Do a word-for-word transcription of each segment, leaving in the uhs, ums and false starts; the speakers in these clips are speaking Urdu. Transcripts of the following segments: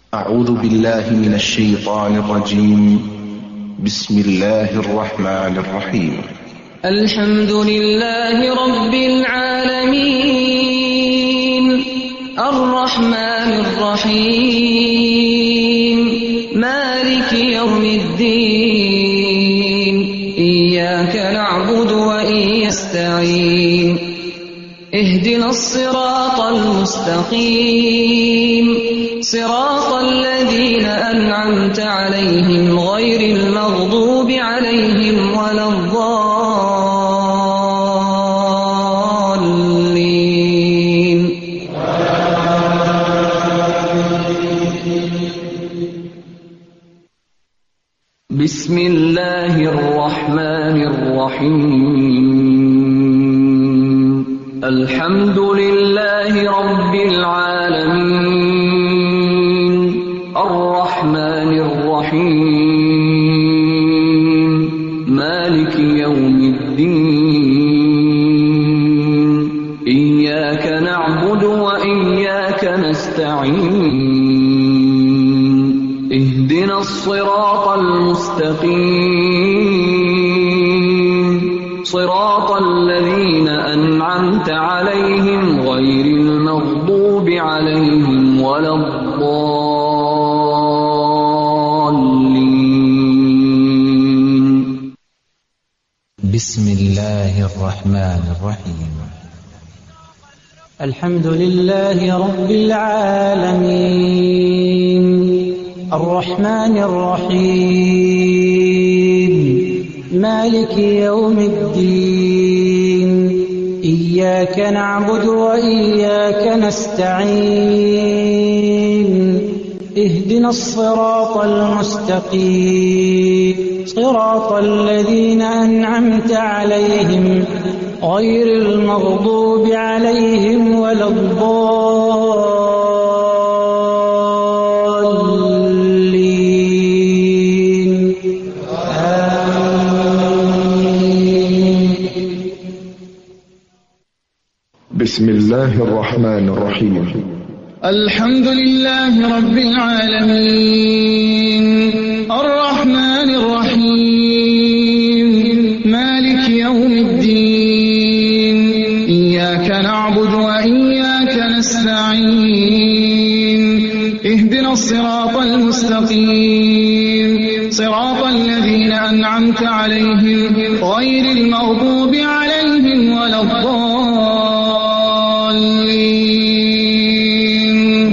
أعوذ بالله من الشيطان الرجيم. بسم الله الرحمن الرحيم. الحمد لله رب العالمين الرحمن الرحيم مالك يوم الدين إياك نعبد وإياك نستعين اهدنا الصراط المستقيم صراط الذين أنعمت عليهم غير المغضوب عليهم ولا الضالين. بسم الله الرحمن الرحيم الحمد لله رب العالمين الرحمن الرحيم مالك يوم الدين إياك نعبد وإياك نستعين اهدنا الصراط المستقيم صراط الذين أنعمت عليهم غير المغضوب عليهم ولا الضالين. بسم الله الرحمن الرحيم الحمد لله رب العالمين الرحمن الرحيم مالك يوم الدين إياك نعبد وإياك نستعين اهدنا الصراط المستقيم صراط الذين أنعمت عليهم غير المغضوب عليهم ولا الضالين. آمين. بسم الله الرحمن الرحيم الحمد لله رب العالمين الرحمن الرحيم مالك يوم الدين إياك نعبد وإياك نستعين اهدنا الصراط المستقيم صراط الذين أنعمت عليهم غير المغضوب عليهم ولا الضالين.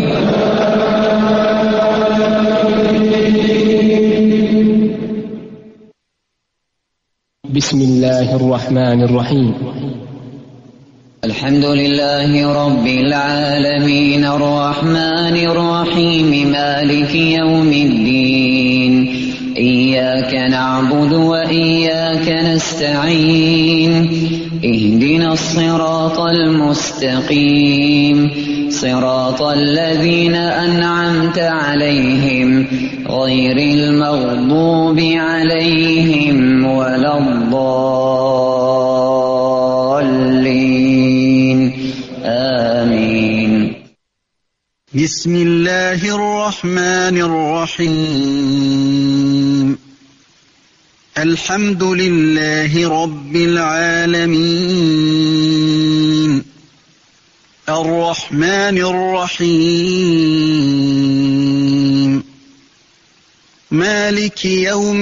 بسم الله الرحمن الرحيم الحمد لله رب العالمين الرحمن الرحيم مالك يوم الدين إياك نعبد وإياك نستعين اهدنا الصراط المستقيم صراط الذين أنعمت عليهم غير المغضوب عليهم ولا الضالين. آمين. بسم الله الرحمن الرحيم الحمد لله رب العالمين الرحمن الرحيم مالك يوم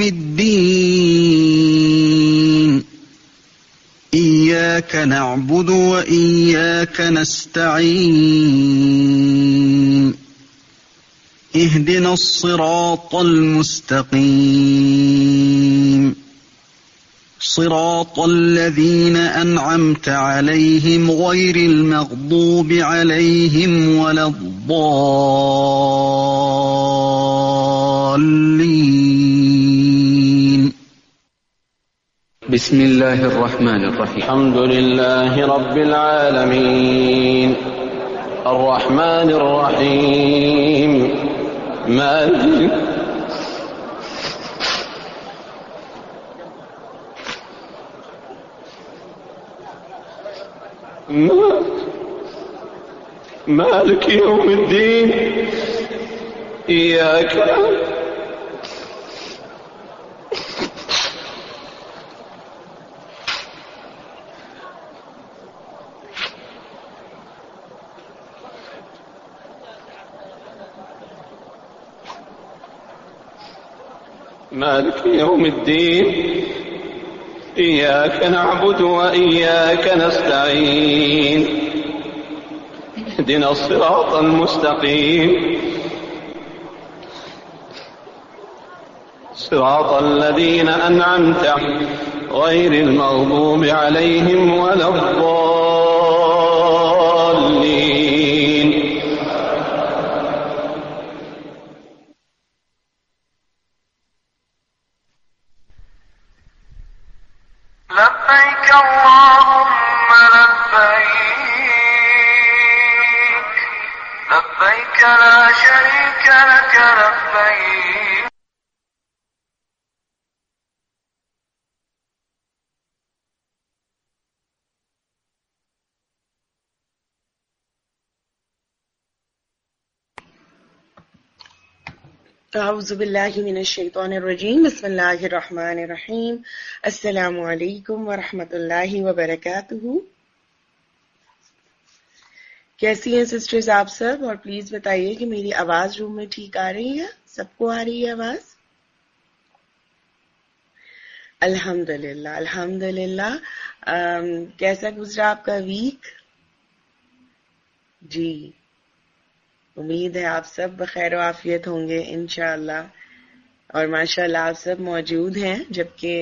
الدين إياك نعبد وإياك نستعين اهدنا الصراط المستقيم صراط الذين أنعمت عليهم غير المغضوب عليهم ولا الضالين. بسم الله الرحمن الرحيم الحمد لله رب العالمين الرحمن الرحيم مالك مالك يوم الدين إياك نعبد مالك يوم الدين إياك نعبد وإياك نستعين اهدنا الصراط المستقيم صراط الذين أنعمت عليهم غير المغضوب عليهم ولا الضالين. لبيك اللهم لبيك لبيك لا شريك لك لبيك اعوذ باللہ من الشیطان الرجیم بسم اللہ الرحمن الرحیم السلام علیکم ورحمۃ اللہ وبرکاتہ. کیسی ہیں سسٹرز آپ سب؟ اور پلیز بتائیے کہ میری آواز روم میں ٹھیک آ رہی ہے؟ سب کو آ رہی ہے آواز؟ الحمدللہ الحمدللہ. کیسا گزرا آپ کا ویک؟ جی امید ہے آپ سب بخیر و عافیت ہوں گے انشاءاللہ. اور ماشاءاللہ آپ سب موجود ہیں، جبکہ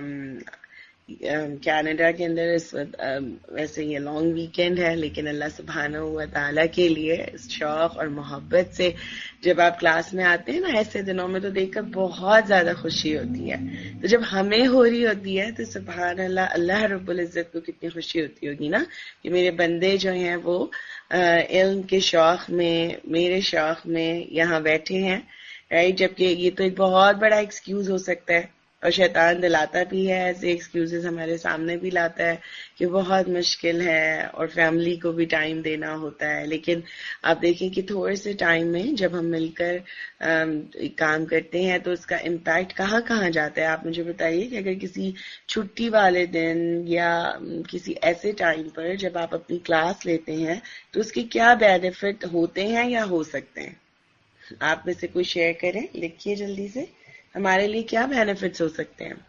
کینیڈا کے اندر اس وقت ویسے یہ لانگ ویکینڈ ہے، لیکن اللہ سبحانہ و تعالیٰ کے لیے اس شوق اور محبت سے جب آپ کلاس میں آتے ہیں نا ایسے دنوں میں، تو دیکھ کر بہت زیادہ خوشی ہوتی ہے. تو جب ہمیں ہو رہی ہوتی ہے تو سبحان اللہ اللہ رب العزت کو کتنی خوشی ہوتی ہوگی نا کہ میرے بندے جو ہیں وہ علم کے شوق میں، میرے شوق میں یہاں بیٹھے ہیں، رائٹ. جبکہ یہ تو ایک بہت بڑا ایکسکیوز ہو سکتا ہے، اور شیطان دلاتا بھی ہے، ایسے ایکسکیوزز ہمارے سامنے بھی لاتا ہے کہ بہت مشکل ہے اور فیملی کو بھی ٹائم دینا ہوتا ہے. لیکن آپ دیکھیں کہ تھوڑے سے ٹائم میں جب ہم مل کر کام کرتے ہیں تو اس کا امپیکٹ کہاں کہاں جاتا ہے. آپ مجھے بتائیے کہ اگر کسی چھٹی والے دن یا کسی ایسے ٹائم پر جب آپ اپنی کلاس لیتے ہیں تو اس کے کیا بینیفٹ ہوتے ہیں یا ہو سکتے ہیں؟ آپ میں سے کوئی شیئر کریں، لکھیے جلدی سے. ہمارے لیے کیا بینیفٹس ہو سکتے ہیں؟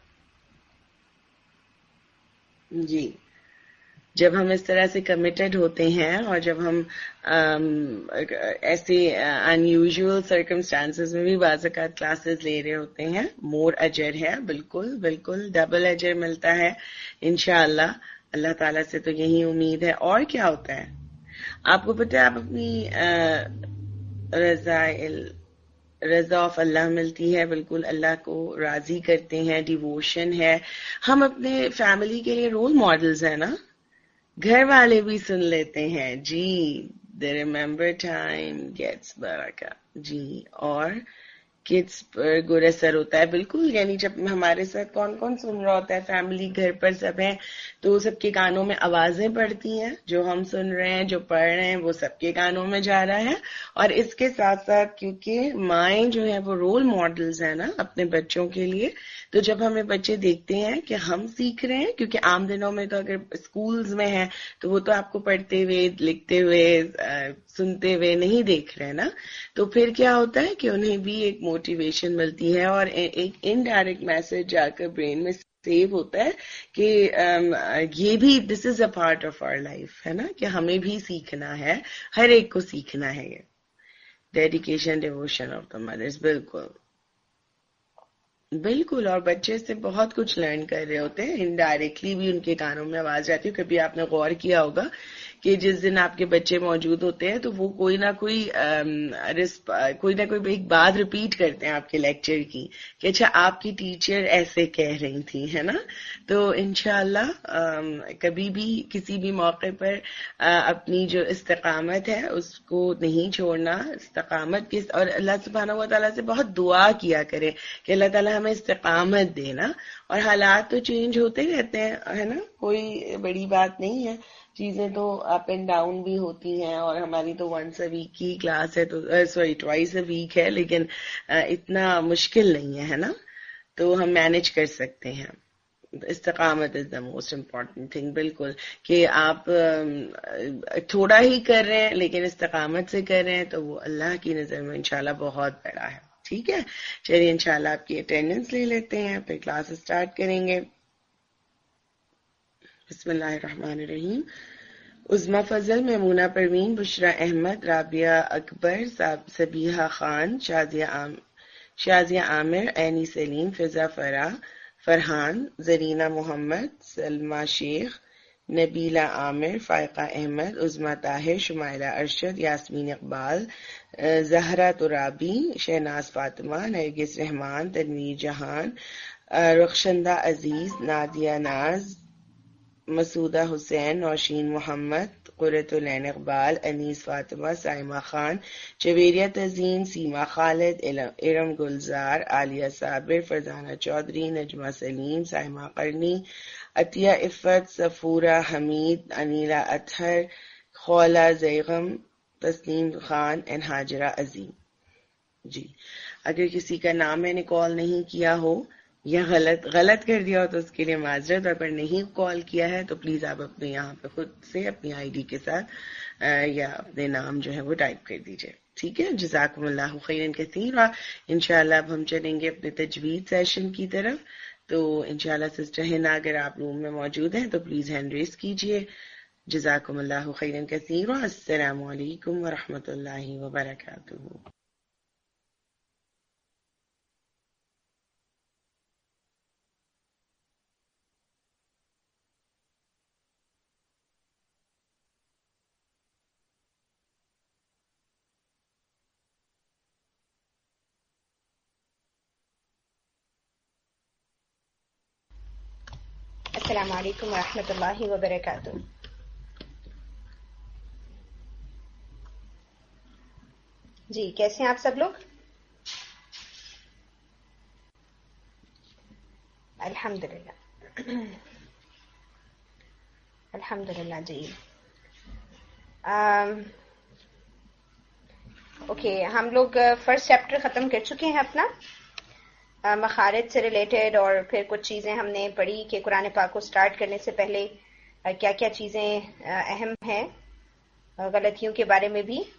جی جب ہم اس طرح سے کمیٹڈ ہوتے ہیں اور جب ہم ایسے ان یوزول سرکمسٹانسز میں بھی بعض اوقات کلاسز لے رہے ہوتے ہیں، مور اجر ہے، بالکل بالکل ڈبل اجر ملتا ہے انشاءاللہ. اللہ تعالیٰ سے تو یہی امید ہے. اور کیا ہوتا ہے آپ کو پتہ ہے؟ آپ اپنی رضا رضا آف اللہ ملتی ہے، بالکل اللہ کو راضی کرتے ہیں، ڈیووشن ہے. ہم اپنے فیملی کے لیے رول ماڈلز ہیں نا، گھر والے بھی سن لیتے ہیں جی the remember time gets برکہ. جی اور کڈس پر گڈ اثر ہوتا ہے. بالکل یعنی جب ہمارے ساتھ کون کون سن رہا ہوتا ہے، فیملی گھر پر سب ہیں، تو سب کے کانوں میں آوازیں پڑتی ہیں، جو ہم سن رہے ہیں جو پڑھ رہے ہیں وہ سب کے کانوں میں جا رہا ہے. اور اس کے ساتھ ساتھ کیونکہ مائیں جو ہیں وہ رول ماڈلز ہیں نا اپنے بچوں کے لیے، تو جب ہمیں بچے دیکھتے ہیں کہ ہم سیکھ رہے ہیں، کیونکہ عام دنوں میں تو اگر اسکولز میں ہیں تو وہ تو آپ کو پڑھتے ہوئے لکھتے ہوئے سنتے ہوئے نہیں دیکھ رہے نا، تو پھر کیا ہوتا ہے کہ انہیں بھی ایک موٹیویشن ملتی ہے اور ایک انڈائریکٹ میسج جا کر برین میں سیو ہوتا ہے کہ یہ بھی this is a part of our life ہے نا، کہ ہمیں بھی سیکھنا ہے، ہر ایک کو سیکھنا ہے. یہ ڈیڈیکیشن ڈیووشن آف دا مدرس، بالکل بالکل. اور بچے سے بہت کچھ لرن کر رہے ہوتے ہیں، انڈائریکٹلی بھی ان کے کانوں میں آواز جاتی ہے. کبھی آپ نے غور کیا ہوگا کہ جس دن آپ کے بچے موجود ہوتے ہیں تو وہ کوئی نہ کوئی کوئی نہ کوئی ایک بات ریپیٹ کرتے ہیں آپ کے لیکچر کی کہ اچھا آپ کی ٹیچر ایسے کہہ رہی تھی، ہے نا. تو انشاءاللہ کبھی بھی کسی بھی موقع پر اپنی جو استقامت ہے اس کو نہیں چھوڑنا. استقامت کس اور اللہ سبحانہ و تعالیٰ سے بہت دعا کیا کرے کہ اللہ تعالیٰ ہمیں استقامت دینا. اور حالات تو چینج ہوتے رہتے ہیں، ہے نا، کوئی بڑی بات نہیں ہے. چیزیں تو اپ اینڈ ڈاؤن بھی ہوتی ہیں، اور ہماری تو ونس اے ویک کی کلاس ہے، تو سوری ٹوائس اے ویک ہے، لیکن اتنا مشکل نہیں ہے، ہے نا، تو ہم مینج کر سکتے ہیں. استقامت is the most important thing. بالکل کہ آپ تھوڑا ہی کر رہے ہیں لیکن استقامت سے کر رہے ہیں تو وہ اللہ کی نظر میں انشاءاللہ بہت بڑا ہے. ٹھیک ہے، چلیے انشاءاللہ آپ کی اٹینڈنس لے لیتے ہیں، پھر کلاس اسٹارٹ کریں گے. بسم اللہ الرحمن الرحیم. عظما فضل، میمونہ پروین، بشرا احمد، رابعہ اکبر، سبیحہ خان، شازیہ عام شازیہ عامر، عینی سلیم، فضا فرح، فرحان، زرینہ محمد، سلمہ شیخ، نبیلہ عامر، فائقہ احمد، عظما طاہر، شمائلہ ارشد، یاسمین اقبال، زہرہ ترابی، شہناز فاطمہ، نرگس رحمان، تنویر جہان، رخشندہ عزیز، نادیہ ناز، مسعودہ حسین، نوشین محمد، قرۃ العین اقبال، انیس فاطمہ، سائمہ خان، جویریہ تزین، سیما خالد، ارم گلزار، عالیہ صابر، فرزانہ چودھری، نجمہ سلیم، سائمہ قرنی، عطیہ عفت، صفورہ حمید، انیلہ اطہر، خولہ زیغم، تسلیم خان اینڈ ہاجرہ عظیم. جی اگر کسی کا نام میں نے کال نہیں کیا ہو یا غلط غلط کر دیا ہو تو اس کے لیے معذرت، اور اگر نہیں کال کیا ہے تو پلیز آپ اپنے یہاں پہ خود سے اپنی آئی ڈی کے ساتھ یا اپنے نام جو ہے وہ ٹائپ کر دیجئے. ٹھیک ہے، جزاکم اللہ خیرا کثیرا. انشاءاللہ اب ہم چلیں گے اپنے تجوید سیشن کی طرف. تو انشاءاللہ سسٹر ہنا اگر آپ روم میں موجود ہیں تو پلیز ہینڈ ریز کیجئے. جزاکم اللہ خیرا کثیرا. السلام علیکم ورحمۃ اللہ وبرکاتہ. السلام علیکم ورحمۃ اللہ وبرکاتہ. جی کیسے ہیں آپ سب لوگ؟ الحمدللہ الحمدللہ. جی اوکے، ہم لوگ فرسٹ چیپٹر ختم کر چکے ہیں اپنا، مخارج سے ریلیٹڈ، اور پھر کچھ چیزیں ہم نے پڑھی کہ قرآن پاک کو سٹارٹ کرنے سے پہلے کیا کیا چیزیں اہم ہیں، غلطیوں کے بارے میں بھی.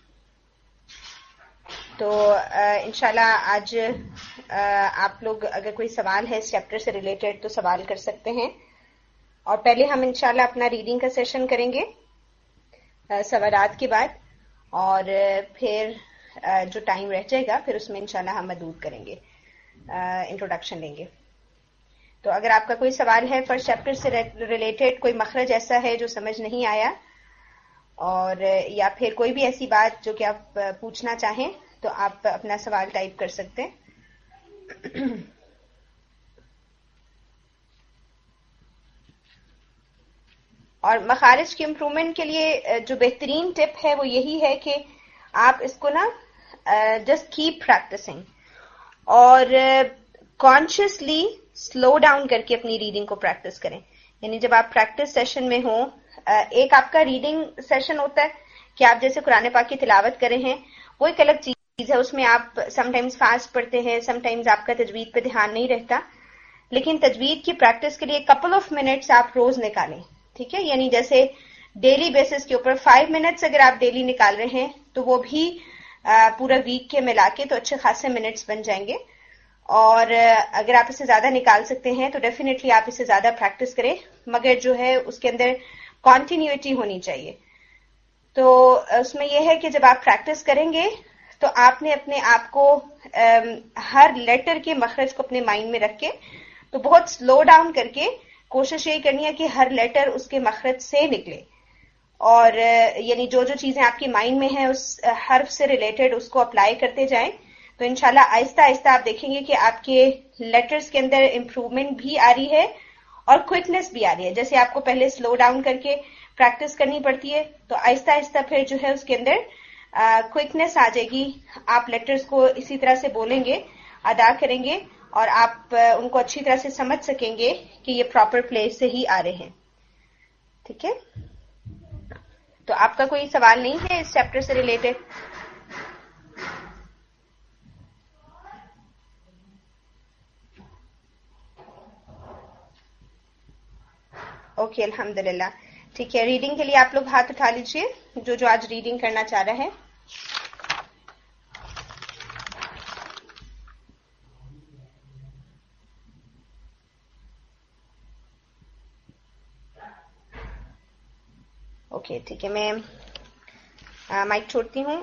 تو انشاءاللہ آج آپ لوگ اگر کوئی سوال ہے اس چیپٹر سے ریلیٹڈ تو سوال کر سکتے ہیں، اور پہلے ہم انشاءاللہ اپنا ریڈنگ کا سیشن کریں گے سوالات کے بعد، اور پھر جو ٹائم رہ جائے گا پھر اس میں انشاءاللہ ہم مدعو کریں گے، انٹروڈکشن لیں گے. تو اگر آپ کا کوئی سوال ہے فرسٹ چیپٹر سے ریلیٹڈ، کوئی مخرج ایسا ہے جو سمجھ نہیں آیا، اور یا پھر کوئی بھی ایسی بات جو کہ آپ پوچھنا چاہیں تو آپ اپنا سوال ٹائپ کر سکتے ہیں. اور مخارج کی امپرومنٹ کے لیے جو بہترین ٹپ ہے وہ یہی ہے کہ آپ اس کو نا جسٹ کیپ پریکٹسنگ، اور کانشیسلی سلو ڈاؤن کر کے اپنی ریڈنگ کو پریکٹس کریں. یعنی جب آپ پریکٹس سیشن میں ہوں، ایک آپ کا ریڈنگ سیشن ہوتا ہے کہ آپ جیسے قرآن پاک کی تلاوت کرے ہیں، وہ ایک الگ چیز ہے، اس میں آپ سم ٹائمز فاسٹ پڑھتے ہیں، سم ٹائمز آپ کا تجوید پہ دھیان نہیں رہتا، لیکن تجوید کی پریکٹس کے لیے کپل آف منٹس آپ روز نکالیں. ٹھیک ہے، یعنی جیسے ڈیلی بیسس کے اوپر فائیو منٹس اگر آپ ڈیلی نکال رہے ہیں تو وہ بھی پورا ویک کے ملا کے تو اچھے خاصے منٹس بن جائیں گے. اور اگر آپ اسے زیادہ نکال سکتے ہیں تو ڈیفینیٹلی آپ اسے زیادہ پریکٹس کریں، مگر جو ہے اس کے اندر کنٹینیوٹی ہونی چاہیے. تو اس میں یہ ہے کہ جب آپ پریکٹس کریں گے تو آپ نے اپنے آپ کو ہر لیٹر کے مخرج کو اپنے مائنڈ میں رکھ کے تو بہت سلو ڈاؤن کر کے کوشش یہ کرنی ہے کہ ہر لیٹر اس کے مخرج سے نکلے، اور یعنی جو جو چیزیں آپ کی مائنڈ میں ہیں اس حرف سے ریلیٹڈ اس کو اپلائی کرتے جائیں. تو انشاءاللہ آہستہ آہستہ آپ دیکھیں گے کہ آپ کے لیٹرز کے اندر امپروومنٹ بھی آ رہی ہے اور کوئکنیس بھی آ رہی ہے. جیسے آپ کو پہلے سلو ڈاؤن کر کے پریکٹس کرنی پڑتی ہے تو آہستہ آہستہ پھر جو ہے اس کے اندر کوئکنیس آ جائے گی. آپ لیٹرز کو اسی طرح سے بولیں گے، ادا کریں گے، اور آپ ان کو اچھی طرح سے سمجھ سکیں گے کہ یہ پراپر پلیس سے ہی آ رہے ہیں. ٹھیک ہے. تو آپ کا کوئی سوال نہیں ہے اس چیپٹر سے ریلیٹڈ؟ اوکے الحمدللہ. ٹھیک ہے، ریڈنگ کے لیے آپ لوگ ہاتھ اٹھا لیجئے جو جو آج ریڈنگ کرنا چاہ رہے ہیں. اوکے ٹھیک ہے، میں مائک چھوڑتی ہوں.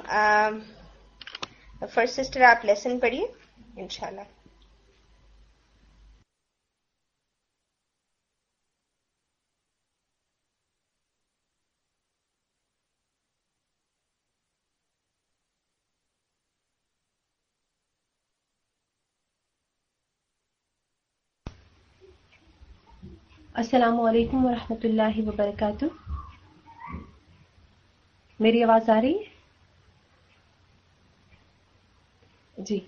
فرسٹ سسٹر آپ لیسن پڑھیے انشاءاللہ. السلام علیکم ورحمۃ اللہ وبرکاتہ. میری آواز آ رہی ہے؟ جی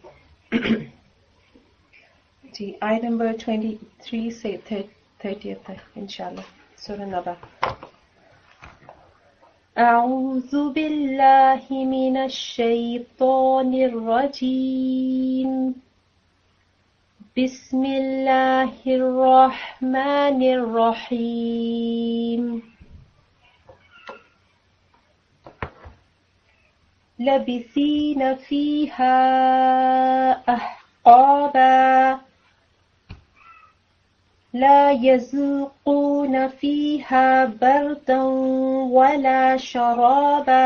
جی آیت نمبر تھرٹی سے تھرٹی تک انشاءاللہ. سورہ نبا. اعوذ باللہ من الشیطان الرجیم. بسم اللہ الرحمن الرحیم. لبثین فیہا احقابا لا یذوقون فیہا بردا ولا شرابا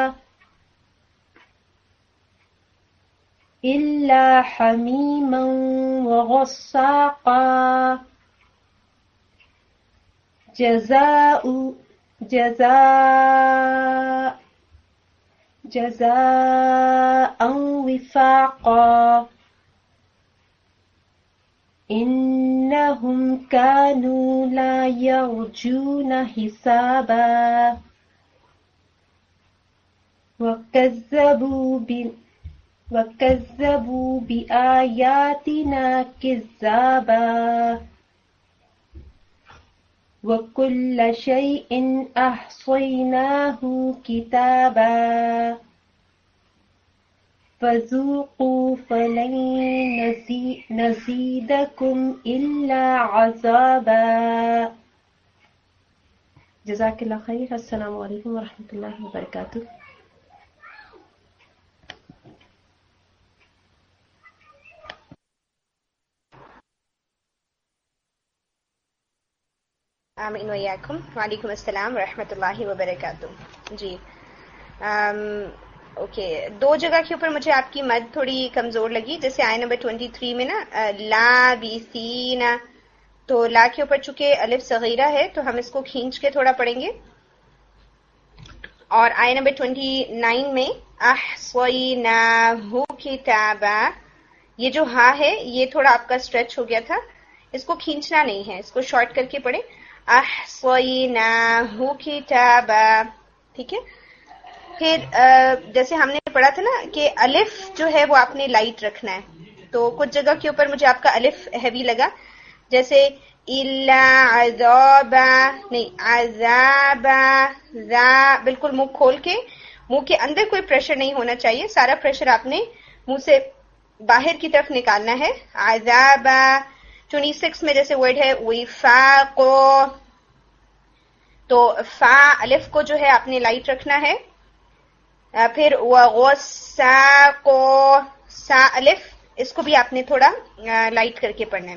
إلا حميما وغساقا جزاء جزاء جزاء وفاقا إنهم كانوا لا يرجون حسابا وكذبوا بال وَكَذَّبُوا بِآيَاتِنَا كِذَّابًا وَكُلَّ شَيْءٍ أَحْصَيْنَاهُ كِتَابًا فَذُوقُوا فَلَن نَّزِيدَكُمْ إِلَّا عَذَابًا. جزاک اللہ خیر. السلام علیکم ورحمۃ اللہ وبرکاتہ. آمین ویاکم. وعلیکم السلام ورحمۃ اللہ وبرکاتہ. جی اوکے um, دو جگہ کے اوپر مجھے آپ کی مد تھوڑی کمزور لگی. جیسے آئے نمبر ٹوینٹی تھری میں نا لا بی سی نا، تو لا کے اوپر چونکہ الف صغیرہ ہے تو ہم اس کو کھینچ کے تھوڑا پڑھیں گے. اور آئے نمبر ٹوینٹی نائن میں احصیناہ کتابا، یہ جو ہا ہے یہ تھوڑا آپ کا اسٹریچ ہو گیا تھا، اس کو کھینچنا نہیں ہے، اس کو شارٹ کر کے پڑھیں. احصیناہ کتابا. ٹھیک ہے. پھر جیسے ہم نے پڑھا تھا نا کہ الف جو ہے وہ آپ نے لائٹ رکھنا ہے، تو کچھ جگہ کے اوپر مجھے آپ کا الف ہیوی لگا، جیسے الا عذابا نہیں عذابا. ذا بالکل منہ کھول کے، منہ کے اندر کوئی پریشر نہیں ہونا چاہیے، سارا پریشر آپ نے منہ سے باہر کی طرف نکالنا ہے. عذابا. ٹوئنٹی سکس میں جیسے ورڈ ہے وفاقو، تو فا الف کو جو ہے آپ نے لائٹ رکھنا ہے. پھر وغساقو، سا الف اس کو بھی آپ نے تھوڑا لائٹ کر کے پڑھنا ہے.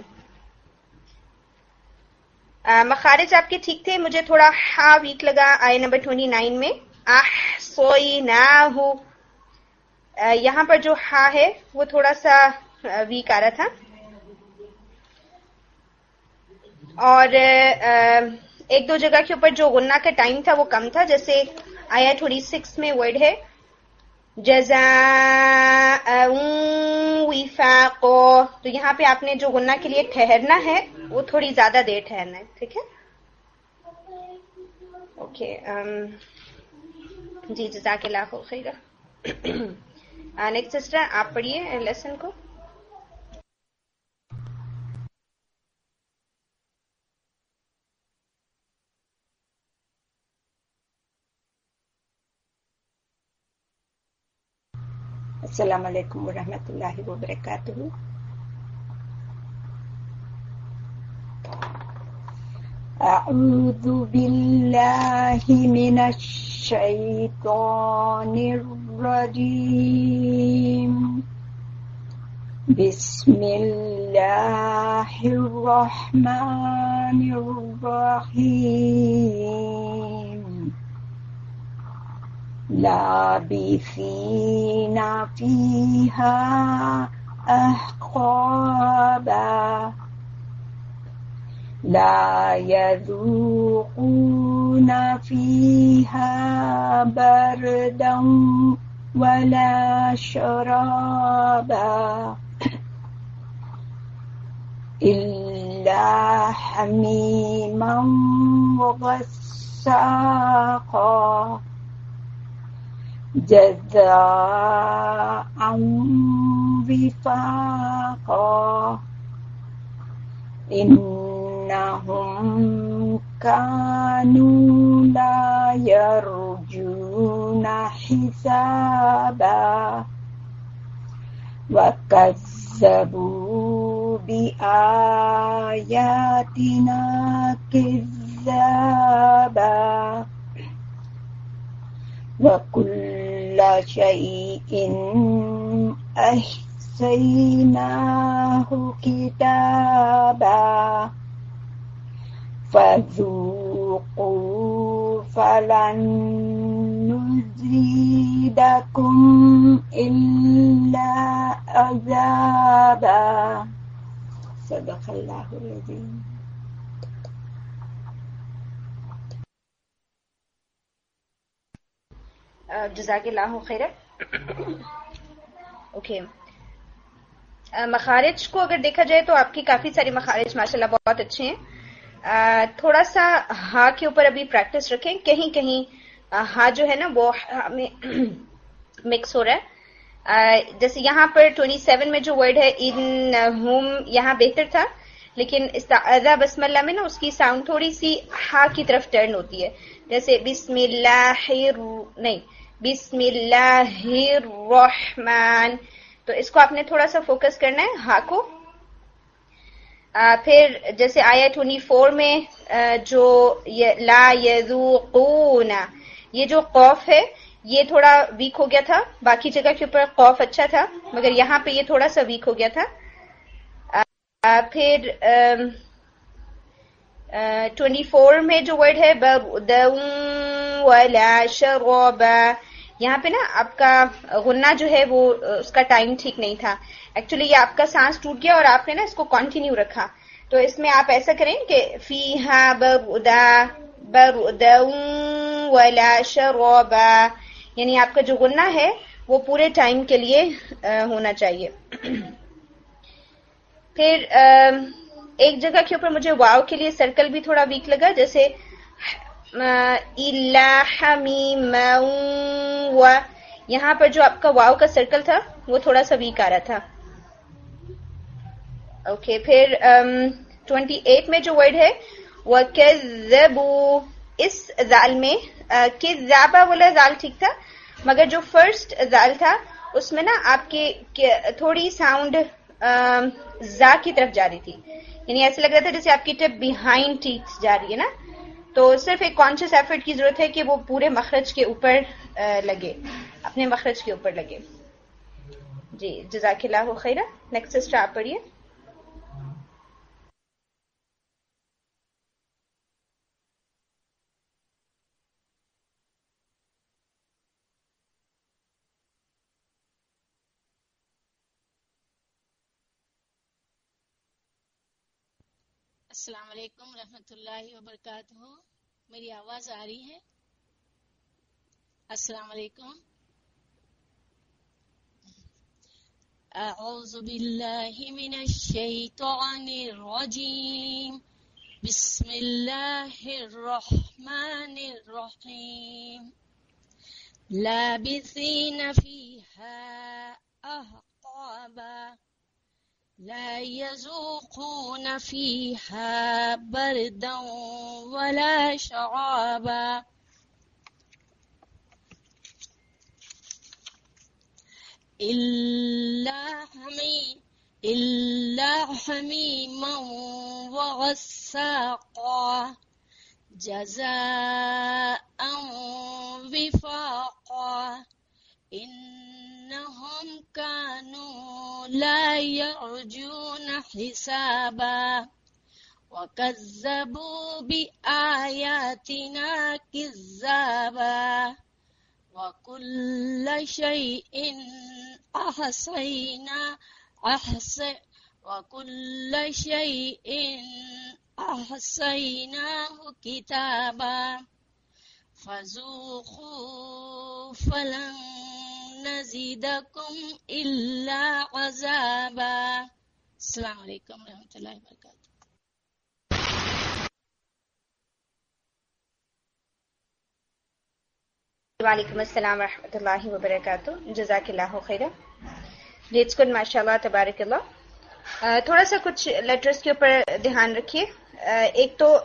مخارج آپ کے ٹھیک تھے، مجھے تھوڑا ہا ویک لگا آئے نمبر ٹوئنٹی نائن میں احصیناہ. یہاں پر جو ہا ہے وہ تھوڑا سا ویک آ رہا تھا. اور ایک دو جگہ کے اوپر جو غنہ کا ٹائم تھا وہ کم تھا، جیسے آیا ٹوئنٹی سکس میں ورڈ ہے جزاء وفاقو، تو یہاں پہ آپ نے جو غنہ کے لیے ٹھہرنا ہے وہ تھوڑی زیادہ دیر ٹھہرنا ہے. ٹھیک ہے. اوکے جی جزاک اللہ خیر. نیکسٹ سسٹر آپ پڑھیے لیسن کو. السلام علیکم ورحمۃ اللہ وبرکاتہ. اعوذ باللہ من الشیطان الرجیم. بسم اللہ الرحمن الرحیم. لابثین فیہا احقابا لا يذوقون فيها بردا ولا شرابا إلا حميما وغساقا جزاء وفاقا. إنهم كانوا لا يرجون حسابا وكذبوا بآياتنا كذابا وكل شيء أحصيناه كتابا فذوقوا فلن نزيدكم إلا عذابا. صدق اللہ العظیم. جزاک اللہ خیر. اوکے, مخارج کو اگر دیکھا جائے تو آپ کی کافی ساری مخارج ماشاءاللہ بہت اچھے ہیں. تھوڑا سا ہاں کے اوپر ابھی پریکٹس رکھیں. کہیں کہیں ہاں جو ہے نا وہ ہمیں مکس ہو رہا ہے. جیسے یہاں پر سبیس میں جو ورڈ ہے انہم, یہاں بہتر تھا, لیکن استعاذہ بسم اللہ میں نا اس کی ساؤنڈ تھوڑی سی ہا کی طرف ٹرن ہوتی ہے. جیسے بسم اللہ نہیں بسم اللہ الرحمن, تو اس کو آپ نے تھوڑا سا فوکس کرنا ہے ہا کو. آ, پھر جیسے آیا چوبیس میں آ, جو لا یذوقون, یہ جو قوف ہے یہ تھوڑا ویک ہو گیا تھا. باقی جگہ کے اوپر قوف اچھا تھا, مگر یہاں پہ یہ تھوڑا سا ویک ہو گیا تھا. آ, پھر چوبیس میں جو ورڈ ہے بردون ولا شرابا, یہاں پہ نا آپ کا غنہ جو ہے وہ اس کا ٹائم ٹھیک نہیں تھا. ایکچولی یہ آپ کا سانس ٹوٹ گیا اور آپ نے نا اس کو کنٹینیو رکھا. تو اس میں آپ ایسا کریں کہ فیہا بردا بردون ولا شرابا, یعنی آپ کا جو غنہ ہے وہ پورے ٹائم کے لیے ہونا چاہیے. پھر ایک جگہ کے اوپر مجھے واو کے لیے سرکل بھی تھوڑا ویک لگا, جیسے الا حمیما و, یہاں پر جو آپ کا واو کا سرکل تھا وہ تھوڑا سا ویک آ رہا تھا. اوکے, پھر اٹھائیس میں جو ورڈ ہے وَكَذَّبُوا, اس زال میں کذابا والا زال ٹھیک تھا, مگر جو فرسٹ زال تھا اس میں نا آپ کی تھوڑی ساؤنڈ زا کی طرف جا رہی تھی, یعنی ایسے لگ رہا تھا جیسے آپ کی ٹپ بیہائنڈ ٹیتھ جا رہی ہے نا. تو صرف ایک کانشیس ایفرٹ کی ضرورت ہے کہ وہ پورے مخرج کے اوپر لگے, اپنے مخرج کے اوپر لگے. جی جزاک اللہ خیرہ. نیکسٹ سسٹر آپ پڑھیے. السلام علیکم ورحمۃ اللہ وبرکاتہ. میری آواز آ رہی ہے؟ السلام علیکم. اعوذ باللہ من الشیطان الرجیم. بسم اللہ الرحمن الرحیم. لابثین فیہا احقابا لا يذوقون فيها بردا ولا شرابا إلا حميم إلا حميما وغساقا جزاء وفاقا إنهم كانوا لا يرجون حسابا وكذبوا بآياتنا كذابا وكل شيء أحصينا أحصي وكل شيء أحصيناه كتابا فذوقوا فلن نزيدكم إلا عذابا. السلام علیکم ورحمۃ اللہ وبرکاتہ. وعلیکم السلام ورحمۃ اللہ وبرکاتہ. جزاک اللہ خیرہ. لیٹس گڈ ماشاء اللہ تبارک اللہ. تھوڑا سا کچھ لیٹرز کے اوپر دھیان رکھیے. ایک تو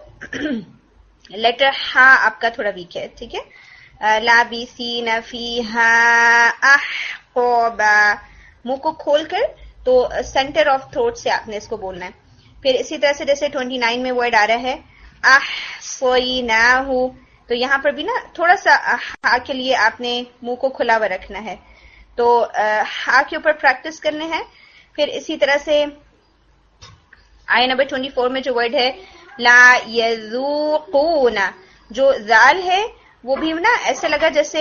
لیٹر ہا آپ کا تھوڑا ویک ہے, ٹھیک ہے. لابثین فیہا احقابا, منہ کو کھول کر تو سینٹر آف تھروٹ سے آپ نے اس کو بولنا ہے. پھر اسی طرح سے جیسے ٹوئنٹی نائن میں ورڈ آ رہا ہے احصیناہ, تو یہاں پر بھی نا تھوڑا سا ہا کے لیے آپ نے منہ کو کھلا ہوا رکھنا ہے, تو ہا کے اوپر پریکٹس کرنے ہیں. پھر اسی طرح سے آیہ نمبر ٹوئنٹی فور میں جو ورڈ ہے لا یذوقون, جو ذال ہے وہ بھی نا ایسے لگا جیسے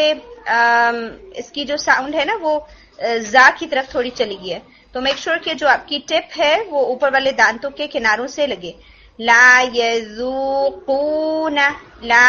اس کی جو ساؤنڈ ہے نا وہ زا کی طرف تھوڑی چلی گئی ہے, تو میک شور کہ جو آپ کی ٹپ ہے وہ اوپر والے دانتوں کے کناروں سے لگے. لا یذوقون لا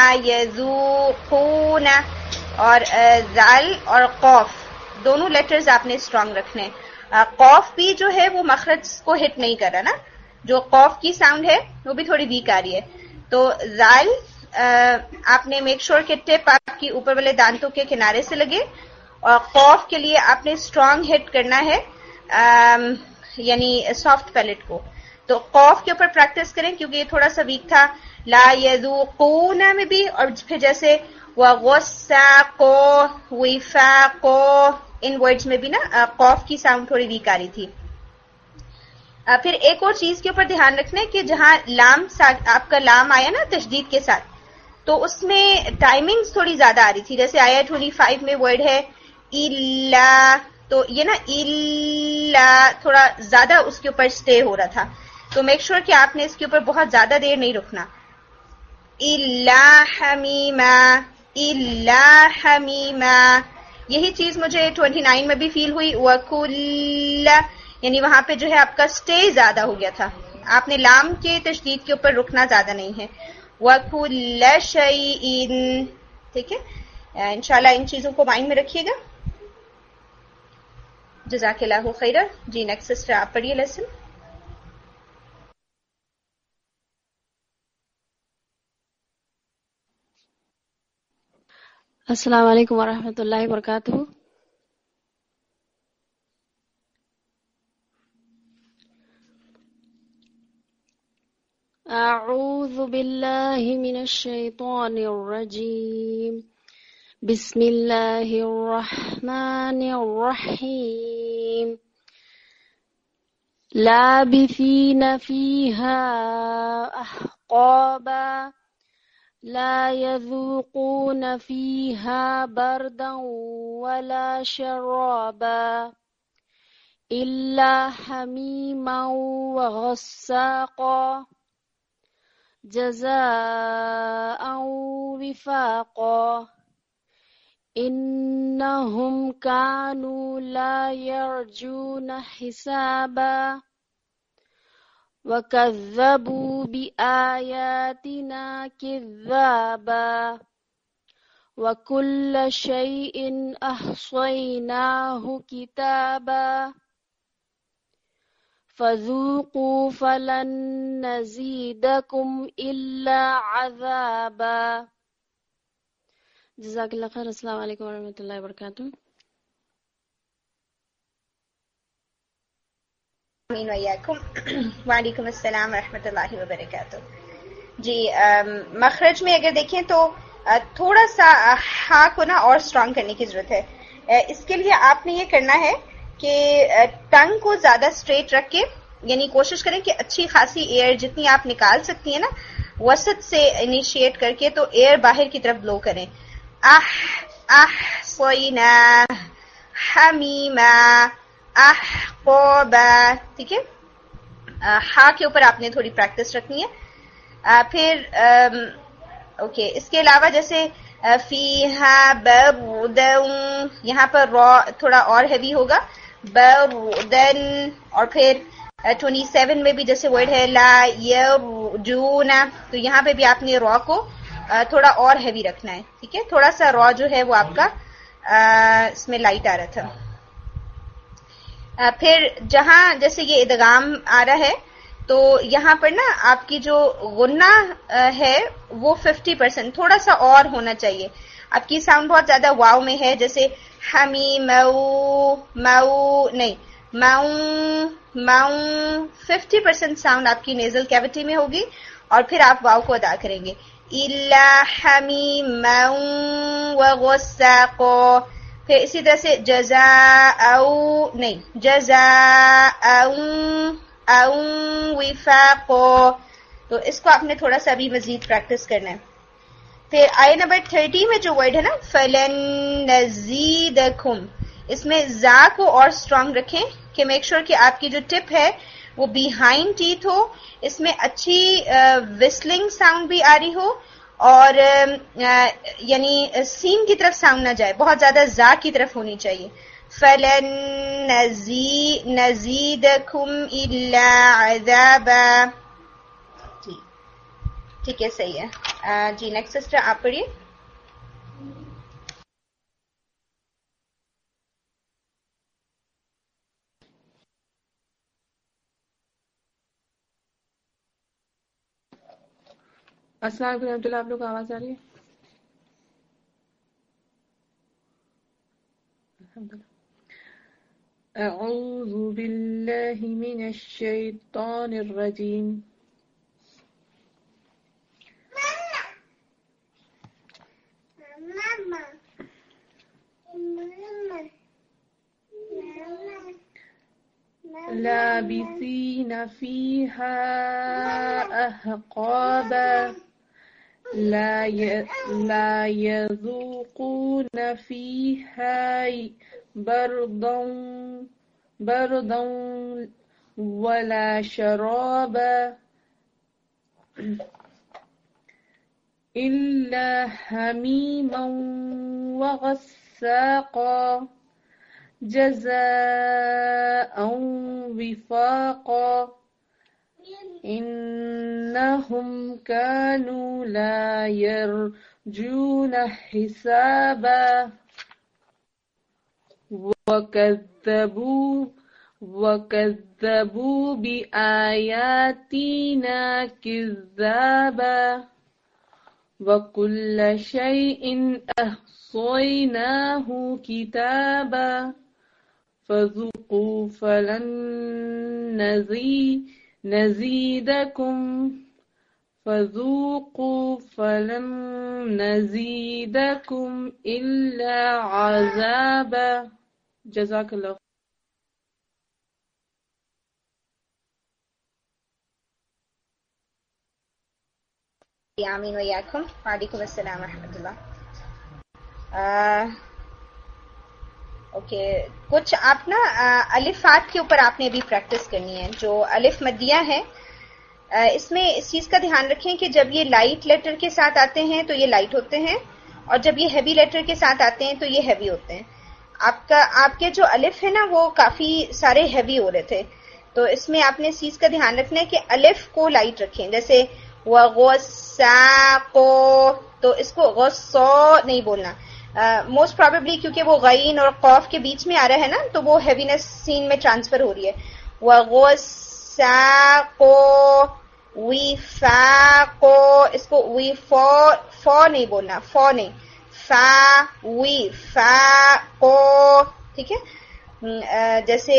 یذوقون, اور ذال اور قوف دونوں لیٹرز آپ نے اسٹرانگ رکھنے. قوف بھی جو ہے وہ مخرج کو ہٹ نہیں کر رہا نا, جو قوف کی ساؤنڈ ہے وہ بھی تھوڑی ویک آ رہی ہے. تو ذال آپ نے میک شور کہ ٹپ آپ کی اوپر والے دانتوں کے کنارے سے لگے, اور قوف کے لیے آپ نے اسٹرانگ ہٹ کرنا ہے یعنی سافٹ پیلٹ کو. تو قوف کے اوپر پریکٹس کریں کیونکہ یہ تھوڑا سا ویک تھا. لا یذوقون میں بھی, اور پھر جیسے وغساقو وفاقو ان ورڈز میں بھی نا قوف کی ساؤنڈ تھوڑی ویک آ رہی تھی. پھر ایک اور چیز کے اوپر دھیان رکھنا ہے کہ جہاں لام آپ کا لام آیا نا تشدید کے ساتھ, تو اس میں ٹائمنگز تھوڑی زیادہ آ رہی تھی. جیسے آیا ٹوئنٹی فائیو میں ورڈ ہے الا, تو یہ نا الا تھوڑا زیادہ اس کے اوپر اسٹے ہو رہا تھا, تو میک شور کہ آپ نے اس کے اوپر بہت زیادہ دیر نہیں رکنا. الا حمیما الا حمیما, یہی چیز مجھے ٹوئنٹی نائن میں بھی فیل ہوئی. وَكُلَّ, یعنی وہاں پہ جو ہے آپ کا اسٹے زیادہ ہو گیا تھا, آپ نے لام کے تشدید کے اوپر رکنا زیادہ نہیں ہے. وَكُلَّ شَيْءٍ, ٹھیک ہے. انشاءاللہ ان چیزوں کو مائنڈ میں رکھیے گا. جزاک اللہ خیرہ. جی نیکسٹ سسٹر آپ پڑھیے لیسن. السلام علیکم ورحمۃ اللہ وبرکاتہ. اعوذ باللہ من الشیطان الرجیم. بسم اللہ الرحمن الرحیم. لابثین فیہا احقابا لا يذوقون فيها بردا ولا شرابا إلا حميما وغساقا جزاء وفاقا إنهم كانوا لا يرجون حسابا وَكَذَّبُوا بِآيَاتِنَا كِذَّابًا وَكُلَّ شَيْءٍ أَحْصَيْنَاهُ كِتَابًا فَذُوقُوا فَلَن نَّزِيدَكُمْ إِلَّا عَذَابًا. جزاک اللہ خیر. السلام علیکم ورحمۃ اللہ وبرکاتہ. وعلیکم السلام ورحمۃ اللہ وبرکاتہ. جی مخرج میں اگر دیکھیں تو تھوڑا سا ہا کو نا اور اسٹرانگ کرنے کی ضرورت ہے. اس کے لیے آپ نے یہ کرنا ہے کہ ٹنگ کو زیادہ اسٹریٹ رکھ کے، یعنی کوشش کریں کہ اچھی خاصی ایئر جتنی آپ نکال سکتی ہیں نا وسط سے انیشیٹ کر کے، تو ایئر باہر کی طرف بلو کریں. اح اح سوئنا حمیما احقوبا. ٹھیک ہے، ہا کے اوپر آپ نے تھوڑی پریکٹس رکھنی ہے. پھر اوکے اس کے علاوہ جیسے فیہا بردن، یہاں پر را تھوڑا اور ہیوی ہوگا، بردن. اور پھر ٹوئنٹی سیون میں بھی جیسے ورڈ ہے لا یرجون، تو یہاں پہ بھی آپ نے را کو تھوڑا اور ہیوی رکھنا ہے. ٹھیک ہے، تھوڑا سا را جو ہے وہ آپ کا اس میں لائٹ آ رہا تھا. پھر جہاں جیسے یہ ادغام آ رہا ہے تو یہاں پر نا آپ کی جو غنہ ہے وہ ففٹی پرسینٹ تھوڑا سا اور ہونا چاہیے. آپ کی ساؤنڈ بہت زیادہ واؤ میں ہے، جیسے ہمی مئو مئو نہیں ماؤں ماؤں. ففٹی پرسینٹ ساؤنڈ آپ کی نیزل کیوٹی میں ہوگی اور پھر آپ واؤ کو ادا کریں گے. الا حمیما وغساقا. پھر اسی طرح سے جزاء نہیں جزاء او وفاقا، تو اس کو آپ نے تھوڑا سا بھی مزید پریکٹس کرنا ہے. پھر آیت نمبر تھرٹی میں جو ورڈ ہے نا فلن نزیدکم، اس میں زا کو اور اسٹرانگ رکھیں کہ میک شور کہ آپ کی جو ٹپ ہے وہ بیہائنڈ ٹیتھ ہو، اس میں اچھی وسلنگ ساؤنڈ بھی آ رہی ہو، اور یعنی سین کی طرف ساؤنڈ نہ جائے، بہت زیادہ زا کی طرف ہونی چاہیے. فلن نزیدکم الا عذابا. ٹھیک ہے صحیح ہے. جی نیکسٹ سسٹر آپ پڑھیے. السلام علیکم ورحمۃ اللہ. آپ لوگ کو آواز آ رہی ہے؟ الحمدللہ. اعوذ باللہ من الشیطان الرجیم. لابثین فیہا احقابا لا لا يذوقون فيها بردا بردا ولا شرابا إلا حميما وغساقا جزاء وفاقا إنهم كانوا لا يرجون حسابا وكذبوا وكذبوا بآياتنا كذابا وكل شيء أحصيناه كتابا فذوقوا فلن نزيد نزيدكم فذوقوا فلن نزيدكم إلا عذابا. جزاك الله. آمین ویاکم. وعلیکم السلام ورحمۃ اللہ. اوکے کچھ آپ نا الفات کے اوپر آپ نے ابھی پریکٹس کرنی ہے. جو الف مدیہ ہے اس میں اس چیز کا دھیان رکھیں کہ جب یہ لائٹ لیٹر کے ساتھ آتے ہیں تو یہ لائٹ ہوتے ہیں، اور جب یہ ہیوی لیٹر کے ساتھ آتے ہیں تو یہ ہیوی ہوتے ہیں. آپ کا آپ کے جو الف ہے نا وہ کافی سارے ہیوی ہو رہے تھے، تو اس میں آپ نے اس چیز کا دھیان رکھنا ہے کہ الف کو لائٹ رکھیں. جیسے وغساقو، تو اس کو غصو نہیں بولنا موسٹ پروبیبلی کیونکہ وہ غین اور قوف کے بیچ میں آ رہا ہے نا، تو وہ ہیوینس سین میں ٹرانسفر ہو رہی ہے. وغساقو وفاقو، اس کو وی فو فو نہیں بولنا، فو نہیں، فا وی فا کو. ٹھیک ہے، جیسے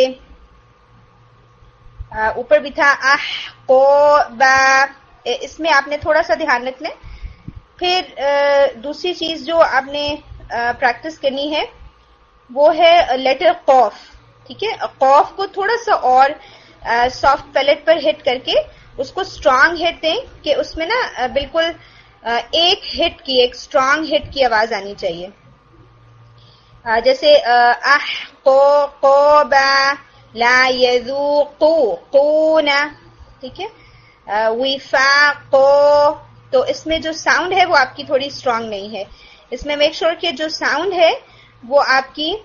اوپر بھی تھا اح کو با، اس میں آپ نے تھوڑا سا دھیان رکھنا ہے. پھر دوسری چیز جو آپ نے پریکٹس کرنی ہے وہ ہے لیٹر قوف. ٹھیک ہے. قوف کو تھوڑا سا اور سافٹ پیلٹ پر ہٹ کر کے اس کو اسٹرانگ ہٹ دیں کہ اس میں نا بالکل ایک ہٹ کی ایک اسٹرانگ ہٹ کی آواز آنی چاہیے. جیسے اح قو قو با لا یذوقو قونا, ٹھیک ہے. وفاقو, تو اس میں جو ساؤنڈ ہے وہ آپ کی تھوڑی اسٹرانگ نہیں ہے. اس میں میک شور کہ جو ساؤنڈ ہے وہ آپ کی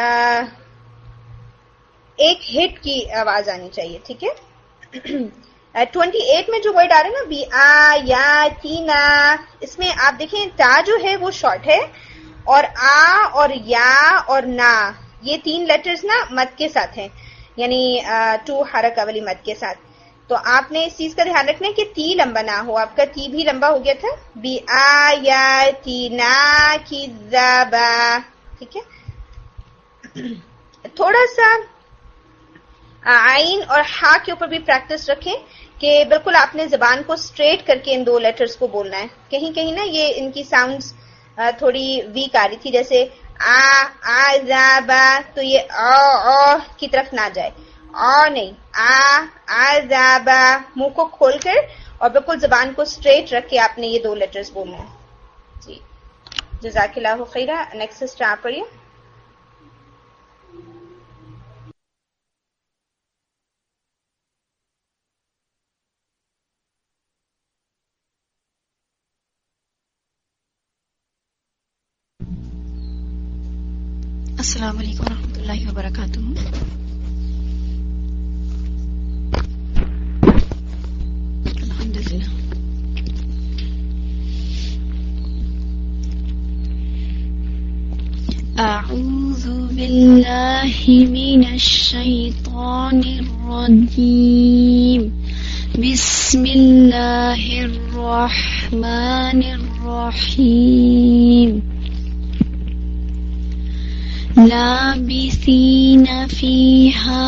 ایک ہٹ کی آواز آنی چاہیے, ٹھیک ہے. ٹوینٹی ایٹ میں جو ورڈ آ رہا ہے نا بی آ یا تینا, اس میں آپ دیکھیں تا جو ہے وہ شارٹ ہے اور آ اور یا اور نا یہ تین لیٹرز نا مد کے ساتھ ہیں, یعنی ٹو حرکہ والی مد کے ساتھ. تو آپ نے اس چیز کا دھیان رکھنا ہے کہ تی لمبا نہ ہو. آپ کا تی بھی لمبا ہو گیا تھا, بی آ یا تینا کی زبا, ٹھیک ہے. تھوڑا سا عین اور ہا کے اوپر بھی پریکٹس رکھیں کہ بالکل آپ نے زبان کو اسٹریٹ کر کے ان دو لیٹرز کو بولنا ہے. کہیں کہیں نا یہ ان کی ساؤنڈز تھوڑی ویک آ رہی تھی, جیسے آ آ زابا, تو یہ او او کی طرف نہ جائے, او نہیں, آ آ زابا, منہ کو کھول کر اور بالکل زبان کو اسٹریٹ رکھ کے آپ نے یہ دو لیٹرز بولنا ہے. جی جزاک اللہ خیرہ. نیکسٹ سسٹر آپ پڑھیے. السلام علیکم ورحمۃ اللہ وبرکاتہ. الحمد للہ. اعوذ باللہ من الشیطان الرجیم. بسم اللہ الرحمن الرحیم. لابثین فیہا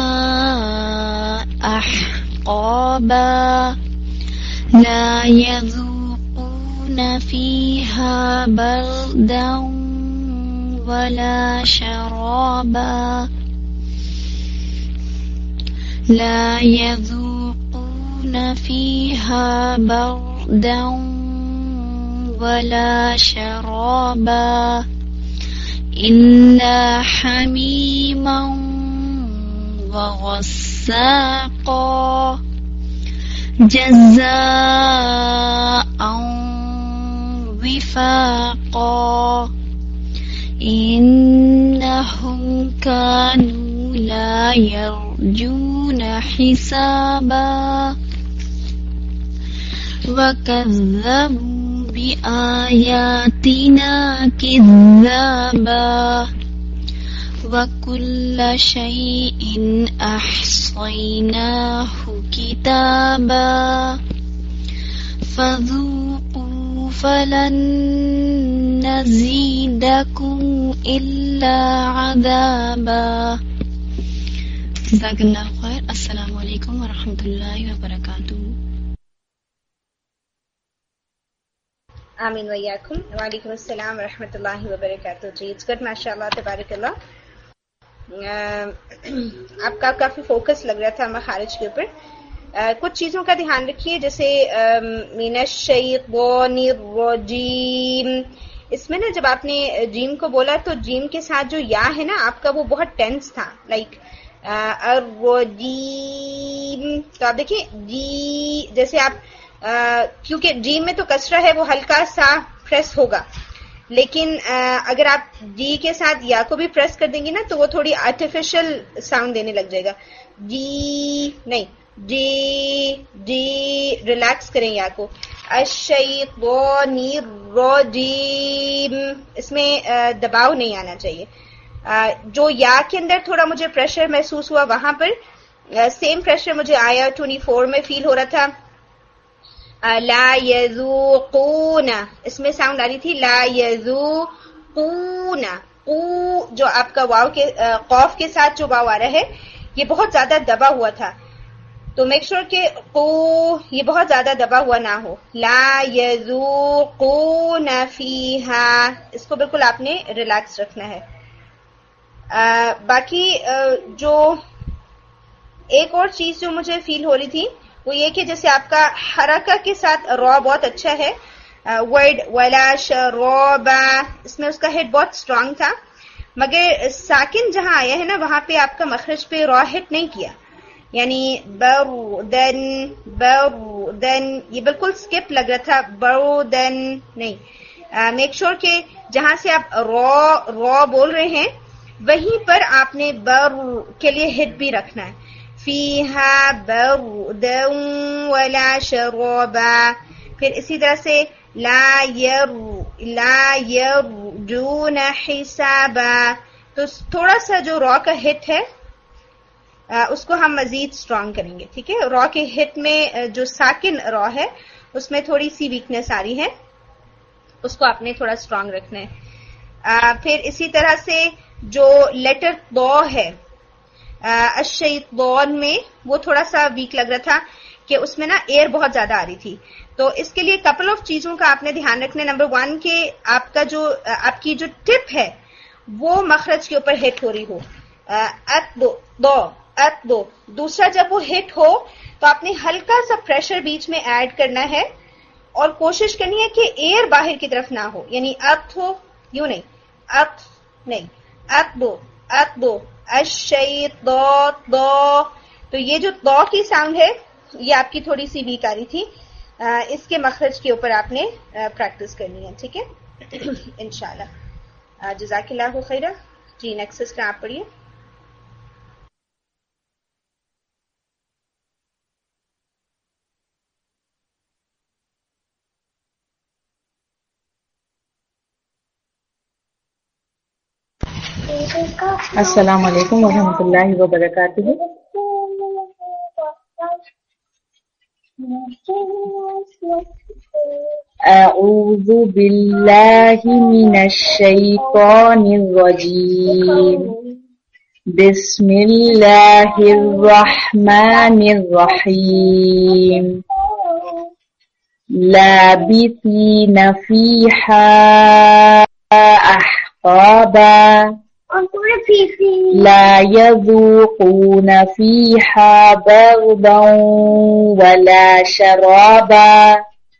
احقابا لا یذوقون فیہا بردا ولا شرابا لا یذوقون فیہا بردا ولا شرابا إلا حميما وغساقا جزاء وفاقا إنهم كانوا لا يرجون حسابا وكذبوا بآياتنا كذابا وكل شيء أحصيناه كتابا فذوقوا فلن نزيدكم إلا عذابا. جزاک اللہ خیر. السلام علیکم ورحمۃ اللہ وبرکاتہ. آمین ویاکم. وعلیکم السلام ورحمۃ اللہ وبرکاتہ. جی اٹس گڈ, ماشاء اللہ تبارک اللہ. آپ کا کافی فوکس لگ رہا تھا مخارج کے اوپر. کچھ چیزوں کا دھیان رکھیے, جیسے من الشیطان الرجیم, اس میں نا جب آپ نے جیم کو بولا تو جیم کے ساتھ جو یا ہے نا آپ کا وہ بہت ٹینس تھا, لائک الرجیم. تو آپ دیکھیں جی, جیسے آپ Uh, کیونکہ جیم میں تو کسرہ ہے وہ ہلکا سا پریس ہوگا, لیکن uh, اگر آپ جی کے ساتھ یا کو بھی پریس کر دیں گے نا تو وہ تھوڑی آرٹیفیشل ساؤنڈ دینے لگ جائے گا. جی نہیں, جی جی ریلیکس کریں یا کو. الشیطان الرجیم, اس میں uh, دباؤ نہیں آنا چاہیے. uh, جو یا کے اندر تھوڑا مجھے پریشر محسوس ہوا وہاں پر سیم uh, پریشر مجھے آیا ٹوئنٹی فور میں فیل ہو رہا تھا. لا یذوقون, اس میں ساؤنڈ آ رہی تھی لا یذوقون. قو جو آپ کا واو کے قوف کے ساتھ جو واو آ رہا ہے یہ بہت زیادہ دبا ہوا تھا, تو میک شور کہ قو یہ بہت زیادہ دبا ہوا نہ ہو. لا یذوقون فیہا, اس کو بالکل آپ نے ریلیکس رکھنا ہے. آ, باقی آ, جو ایک اور چیز جو مجھے فیل ہو رہی تھی وہ یہ کہ جیسے آپ کا حرکہ کے ساتھ را بہت اچھا ہے، ورڈ ولا شروبا، اس میں اس کا ہٹ بہت اسٹرانگ تھا، مگر ساکن جہاں آیا ہے نا وہاں پہ آپ کا مخرج پہ را ہٹ نہیں کیا، یعنی برودن برودن یہ بالکل سکپ لگ رہا تھا، برودن نہیں. میک شور کہ جہاں سے آپ را را بول رہے ہیں وہیں پر آپ نے بر کے لیے ہٹ بھی رکھنا ہے. فیہا بردا ولا شرابا. پھر اسی طرح سے لا یر لا یرجون حسابا، تو تھوڑا سا جو را کا ہٹ ہے اس کو ہم مزید اسٹرانگ کریں گے. ٹھیک ہے، را کے ہٹ میں جو ساکن را ہے اس میں تھوڑی سی ویکنیس آ رہی ہے، اس کو آپ نے تھوڑا اسٹرانگ رکھنا ہے. آ, پھر اسی طرح سے جو لیٹر دو ہے الشیطان میں وہ تھوڑا سا ویک لگ رہا تھا کہ اس میں نا ایئر بہت زیادہ آ رہی تھی. تو اس کے لیے کپل آف چیزوں کا آپ نے دھیان رکھنا. نمبر ون کہ آپ کا جو آپ کی جو ٹپ ہے وہ مخرج کے اوپر ہٹ ہو رہی ہو، ات دو دو ات دو. دوسرا جب وہ ہٹ ہو تو آپ نے ہلکا سا پریشر بیچ میں ایڈ کرنا ہے اور کوشش کرنی ہے کہ ایئر باہر کی طرف نہ ہو، یعنی ات ہو یوں نہیں، ات نہیں، ات دو ات دو الشیط دو دو. تو یہ جو دو کی ساؤنڈ ہے یہ آپ کی تھوڑی سی ویک آ رہی تھی، اس کے مخرج کے اوپر آپ نے پریکٹس کرنی ہے. ٹھیک ہے انشاءاللہ. جزاک اللہ خیرہ. جی نیکسٹ سسٹر آپ پڑھیے. السلام علیکم ورحمۃ اللہ وبرکاتہ. اعوذ باللہ من الشیطان الرجیم. بسم اللہ الرحمن الرحیم. لابثین فیہا احقابا لا يذوقون فيها بردا ولا شرابا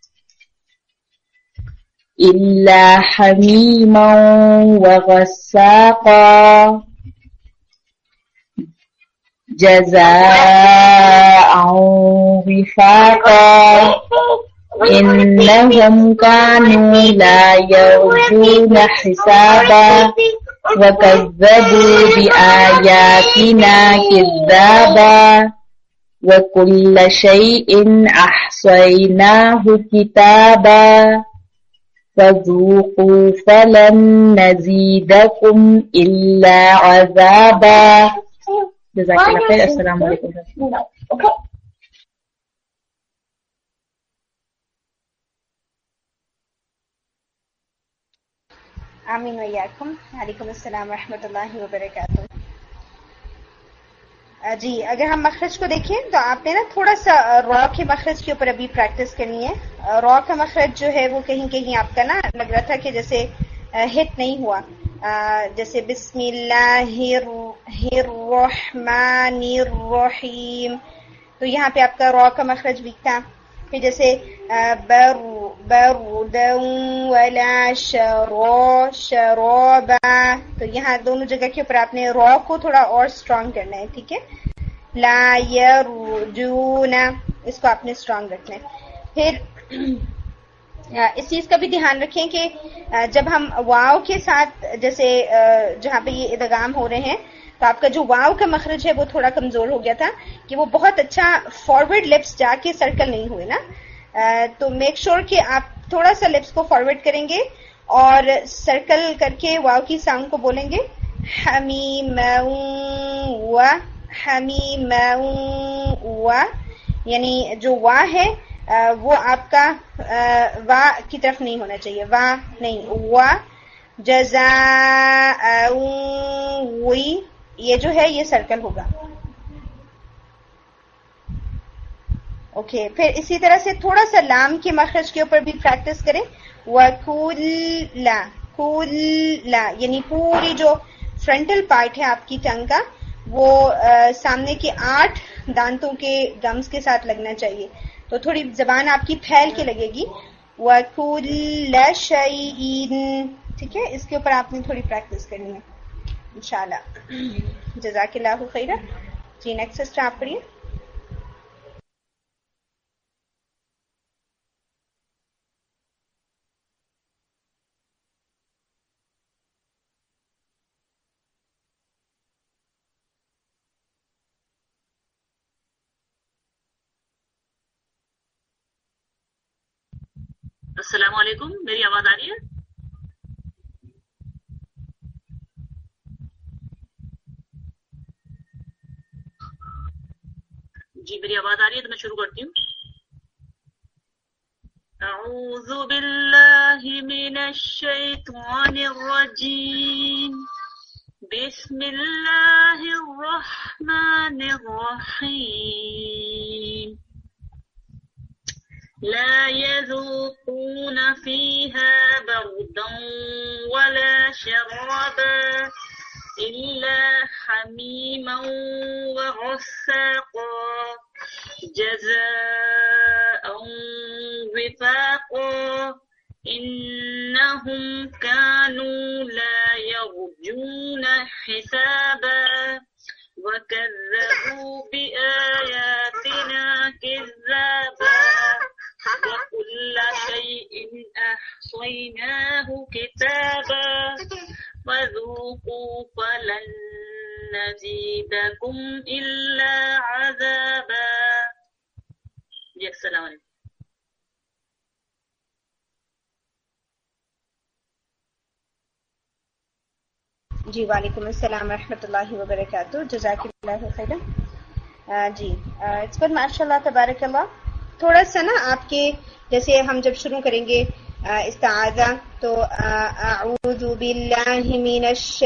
إلا حميما وغساقا جزاء وفاقا إنهم كانوا لا يرجون حسابا وكذبوا بآياتنا كذابا وكل شيء أحصيناه كتابا فذوقوا فلن نزيدكم إلا عذابا. جزاك الله خير. السلام عليكم. آمین ویاکم. وعلیکم السلام ورحمۃ اللہ وبرکاتہ. جی اگر ہم مخرج کو دیکھیں تو آپ نے نا تھوڑا سا را کے مخرج کے اوپر ابھی پریکٹس کرنی ہے. را کا مخرج جو ہے وہ کہیں کہیں آپ کا نا لگ رہا تھا کہ جیسے ہٹ نہیں ہوا، جیسے بسم اللہ الرحمن الرحیم، تو یہاں پہ آپ کا را کا مخرج ویک تھا. پھر جیسے برو بردا ولا شرو شروبا، تو یہاں دونوں جگہ کے اوپر آپ نے را کو تھوڑا اور اسٹرانگ کرنا ہے. ٹھیک ہے. لا یرجون، اس کو آپ نے اسٹرانگ رکھنا ہے. پھر اس چیز کا بھی دھیان رکھیں کہ جب ہم واو کے ساتھ جیسے جہاں پہ یہ ادغام ہو رہے ہیں تو آپ کا جو واو کا مخرج ہے وہ تھوڑا کمزور ہو گیا تھا کہ وہ بہت اچھا فارورڈ لپس جا کے سرکل نہیں ہوئے نا. تو میک شور کہ آپ تھوڑا سا لپس کو فارورڈ کریں گے اور سرکل کر کے واو کی ساؤنڈ کو بولیں گے. حمیم و حمیم و، یعنی جو وا ہے وہ آپ کا وا کی طرف نہیں ہونا چاہیے، وا نہیں، وا. جزاء وی، یہ جو ہے یہ سرکل ہوگا. اوکے. پھر اسی طرح سے تھوڑا سا لام کے مخرج کے اوپر بھی پریکٹس کریں. وَكُلَّ كُلَّ، یعنی پوری جو فرنٹل پارٹ ہے آپ کی ٹنگ کا وہ سامنے کے آٹھ دانتوں کے گمز کے ساتھ لگنا چاہیے. تو تھوڑی زبان آپ کی پھیل کے لگے گی. وَكُلَّ شَيْءٍ. ٹھیک ہے, اس کے اوپر آپ نے تھوڑی پریکٹس کرنی ہے انشاءاللہ. جزاک اللہ خیرہ. جی نیکسٹ سسٹر آپ پڑھیے. السلام علیکم, میری آواز آ رہی ہے؟ جی میری آواز آ رہی ہے تو میں شروع کرتی ہوں. اعوذ باللہ من الشیطان الرجیم. بسم اللہ الرحمن الرحیم. لا يذوقون فيها بردا ولا شرابا إلا حميما وغساقا جزاء وفاقا إنهم كانوا لا يرجون حسابا وكذبوا بآياتنا كذابا وكل شيء أحصيناه كتابا فذوقوا فلن نزيدكم إلا عذابا. جی السلام علیکم. جی وعلیکم السلام ورحمۃ اللہ وبرکاتہ. جزاک اللہ خیرا. جی اس پر ماشاء اللہ تبارک اللہ تھوڑا سا نا آپ کے جیسے ہم جب شروع کریں گے استعاذہ تو اعوذ باللہ من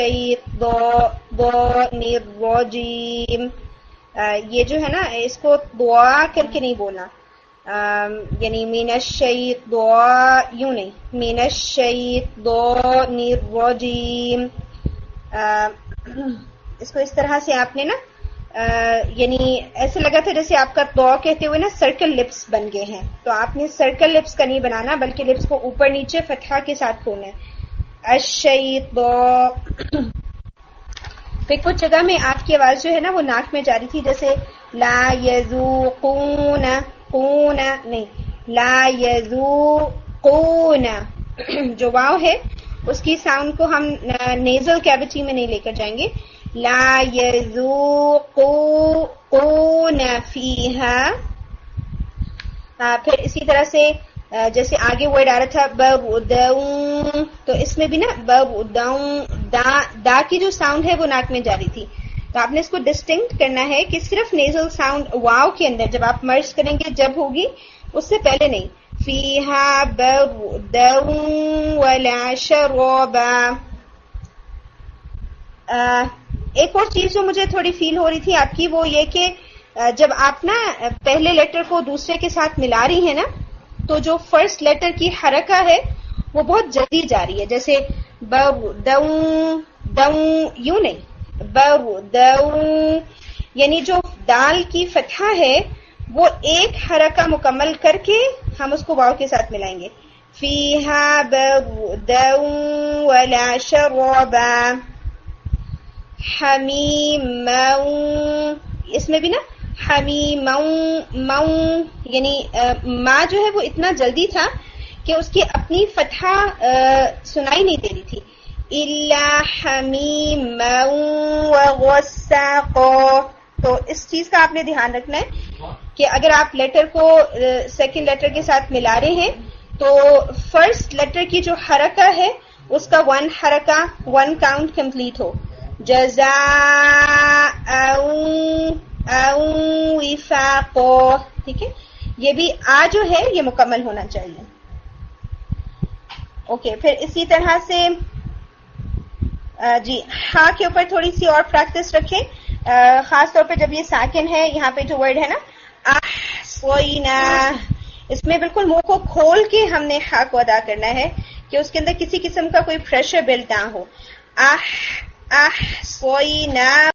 الشیطان الرجیم, یہ جو ہے نا اس کو دعا کر کے نہیں بولنا, یعنی من الشیطان یوں نہیں, من الشیطان الرجیم. اس کو اس طرح سے آپ نے نا یعنی ایسے لگا تھا جیسے آپ کا دعا کہتے ہوئے نا سرکل لپس بن گئے ہیں, تو آپ نے سرکل لپس کا نہیں بنانا بلکہ لپس کو اوپر نیچے فتحہ کے ساتھ کھولنا ہے. الشیطان. پھر کچھ جگہ میں آپ کی آواز جو ہے نا وہ ناک میں جاری تھی, جیسے لا یذوقون قون نہیں, لا یذوقون جو واو ہے اس کی ساؤنڈ کو ہم نیزل کیویٹی میں نہیں لے کر جائیں گے. لا یذوقون فیہا. پھر اسی طرح سے جیسے آگے ورڈ آ رہا تھا بردون, تو اس میں بھی نا بردون دا, دا کی جو ساؤنڈ ہے وہ ناک میں جاری تھی, تو آپ نے اس کو ڈسٹنکٹ کرنا ہے کہ صرف نیزل ساؤنڈ واو کے اندر جب آپ مرج کریں گے جب ہوگی, اس سے پہلے نہیں. فیہا بردون ولا شرابا. ایک اور چیز جو مجھے تھوڑی فیل ہو رہی تھی آپ کی وہ یہ کہ جب آپ نا پہلے لیٹر کو دوسرے کے ساتھ ملا رہی ہیں نا تو جو فرسٹ لیٹر کی حرکہ ہے وہ بہت جلدی جا رہی ہے, جیسے بردون دون یوں نہیں, بردون یعنی جو دال کی فتحہ ہے وہ ایک حرکہ مکمل کر کے ہم اس کو واو کے ساتھ ملائیں گے. فیہا بردون ولا شرابا حمیما. اس میں بھی نا حمیما مو یعنی ما جو ہے وہ اتنا جلدی تھا کہ اس کی اپنی فتحہ سنائی نہیں دے رہی تھی. الا حمیما وغساقا. تو اس چیز کا آپ نے دھیان رکھنا ہے کہ اگر آپ لیٹر کو سیکنڈ لیٹر کے ساتھ ملا رہے ہیں تو فرسٹ لیٹر کی جو حرکہ ہے اس کا ون حرکہ ون کاؤنٹ کمپلیٹ ہو. جزاء او وفاقا. ٹھیک ہے, یہ بھی آ جو ہے یہ مکمل ہونا چاہیے. اوکے, پھر اسی طرح سے جی ہاں کے اوپر تھوڑی سی اور پریکٹس رکھیں, خاص طور پہ جب یہ ساکن ہے. یہاں پہ جو ورڈ ہے نا احصینا, اس میں بالکل منہ کو کھول کے ہم نے ہا کو ادا کرنا ہے کہ اس کے اندر کسی قسم کا کوئی پریشر بلڈ نہ ہو. اح احصیناها،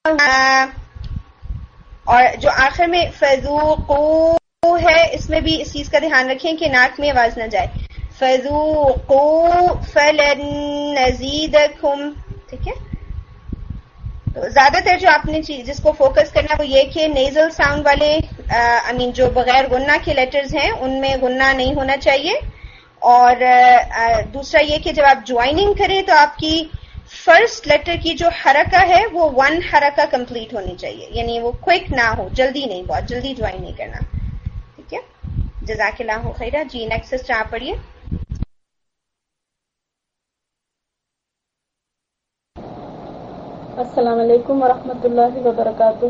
اور جو آخر میں فذوقوا ہے اس میں بھی اس چیز کا دھیان رکھیں کہ ناک میں آواز نہ جائے. فذوقوا فلن نزیدکم. ٹھیک ہے، تو زیادہ تر جو آپ نے جس کو فوکس کرنا ہے وہ یہ کہ نیزل ساؤنڈ والے آئی مین جو بغیر غنہ کے لیٹرز ہیں ان میں غنہ نہیں ہونا چاہیے. اور دوسرا یہ کہ جب آپ جوائننگ کریں تو آپ کی فرسٹ لیٹر کی جو حرکہ ہے وہ ون حرکہ کمپلیٹ ہونی چاہیے، یعنی وہ کوئک نہ ہو، جلدی نہیں، بہت جلدی جوائن نہیں کرنا. ٹھیک ہے، جزاک اللہ خیرہ. جی نیکسٹ سسٹر آپ پڑھیے. السلام علیکم ورحمۃ اللہ وبرکاتہ.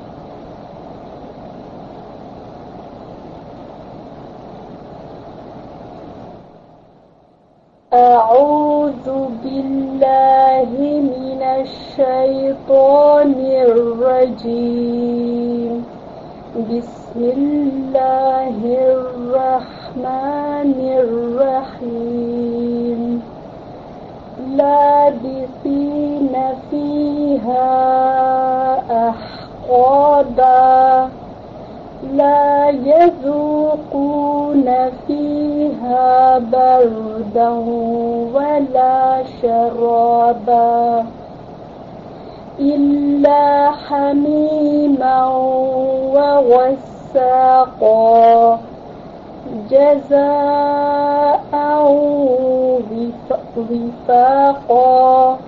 اعوذ باللہ من الشیطان الرجیم. بسم اللہ الرحمن الرحیم. لابثین فیہا احقابا لا يذوقون فيها بردا ولا شرابا إلا حميما وغساقا جزاء وفاقا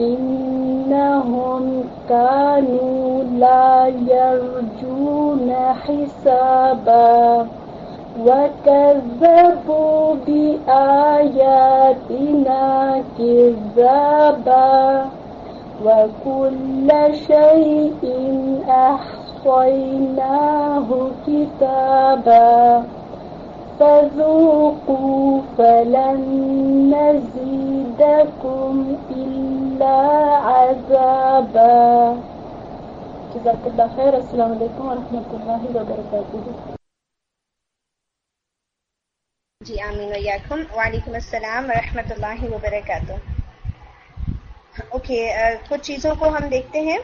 إنهم كانوا لا يرجون حسابا وكذبوا بآياتنا كذابا وكل شيء أحصيناه كتابا فذوقوا فلن نزيدكم إلا عذابا. جزاک اللہ خیر. السلام علیکم ورحمۃ اللہ وبرکاتہ. جی آمین ویاکم. وعلیکم السلام ورحمۃ اللہ وبرکاتہ. اوکے، کچھ چیزوں کو ہم دیکھتے ہیں.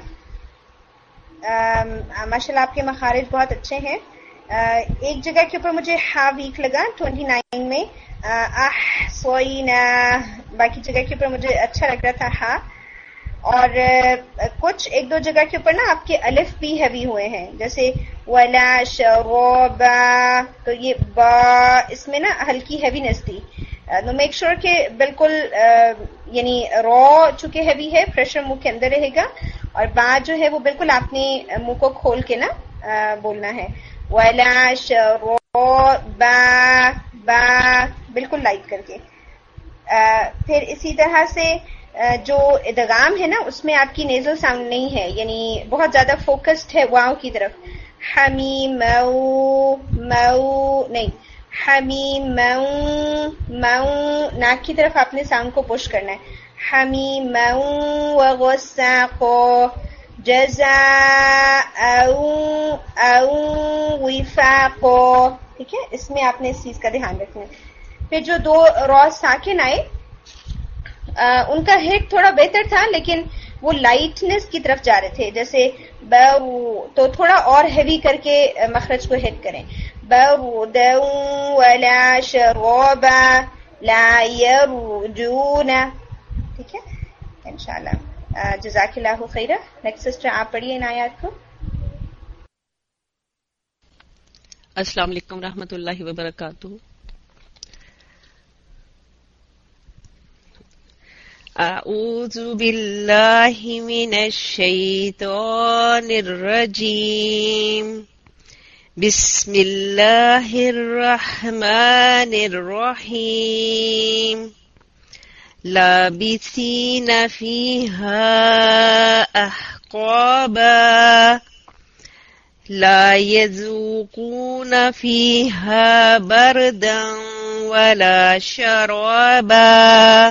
ماشاء اللہ آپ کے مخارج بہت اچھے ہیں. ایک جگہ کے اوپر مجھے ہا ویک لگا ٹوینٹی نائن میں احصینا، باقی جگہ کے اوپر مجھے اچھا لگ رہا تھا ہا. اور کچھ ایک دو جگہ کے اوپر نا آپ کے الف بھی ہیوی ہوئے ہیں، جیسے ولا شرابا، تو یہ با اس میں نا ہلکی ہیوینس تھی. تو میک شور کہ بالکل یعنی رو چونکہ ہیوی ہے، پریشر منہ کے اندر رہے گا، اور با جو ہے وہ بالکل آپ نے منہ کو کھول کے نا بولنا ہے. ولا شرابا، با بالکل لائٹ کر کے. پھر اسی طرح سے جو ادغام ہے نا اس میں آپ کی نیزل ساؤنڈ نہیں ہے، یعنی بہت زیادہ فوکسڈ ہے واو کی طرف. حمیم مو مو نہیں، حمیم مو مو ناک کی طرف آپ نے ساؤنڈ کو پش کرنا ہے. حمیم مو وغساقو جزاء او وفاقو. ٹھیک ہے، اس میں آپ نے اس چیز کا دھیان رکھنا ہے. پھر جو دو را ساکن آئے ان کا ہٹ تھوڑا بہتر تھا، لیکن وہ لائٹنس کی طرف جا رہے تھے، جیسے بو تو تھوڑا اور ہیوی کر کے مخرج کو ہٹ کریں. بَرْدًا وَلَا شَرَابًا لَا يَرْجُونَ. ٹھیک ہے انشاءاللہ. جزاک اللہ خیرہ. نیکسٹ سسٹر آپ پڑھیے ان آیات کو. السلام علیکم ورحمۃ اللہ وبرکاتہ. اعوذ باللہ من الشیطان الرجیم. بسم اللہ الرحمن الرحیم. لابثین فیہا احقابا لا يذوقون فيها بردا ولا شرابا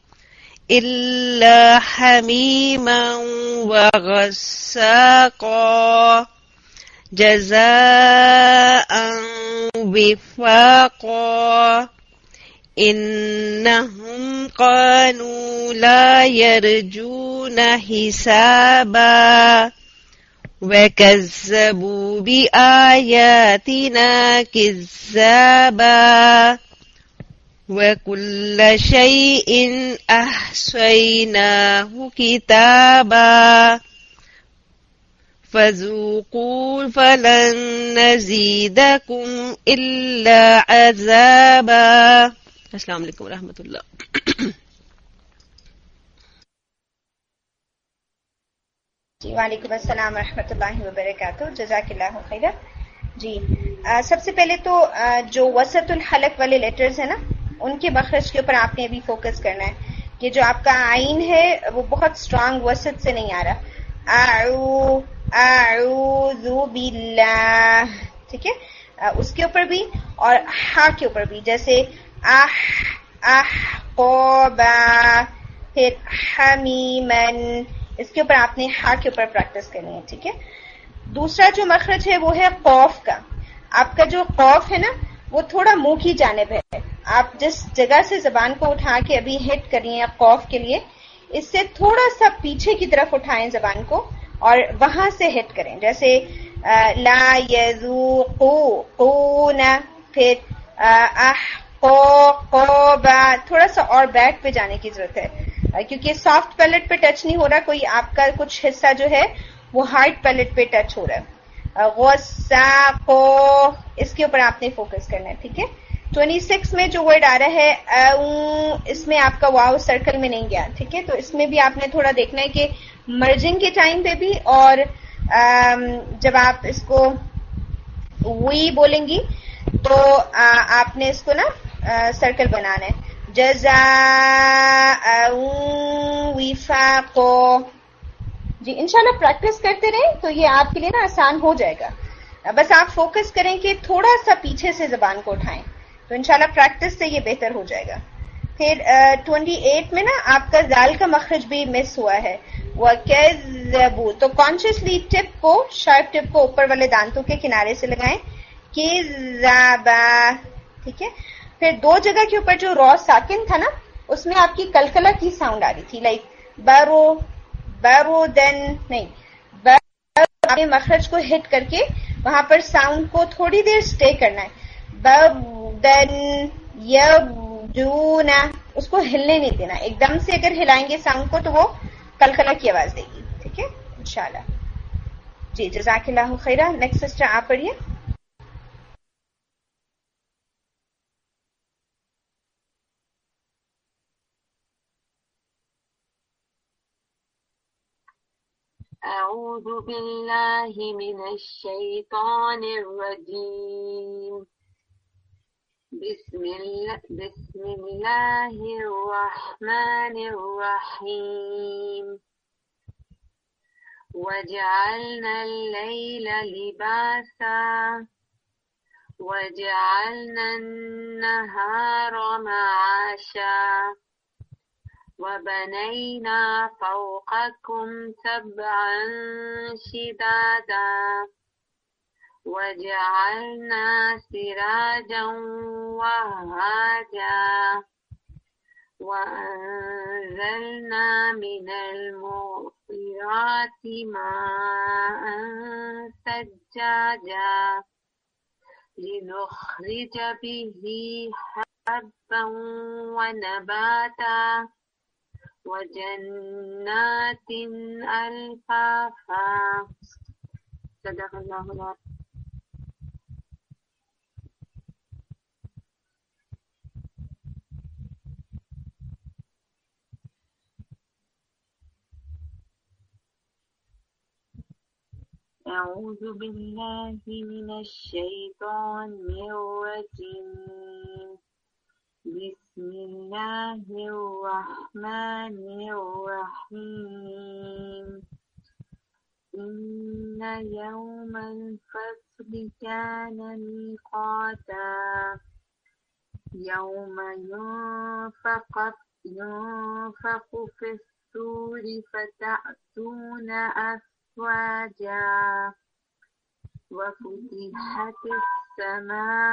إلا حميما وغساقا جزاء وفاقا إنهم كانوا لا يرجون يحتسبون حسابا وكذبوا بآياتنا كذابا وكل شيء أحصيناه كتابا فذوقوا فلن نزيدكم إلا عذابا. السلام علیکم ورحمۃ اللہ. جی وعلیکم السلام ورحمۃ اللہ وبرکاتہ. جزاک اللہ خیرہ. جی آ, سب سے پہلے تو آ, جو وسط الحلق والے لیٹرز ہیں نا ان کے مخرج کے اوپر آپ نے ابھی فوکس کرنا ہے کہ جو آپ کا عین ہے وہ بہت اسٹرانگ وسط سے نہیں آ رہا. اعو اعوذ باللہ, ٹھیک ہے, اس کے اوپر بھی اور ہا کے اوپر بھی, جیسے اح اح قوبا, پھر حمیمن, اس کے اوپر آپ نے ہا کے اوپر پریکٹس کرنی ہے, ٹھیک ہے. دوسرا جو مخرج ہے وہ ہے قوف کا. آپ کا جو قوف ہے نا وہ تھوڑا منہ کی جانب ہے. آپ جس جگہ سے زبان کو اٹھا کے ابھی ہٹ کر رہی ہیں قوف کے لیے, اس سے تھوڑا سا پیچھے کی طرف اٹھائیں زبان کو اور وہاں سے ہٹ کریں, جیسے لا یذوقون, پھر اح قو قوبا, تھوڑا سا اور بیک پہ جانے کی ضرورت ہے کیونکہ سافٹ پیلٹ پہ ٹچ نہیں ہو رہا, کوئی آپ کا کچھ حصہ جو ہے وہ ہارڈ پیلٹ پہ ٹچ ہو رہا ہے. غصاقو, اس کے اوپر آپ نے فوکس کرنا ہے, ٹھیک ہے. ٹوئنٹی سکس میں جو ورڈ آ رہا ہے اون, اس میں آپ کا واو سرکل میں نہیں گیا, ٹھیک ہے. تو اس میں بھی آپ نے تھوڑا دیکھنا ہے کہ مرجنگ کے ٹائم پہ بھی اور جب آپ اس کو وی بولیں گی تو آپ نے اس کو نا سرکل بنانا ہے. جزاء وفاقا. جی انشاءاللہ پریکٹس کرتے رہیں تو یہ آپ کے لیے نا آسان ہو جائے گا. بس آپ فوکس کریں کہ تھوڑا سا پیچھے سے زبان کو اٹھائیں تو انشاءاللہ پریکٹس سے یہ بہتر ہو جائے گا. پھر ٹوئنٹی ایٹ میں نا آپ کا زال کا مخرج بھی مس ہوا ہے. وَكَذَّبُوا, تو کانشیسلی ٹپ کو, شارپ ٹپ کو اوپر والے دانتوں کے کنارے سے لگائیں. کِذَّبَا, ٹھیک ہے. پھر دو جگہ کے اوپر جو را ساکن تھا نا اس میں آپ کی کلکلا کی ساؤنڈ آ رہی تھی, لائک برو برو دین نہیں, آپ نے مخرج کو ہٹ کر کے وہاں پر ساؤنڈ کو تھوڑی دیر سٹے کرنا ہے. برودن یبدونا, اس کو ہلنے نہیں دینا, ایک دم سے اگر ہلائیں گے ساؤنڈ کو تو وہ کلکلا کی آواز دے گی, ٹھیک ہے انشاءاللہ. جی جزاک اللہ خیرہ. نیکسٹ سسٹر آپ پڑھیے. أعوذ بالله من الشيطان الرجيم. بسم الله, بسم الله الرحمن الرحيم. وجعلنا الليل لباسا وجعلنا النهار معاشا وبنينا فوقكم سبعا شدادا وجعلنا سراجا وهاجا وأنزلنا من المعصرات ماء ثجاجا لنخرج به حبا ونباتا وجنات ألفافا. صدق الله العظيم. أعوذ بالله من الشيطان الرجيم. بسم الله الرحمن الرحيم. إن يوم الفصل كان ميقاتا يوم ينفق ينفق في الصور فتأتون أفواجا وفتحت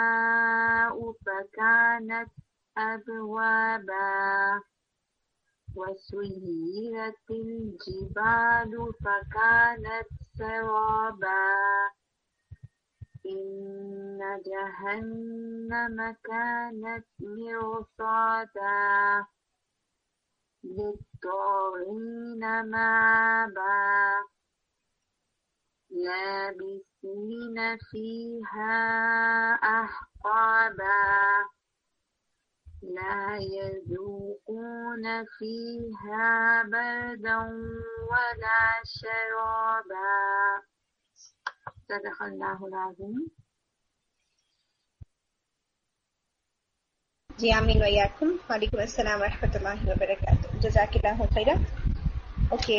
السماء فكانت أبوابا وسيرت الجبال فكانت سرابا إن جهنم كانت مرصادا للطاغين مآبا لابثين فيها أحقابا لا يذوقون فيها بردا ولا شرابا صدق اللہ العظیم. جی آمین ویاکم. وعلیکم السلام ورحمۃ اللہ وبرکاتہ. جزاک اللہ خیرا. اوکے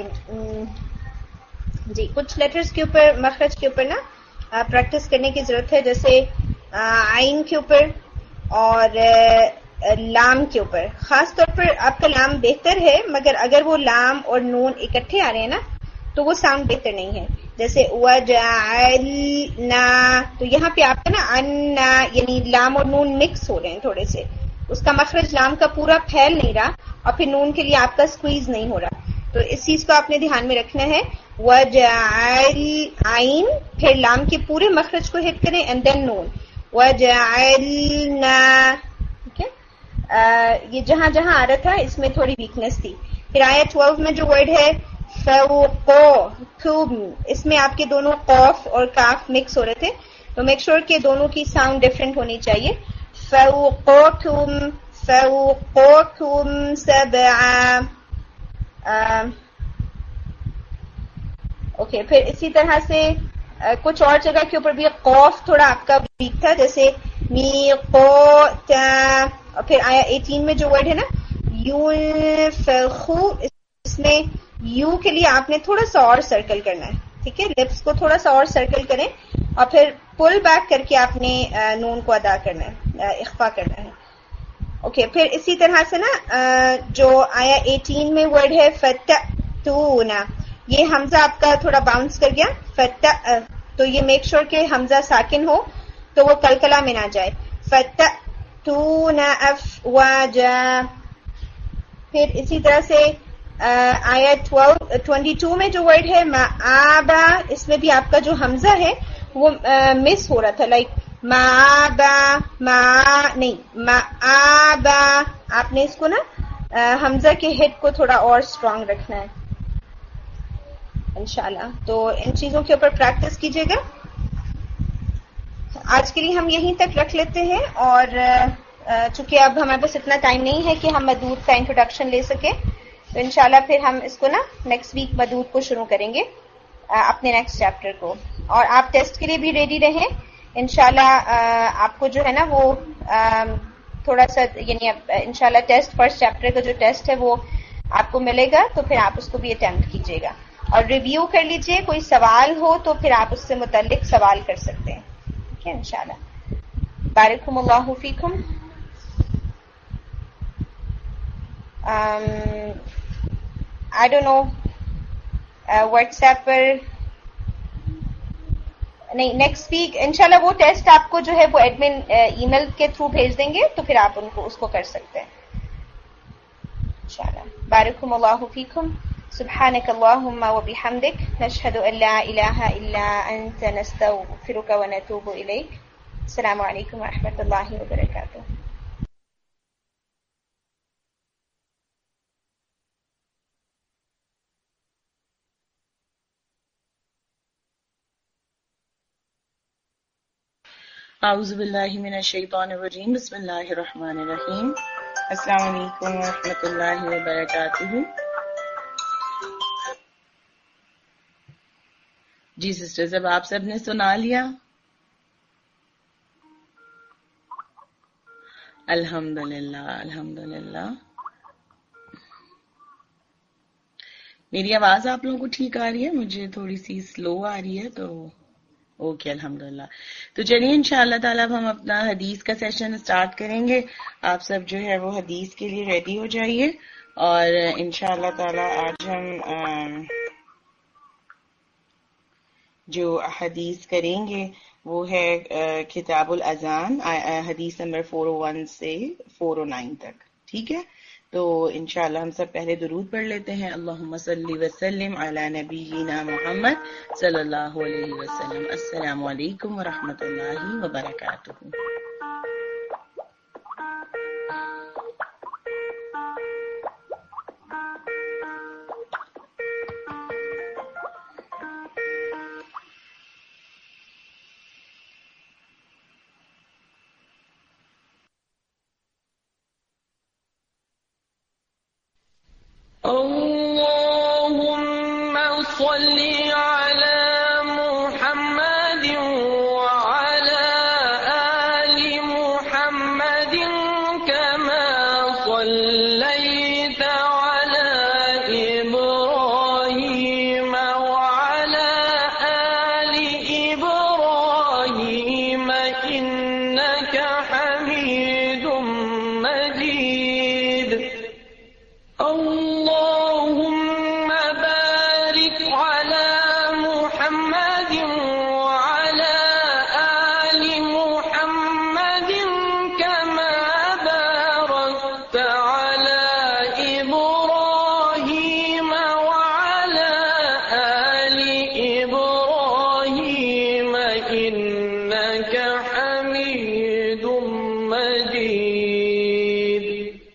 جی کچھ لیٹرز کے اوپر مخرج کے اوپر نا پریکٹس کرنے کی ضرورت ہے، جیسے عین کے اوپر اور لام کے اوپر. خاص طور پر آپ کا لام بہتر ہے، مگر اگر وہ لام اور نون اکٹھے آ رہے ہیں نا تو وہ ساؤنڈ بہتر نہیں ہے. جیسے وجعلنا، تو یہاں پہ آپ کا نا انا یعنی لام اور نون مکس ہو رہے ہیں تھوڑے سے، اس کا مخرج لام کا پورا پھیل نہیں رہا اور پھر نون کے لیے آپ کا سکویز نہیں ہو رہا. تو اس چیز کو آپ نے دھیان میں رکھنا ہے. وجعل عین پھر لام کے پورے مخرج کو ہٹ کریں اینڈ دین نون. وجعلنا ٹھیک ہے. یہ جہاں جہاں آ رہا تھا اس میں تھوڑی ویکنیس تھی. پھر آیا ٹویلو میں جو ورڈ ہے فوقو، اس میں آپ کے دونوں قوف اور کاف مکس ہو رہے تھے، تو میک شور کہ دونوں کی ساؤنڈ ڈفرینٹ ہونی چاہیے. فوقوتم فوقوتم سبعا. اوکے پھر اسی طرح سے کچھ اور جگہ کے اوپر بھی قوف تھوڑا آپ کا ویک تھا، جیسے میقوتا. اور پھر آیا ایٹین میں جو ورڈ ہے نا یونفخو، اس میں یو کے لیے آپ نے تھوڑا سا اور سرکل کرنا ہے. ٹھیک ہے، لپس کو تھوڑا سا اور سرکل کریں اور پھر پل بیک کر کے آپ نے نون کو ادا کرنا ہے، اخفا کرنا ہے. اوکے پھر اسی طرح سے نا جو آیا ایٹین میں ورڈ ہے فتأتونا، یہ حمزہ آپ کا تھوڑا باؤنس کر گیا. فتح تو یہ میک شور کہ حمزہ ساکن ہو تو وہ کلکلا میں نہ جائے. فتأتونا افواجا. پھر اسی طرح سے آیا ٹوینٹی ٹو میں جو ورڈ ہے مآبا، اس میں بھی آپ کا جو حمزہ ہے وہ مس ہو رہا تھا، لائک مآبا ما نہیں مآبا. آپ نے اس کو نا حمزہ کے ہٹ کو تھوڑا اور اسٹرانگ رکھنا ہے انشاءاللہ. تو ان چیزوں کے اوپر پریکٹس کیجیے گا. آج کے لیے ہم یہیں تک رکھ لیتے ہیں، اور چونکہ اب ہمارے پاس اتنا ٹائم نہیں ہے کہ ہم مدود کا انٹروڈکشن لے سکیں، تو انشاءاللہ پھر ہم اس کو نا نیکسٹ ویک مدود کو شروع کریں گے اپنے نیکسٹ چیپٹر کو. اور آپ ٹیسٹ کے لیے بھی ریڈی رہیں انشاءاللہ. آپ کو جو ہے نا وہ تھوڑا سا یعنی انشاءاللہ ٹیسٹ فرسٹ چیپٹر کا جو ٹیسٹ ہے وہ آپ کو ملے گا، تو پھر آپ اس کو بھی اٹیمپٹ کیجیے گا اور ریویو کر لیجیے. کوئی سوال ہو تو پھر آپ اس سے متعلق سوال کر سکتے ہیں. ٹھیک ہے انشاءاللہ. بارکم اللہ فیکم. I don't know WhatsApp پر نہیں، نیکسٹ ویک انشاءاللہ وہ ٹیسٹ آپ کو جو ہے وہ ایڈمن ای میل کے تھرو بھیج دیں گے، تو پھر آپ ان کو اس کو کر سکتے ہیں انشاءاللہ. بارکم اللہ فیکم. سبحانك اللهم وبحمدك نشهد ان لا اله الا انت نستغفرك ونتوب اليك. السلام علیکم ورحمۃ اللہ وبرکاتہ. اعوذ باللہ من الشیطان الرجیم. بسم اللہ الرحمن الرحیم. السلام علیکم ورحمۃ اللہ وبرکاتہ. جی سسٹرز، اب آپ سب نے سنا لیا؟ الحمدللہ الحمدللہ. میری آواز آپ لوگوں کو ٹھیک آ رہی ہے؟ مجھے تھوڑی سی سلو آ رہی ہے تو اوکے الحمدللہ. تو چلیے انشاءاللہ تعالیٰ اب ہم اپنا حدیث کا سیشن سٹارٹ کریں گے. آپ سب جو ہے وہ حدیث کے لیے ریڈی ہو جائیے، اور انشاءاللہ تعالیٰ آج ہم جو حدیث کریں گے وہ ہے کتاب الاذان، حدیث نمبر فور او ون سے فور او نائن تک. ٹھیک ہے، تو انشاءاللہ ہم سب پہلے درود پڑھ لیتے ہیں. اللہم صلی وسلم علی نبینا محمد صلی اللہ علیہ وسلم. السلام علیکم ورحمۃ اللہ وبرکاتہ. اللهم صل على محمد وعلى آل محمد كما صليت على إبراهيم وعلى آل إبراهيم إنك حميد مجيد. اللهم بارك على محمد وعلى آل محمد كما باركت على إبراهيم وعلى آل إبراهيم إنك حميد مجيد.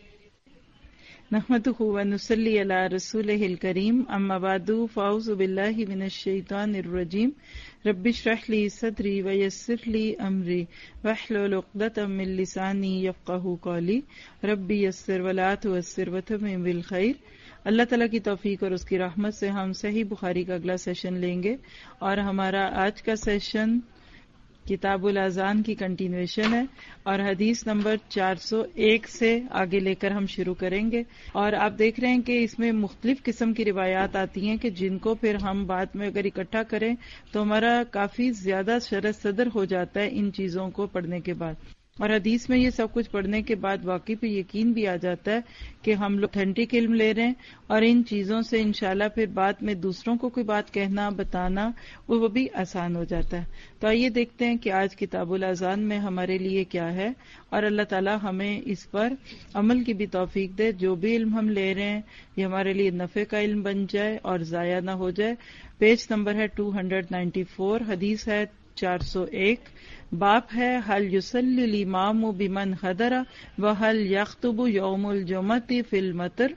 نحمده ونصلي على رسوله الكريم. اما بعد فاعوذ بالله من الشيطان الرجيم. رب اشرح لي صدري ويسر لي امري واحلل عقدة من لساني يفقهوا قولي. رب يسر ولا تعسر وتمم بالخير. اللہ تعالیٰ کی توفیق اور اس کی رحمت سے ہم صحیح بخاری کا اگلا سیشن لیں گے، اور ہمارا آج کا سیشن کتاب الاذان کی کنٹینویشن ہے، اور حدیث نمبر چار سو ایک سے آگے لے کر ہم شروع کریں گے. اور آپ دیکھ رہے ہیں کہ اس میں مختلف قسم کی روایات آتی ہیں کہ جن کو پھر ہم بعد میں اگر اکٹھا کریں تو ہمارا کافی زیادہ شرح صدر ہو جاتا ہے ان چیزوں کو پڑھنے کے بعد. اور حدیث میں یہ سب کچھ پڑھنے کے بعد واقعی پہ یقین بھی آ جاتا ہے کہ ہم لوگ اتھینٹک علم لے رہے ہیں، اور ان چیزوں سے انشاءاللہ پھر بعد میں دوسروں کو کوئی بات کہنا بتانا وہ بھی آسان ہو جاتا ہے. تو آئیے دیکھتے ہیں کہ آج کتاب الاذان میں ہمارے لیے کیا ہے، اور اللہ تعالیٰ ہمیں اس پر عمل کی بھی توفیق دے. جو بھی علم ہم لے رہے ہیں یہ ہمارے لیے نفع کا علم بن جائے اور ضائع نہ ہو جائے. پیج نمبر ہے دو سو چورانوے، حدیث ہے چار سو ایک. باب ہے حل یصلی الامام بمن حضر وحل یخطب یوم الجمعۃ فی المطر.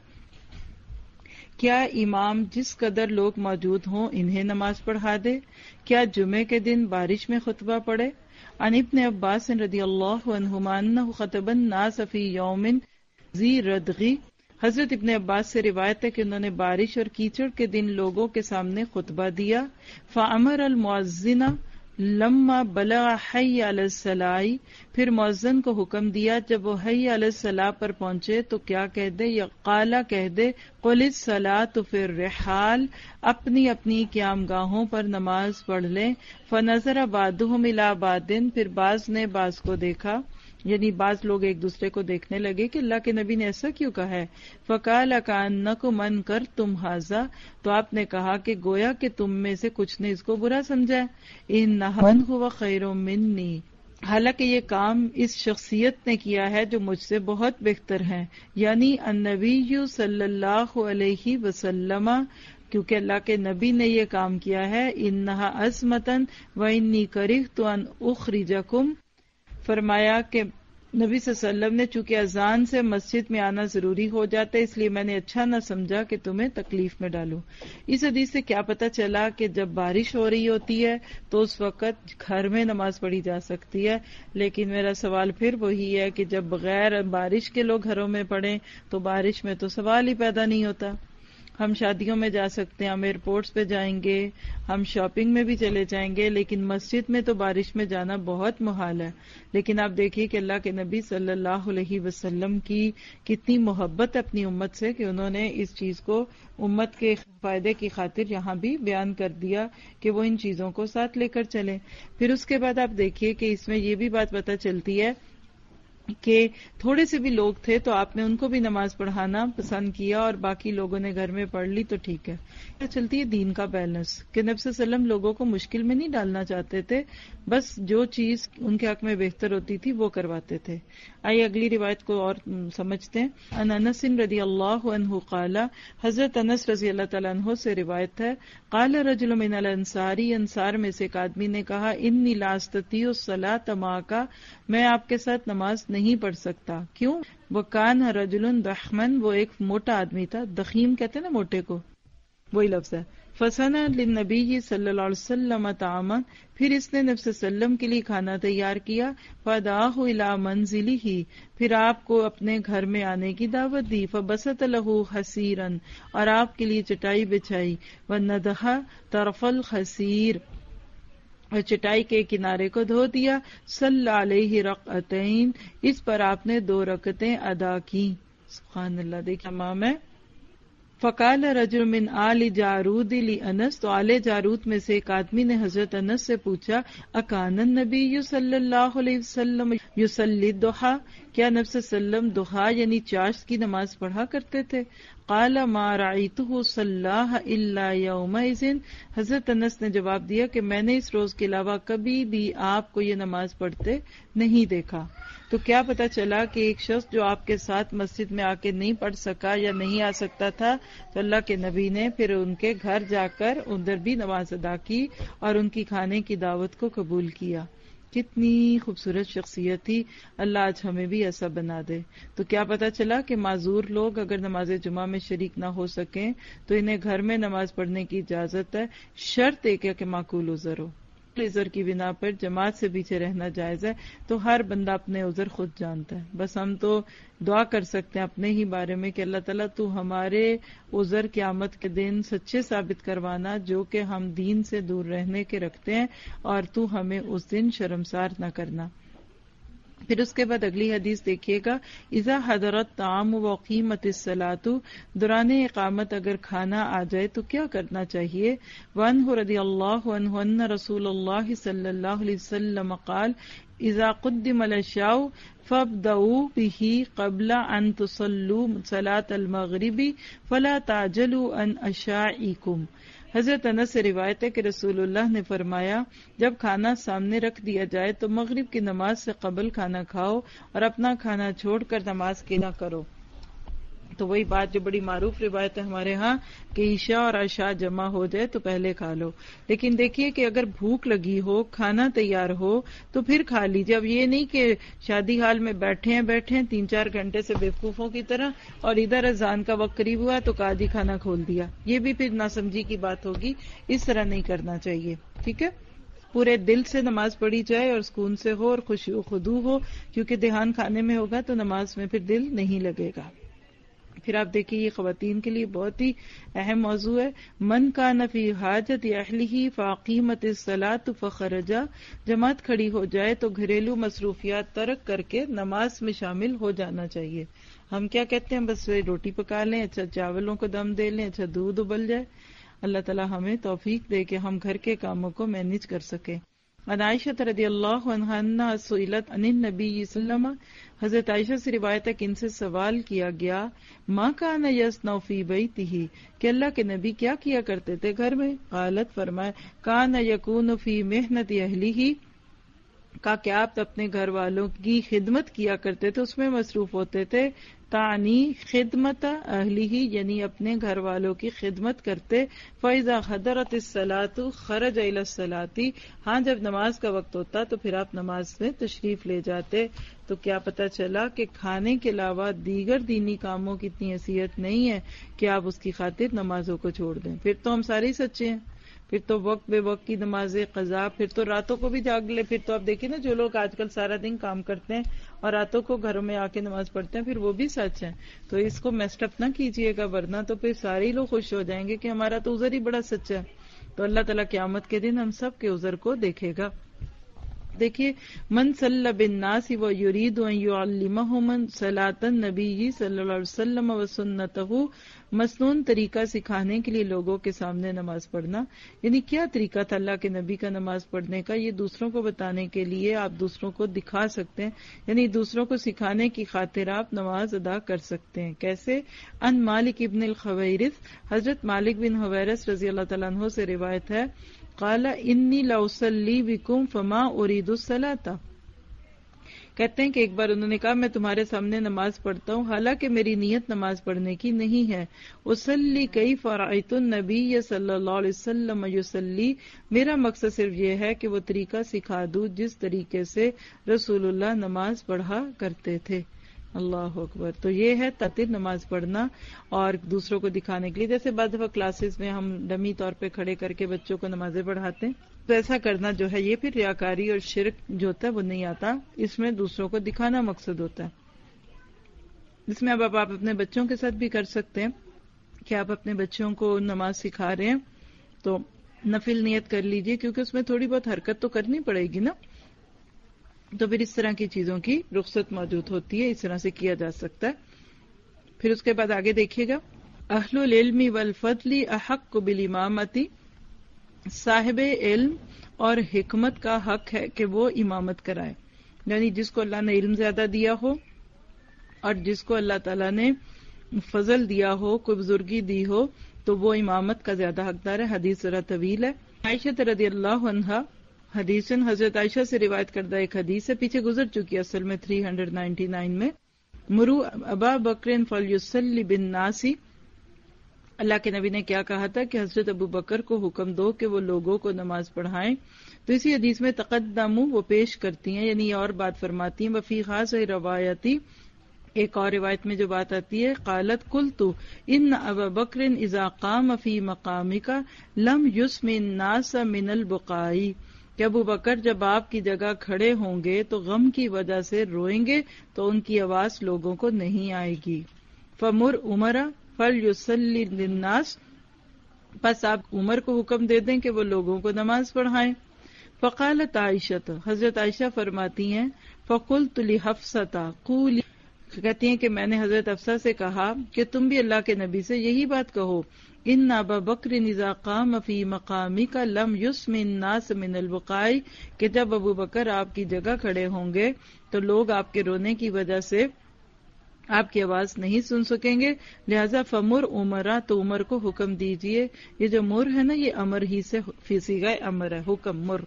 کیا امام جس قدر لوگ موجود ہوں انہیں نماز پڑھا دے؟ کیا جمعے کے دن بارش میں خطبہ پڑھے؟ عن ابن عباس رضی اللہ عنہما انہ خطب الناس فی یوم ذی ردغی. حضرت ابن عباس سے روایت ہے کہ انہوں نے بارش اور کیچڑ کے دن لوگوں کے سامنے خطبہ دیا. فامر المؤذن لما بلغ حی علی الصلاۃ، پھر مؤذن کو حکم دیا جب وہ حی علی الصلاۃ پر پہنچے تو کیا کہہ دے؟ یا قالا کہہ دے قل الصلاۃ فی الرحال، اپنی اپنی قیام گاہوں پر نماز پڑھ لیں. فنظر بعضهم الی بعض، پھر بعض نے بعض کو دیکھا، یعنی بعض لوگ ایک دوسرے کو دیکھنے لگے کہ اللہ کے نبی نے ایسا کیوں کہا ہے. فقال کأنکم انکرتم ھذا، تو آپ نے کہا کہ گویا کہ تم میں سے کچھ نے اس کو برا سمجھا. انہ من ھو خیر منی، حالانکہ یہ کام اس شخصیت نے کیا ہے جو مجھ سے بہت بہتر ہیں، یعنی النبی صلی اللہ علیہ وسلم، کیونکہ اللہ کے نبی نے یہ کام کیا ہے. انہا عصمتن و انی کرہت ان اخرجکم، فرمایا کہ نبی صلی اللہ علیہ وسلم نے چونکہ اذان سے مسجد میں آنا ضروری ہو جاتا ہے، اس لیے میں نے اچھا نہ سمجھا کہ تمہیں تکلیف میں ڈالوں. اس حدیث سے کیا پتہ چلا کہ جب بارش ہو رہی ہوتی ہے تو اس وقت گھر میں نماز پڑھی جا سکتی ہے. لیکن میرا سوال پھر وہی ہے کہ جب بغیر بارش کے لوگ گھروں میں پڑھیں تو بارش میں تو سوال ہی پیدا نہیں ہوتا. ہم شادیوں میں جا سکتے ہیں، ہم ایئرپورٹس پہ جائیں گے، ہم شاپنگ میں بھی چلے جائیں گے، لیکن مسجد میں تو بارش میں جانا بہت محال ہے. لیکن آپ دیکھیے کہ اللہ کے نبی صلی اللہ علیہ وسلم کی کتنی محبت اپنی امت سے کہ انہوں نے اس چیز کو امت کے فائدے کی خاطر یہاں بھی بیان کر دیا کہ وہ ان چیزوں کو ساتھ لے کر چلیں. پھر اس کے بعد آپ دیکھیے کہ اس میں یہ بھی بات پتہ چلتی ہے کہ تھوڑے سے بھی لوگ تھے تو آپ نے ان کو بھی نماز پڑھانا پسند کیا اور باقی لوگوں نے گھر میں پڑھ لی تو ٹھیک ہے. چلتی ہے دین کا بیلنس کہ نبی صلی اللہ علیہ وسلم لوگوں کو مشکل میں نہیں ڈالنا چاہتے تھے، بس جو چیز ان کے حق میں بہتر ہوتی تھی وہ کرواتے تھے. آئیے اگلی روایت کو اور سمجھتے ہیں. ان انس رضی اللہ عنہ قال، حضرت انس رضی اللہ تعالیٰ عنہ سے روایت ہے، قال رجل من الانصاری، انصار میں سے ایک آدمی نے کہا، انی لا استطیع الصلاۃ معک، میں آپ کے ساتھ نماز نہیں پڑھ سکتا. کیوں؟ وکان رجل ضخمن، وہ ایک موٹا آدمی تھا. دخیم کہتے ہیں نا موٹے کو، وہی لفظ ہے. فصنع للنبی صلی اللہ علیہ وسلم طعاما، پھر اس نے نبی صلی اللہ علیہ وسلم کے لیے کھانا تیار کیا. فدعاہ الی منزلہ، پھر آپ کو اپنے گھر میں آنے کی دعوت دی. فبسط لہ حسیرا، اور آپ کے لیے چٹائی بچھائی. وندھہ طرف الحسیر، اور چٹائی کے کنارے کو دھو دیا. صلی علیہ رکعتین، اس پر آپ نے دو رکعتیں ادا کی. سبحان اللہ. دیکھیں امام ہے. فقال رجل من آل جارود لانس، تو آل جارود میں سے ایک آدمی نے حضرت انس سے پوچھا، اکان النبی صلی اللہ علیہ وسلم یصلی الضحی، کیا نبی صلی اللہ علیہ وسلم ضحی یعنی چاشت کی نماز پڑھا کرتے تھے؟ قال ما رأیتہ صلاہ الا یومئذ، حضرت انس نے جواب دیا کہ میں نے اس روز کے علاوہ کبھی بھی آپ کو یہ نماز پڑھتے نہیں دیکھا. تو کیا پتا چلا کہ ایک شخص جو آپ کے ساتھ مسجد میں آ کے نہیں پڑھ سکا یا نہیں آ سکتا تھا، تو اللہ کے نبی نے پھر ان کے گھر جا کر ادھر بھی نماز ادا کی اور ان کی کھانے کی دعوت کو قبول کیا. کتنی خوبصورت شخصیت تھی. اللہ آج ہمیں بھی ایسا بنا دے. تو کیا پتا چلا کہ معذور لوگ اگر نماز جمعہ میں شریک نہ ہو سکیں تو انہیں گھر میں نماز پڑھنے کی اجازت ہے، شرط ایک ہے کہ معقول عذر ہو. عذر کی بنا پر جماعت سے پیچھے رہنا جائز ہے. تو ہر بندہ اپنے عذر خود جانتا ہے. بس ہم تو دعا کر سکتے ہیں اپنے ہی بارے میں کہ اللہ تعالیٰ تو ہمارے عذر قیامت کے دن سچے ثابت کروانا جو کہ ہم دین سے دور رہنے کے رکھتے ہیں، اور تو ہمیں اس دن شرمسار نہ کرنا. پھر اس کے بعد اگلی حدیث دیکھیے گا. اذا حضرت طعام وقیمت الصلاۃ، دوران اقامت اگر کھانا آ جائے تو کیا کرنا چاہیے؟ وعنہ رضی اللہ عنہ ان رسول اللہ صلی اللہ علیہ وسلم قال، اذا قدم العشاء فابدؤوا به قبل ان تصلوا صلاة المغرب فلا تعجلوا عن عشائکم. حضرت انس سے روایت ہے کہ رسول اللہ نے فرمایا، جب کھانا سامنے رکھ دیا جائے تو مغرب کی نماز سے قبل کھانا کھاؤ اور اپنا کھانا چھوڑ کر نماز کی نہ کرو. تو وہی بات جو بڑی معروف روایت ہے ہمارے ہاں کہ عشاء اور عشاء جمع ہو جائے تو پہلے کھا لو. لیکن دیکھیے کہ اگر بھوک لگی ہو، کھانا تیار ہو تو پھر کھا لیجیے. اب یہ نہیں کہ شادی حال میں بیٹھے ہیں بیٹھے ہیں تین چار گھنٹے سے بیوقوفوں کی طرح اور ادھر اذان کا وقت قریب ہوا تو کہا جی کھانا کھول دیا. یہ بھی پھر ناسمجھی کی بات ہوگی. اس طرح نہیں کرنا چاہیے. ٹھیک ہے، پورے دل سے نماز پڑھی جائے اور سکون سے ہو اور خوشی و خضوع ہو، کیونکہ دھیان کھانے میں ہوگا تو نماز میں پھر دل نہیں لگے گا. پھر آپ دیکھیے یہ خواتین کے لیے بہت ہی اہم موضوع ہے. من کان فی حاجت اہلہ فاقیمت الصلاۃ فخرج، جماعت کھڑی ہو جائے تو گھریلو مصروفیات ترک کر کے نماز میں شامل ہو جانا چاہیے. ہم کیا کہتے ہیں، بس روٹی پکا لیں، اچھا چاولوں کو دم دے لیں، اچھا دودھ ابل جائے. اللہ تعالی ہمیں توفیق دے کہ ہم گھر کے کاموں کو مینج کر سکیں. عن عائشہ رضی اللہ عنہا انہا سئلت عن النبی صلی اللہ علیہ وسلم، حضرت عائشہ سے روایت ہے کہ ان سے سوال کیا گیا، ما کان یصنع فی بیتہ، کہ اللہ کے نبی کیا کیا کرتے تھے گھر میں؟ قالت، فرمایا، کان یکون فی محنت اہلہ، کہا کہ آپ اپنے گھر والوں کی خدمت کیا کرتے تھے، اس میں مصروف ہوتے تھے. تعنی خدمت اہلہ، یعنی اپنے گھر والوں کی خدمت کرتے. فاذا حضرت الصلاۃ خرج الی الصلاۃ، ہاں جب نماز کا وقت ہوتا تو پھر آپ نماز میں تشریف لے جاتے. تو کیا پتہ چلا کہ کھانے کے علاوہ دیگر دینی کاموں کی اتنی حیثیت نہیں ہے کہ آپ اس کی خاطر نمازوں کو چھوڑ دیں. پھر تو ہم سارے ہی سچے ہیں. پھر تو وقت بے وقت کی نماز قضا، پھر تو راتوں کو بھی جاگ لے. پھر تو آپ دیکھیں نا جو لوگ آج کل سارا دن کام کرتے ہیں اور راتوں کو گھروں میں آ کے نماز پڑھتے ہیں، پھر وہ بھی سچ ہیں. تو اس کو میسٹ اپ نہ کیجیے گا، ورنہ تو پھر سارے ہی لوگ خوش ہو جائیں گے کہ ہمارا تو عذر ہی بڑا سچا ہے. تو اللہ تعالیٰ قیامت کے دن ہم سب کے عذر کو دیکھے گا. دیکھیے من صلی بالناس و یرید ان یعلمہم صلاۃ النبی صلی اللہ علیہ وسلم و سنتہ، مسنون طریقہ سکھانے کے لیے لوگوں کے سامنے نماز پڑھنا. یعنی کیا طریقہ تھا اللہ کے نبی کا نماز پڑھنے کا؟ یہ دوسروں کو بتانے کے لیے آپ دوسروں کو دکھا سکتے ہیں، یعنی دوسروں کو سکھانے کی خاطر آپ نماز ادا کر سکتے ہیں. کیسے؟ ان مالک ابن الخویرث، حضرت مالک بن حویرث رضی اللہ تعالیٰ عنہ سے روایت ہے، قال انی لاصلی بکم فما ارید الصلاۃ، کہتے ہیں کہ ایک بار انہوں نے کہا میں تمہارے سامنے نماز پڑھتا ہوں حالانکہ میری نیت نماز پڑھنے کی نہیں ہے. اصلی کیف رأیت النبی صلی اللہ علیہ وسلم یصلی، میرا مقصد صرف یہ ہے کہ وہ طریقہ سکھا دوں جس طریقے سے رسول اللہ نماز پڑھا کرتے تھے. اللہ اکبر. تو یہ ہے ترتیب نماز پڑھنا اور دوسروں کو دکھانے کے لیے. جیسے بعض دفعہ کلاسز میں ہم ڈمی طور پہ کھڑے کر کے بچوں کو نمازیں پڑھاتے ہیں، تو ایسا کرنا جو ہے یہ پھر ریاکاری اور شرک جو ہوتا ہے وہ نہیں آتا، اس میں دوسروں کو دکھانا مقصد ہوتا ہے. اس میں اب آپ اپنے بچوں کے ساتھ بھی کر سکتے ہیں کہ آپ اپنے بچوں کو نماز سکھا رہے ہیں تو نفل نیت کر لیجئے، کیونکہ اس میں تھوڑی بہت حرکت تو کرنی پڑے گی نا، تو پھر اس طرح کی چیزوں کی رخصت موجود ہوتی ہے، اس طرح سے کیا جا سکتا ہے. پھر اس کے بعد آگے دیکھیے گا، اہل العلم والفضل احق بالامامۃ، صاحب علم اور حکمت کا حق ہے کہ وہ امامت کرائے. یعنی جس کو اللہ نے علم زیادہ دیا ہو اور جس کو اللہ تعالیٰ نے فضل دیا ہو، کوئی بزرگی دی ہو، تو وہ امامت کا زیادہ حقدار ہے. حدیث ذرا طویل ہے. عائشہ رضی اللہ عنہا حدیث، حضرت عائشہ سے روایت کردہ ایک حدیث ہے، پیچھے گزر چکی ہے اصل میں تین سو ننانوے میں. مرو ابا بکر فلیصلی بالناس، اللہ کے نبی نے کیا کہا تھا کہ حضرت ابو بکر کو حکم دو کہ وہ لوگوں کو نماز پڑھائیں. تو اسی حدیث میں تقدموا وہ پیش کرتی ہیں، یعنی اور بات فرماتی ہیں. وفی خاص روایتی، ایک اور روایت میں جو بات آتی ہے، قالت قلت ان ابا بکر اذا قام فی مقامک لم یسمع الناس من البقاء، کہ ابو بکر جب آپ کی جگہ کھڑے ہوں گے تو غم کی وجہ سے روئیں گے تو ان کی آواز لوگوں کو نہیں آئے گی. فمر عمر فلیصلی للناس، بس آپ عمر کو حکم دے دیں کہ وہ لوگوں کو نماز پڑھائیں. فقالت عائشہ، حضرت عائشہ فرماتی ہیں، فقلت لحفصۃ قولی، کہتی ہیں کہ میں نے حضرت حفصہ سے کہا کہ تم بھی اللہ کے نبی سے یہی بات کہو، ان ابا بکر اذا قام فی مقامک لم یسمع الناس من البقاء، کہ جب ابو بکر آپ کی جگہ کھڑے ہوں گے تو لوگ آپ کے رونے کی وجہ سے آپ کی آواز نہیں سن سکیں گے. لہذا فمر عمرہ، تو عمر کو حکم دیجئے. یہ جو مر ہے نا، یہ امر ہی سے فی صیغہ امر ہے، حکم مر.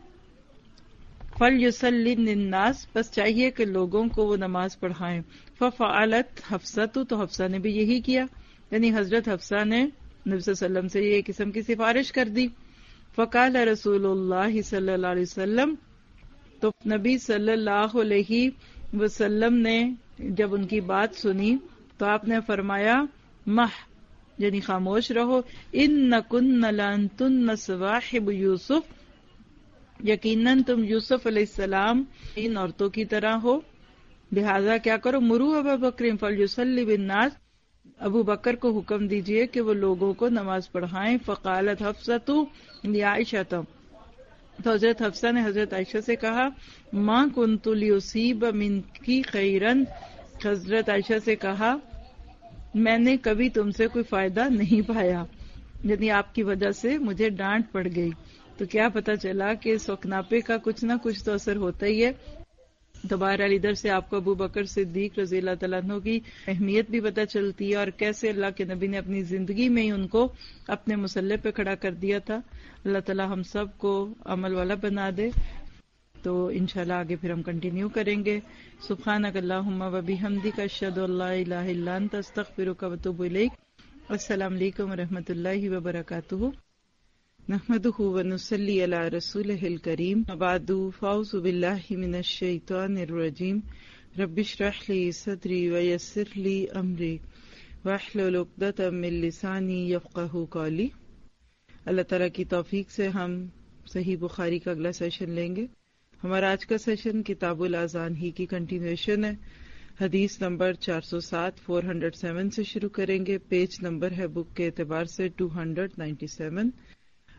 فلیصلی الناس، بس چاہیے کہ لوگوں کو وہ نماز پڑھائیں. ففعلت حفصۃ، تو حفصہ نے بھی یہی کیا، یعنی حضرت حفصہ نے نبی صلی اللہ علیہ وسلم سے یہ قسم کی سفارش کر دی. فقال رسول اللہ صلی اللہ علیہ وسلم، تو نبی صلی اللہ علیہ وسلم نے جب ان کی بات سنی تو آپ نے فرمایا مح، یعنی خاموش رہو. انکن لانتن صواحب یوسف، یقیناً تم یوسف علیہ السلام ان عورتوں کی طرح ہو، لہذا کیا کرو، مرو ابا بکر فلیصلی بالناس، ابو بکر کو حکم دیجئے کہ وہ لوگوں کو نماز پڑھائیں. فقالت حفصۃ لعائشہ، تو حضرت حفصہ نے حضرت عائشہ سے کہا ما کنت لیصیب منکی خیرا، حضرت عائشہ سے کہا میں نے کبھی تم سے کوئی فائدہ نہیں پایا، یعنی آپ کی وجہ سے مجھے ڈانٹ پڑ گئی. تو کیا پتا چلا کہ سوکناپے کا کچھ نہ کچھ تو اثر ہوتا ہی ہے. تو بہرحال ادھر سے آپ کو ابو بکر صدیق رضی اللہ تعالیٰ عنہ کی اہمیت بھی پتہ چلتی ہے اور کیسے اللہ کے نبی نے اپنی زندگی میں ہی ان کو اپنے مسلح پہ کھڑا کر دیا تھا. اللہ تعالیٰ ہم سب کو عمل والا بنا دے. تو انشاءاللہ آگے پھر ہم کنٹینیو کریں گے. سبحانک اللہم و بحمدک، اشہد ان لا الہ الا انت، استغفرک و اتوب الیک. السلام علیکم و رحمۃ اللہ وبرکاتہ. نحمدہ ونصلی علی رسولہ الکریم، بعد فاعوذ باللہ من الشیطان الرجیم. رب اشرح لی صدری ویسر لی امری واحلل عقدۃ من لسانی یفقہوا قولی. اللہ تعالیٰ کی توفیق سے ہم صحیح بخاری کا اگلا سیشن لیں گے. ہمارا آج کا سیشن کتاب الاذان ہی کی کنٹینیوشن ہے. حدیث نمبر چار سو سات فور ہنڈریڈ سیون سے شروع کریں گے. پیج نمبر ہے بک کے اعتبار سے ٹو ہنڈریڈ نائنٹی سیون.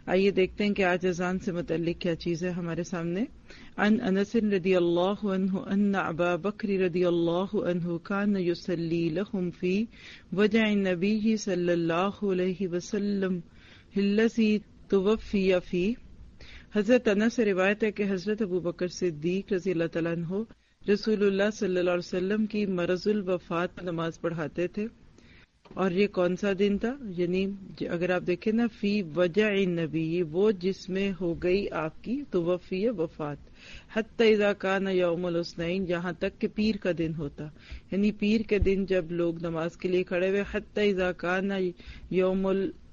آئیے دیکھتے ہیں کہ آج اذان سے متعلق کیا چیز ہے ہمارے سامنے. عن انس رضی اللہ عنہ ان ابا بکر رضی اللہ عنہ کان یصلی لهم فی وجع النبی صلی اللہ علیہ وسلم الذی توفی فی. حضرت انس سے روایت ہے کہ حضرت ابو بکر صدیق رضی اللہ تعالیٰ عنہ رسول اللہ صلی اللہ علیہ وسلم کی مرض الوفات میں نماز پڑھاتے تھے. اور یہ کون سا دن تھا؟ یعنی اگر آپ دیکھیں نا، فی وجع النبی، وہ جس میں ہو گئی آپ کی توفی وفات، حتی اذا کان یوم الاثنین، جہاں تک کہ پیر کا دن ہوتا. یعنی پیر کے دن جب لوگ نماز کے لیے کھڑے ہوئے، حتی اذا کان یوم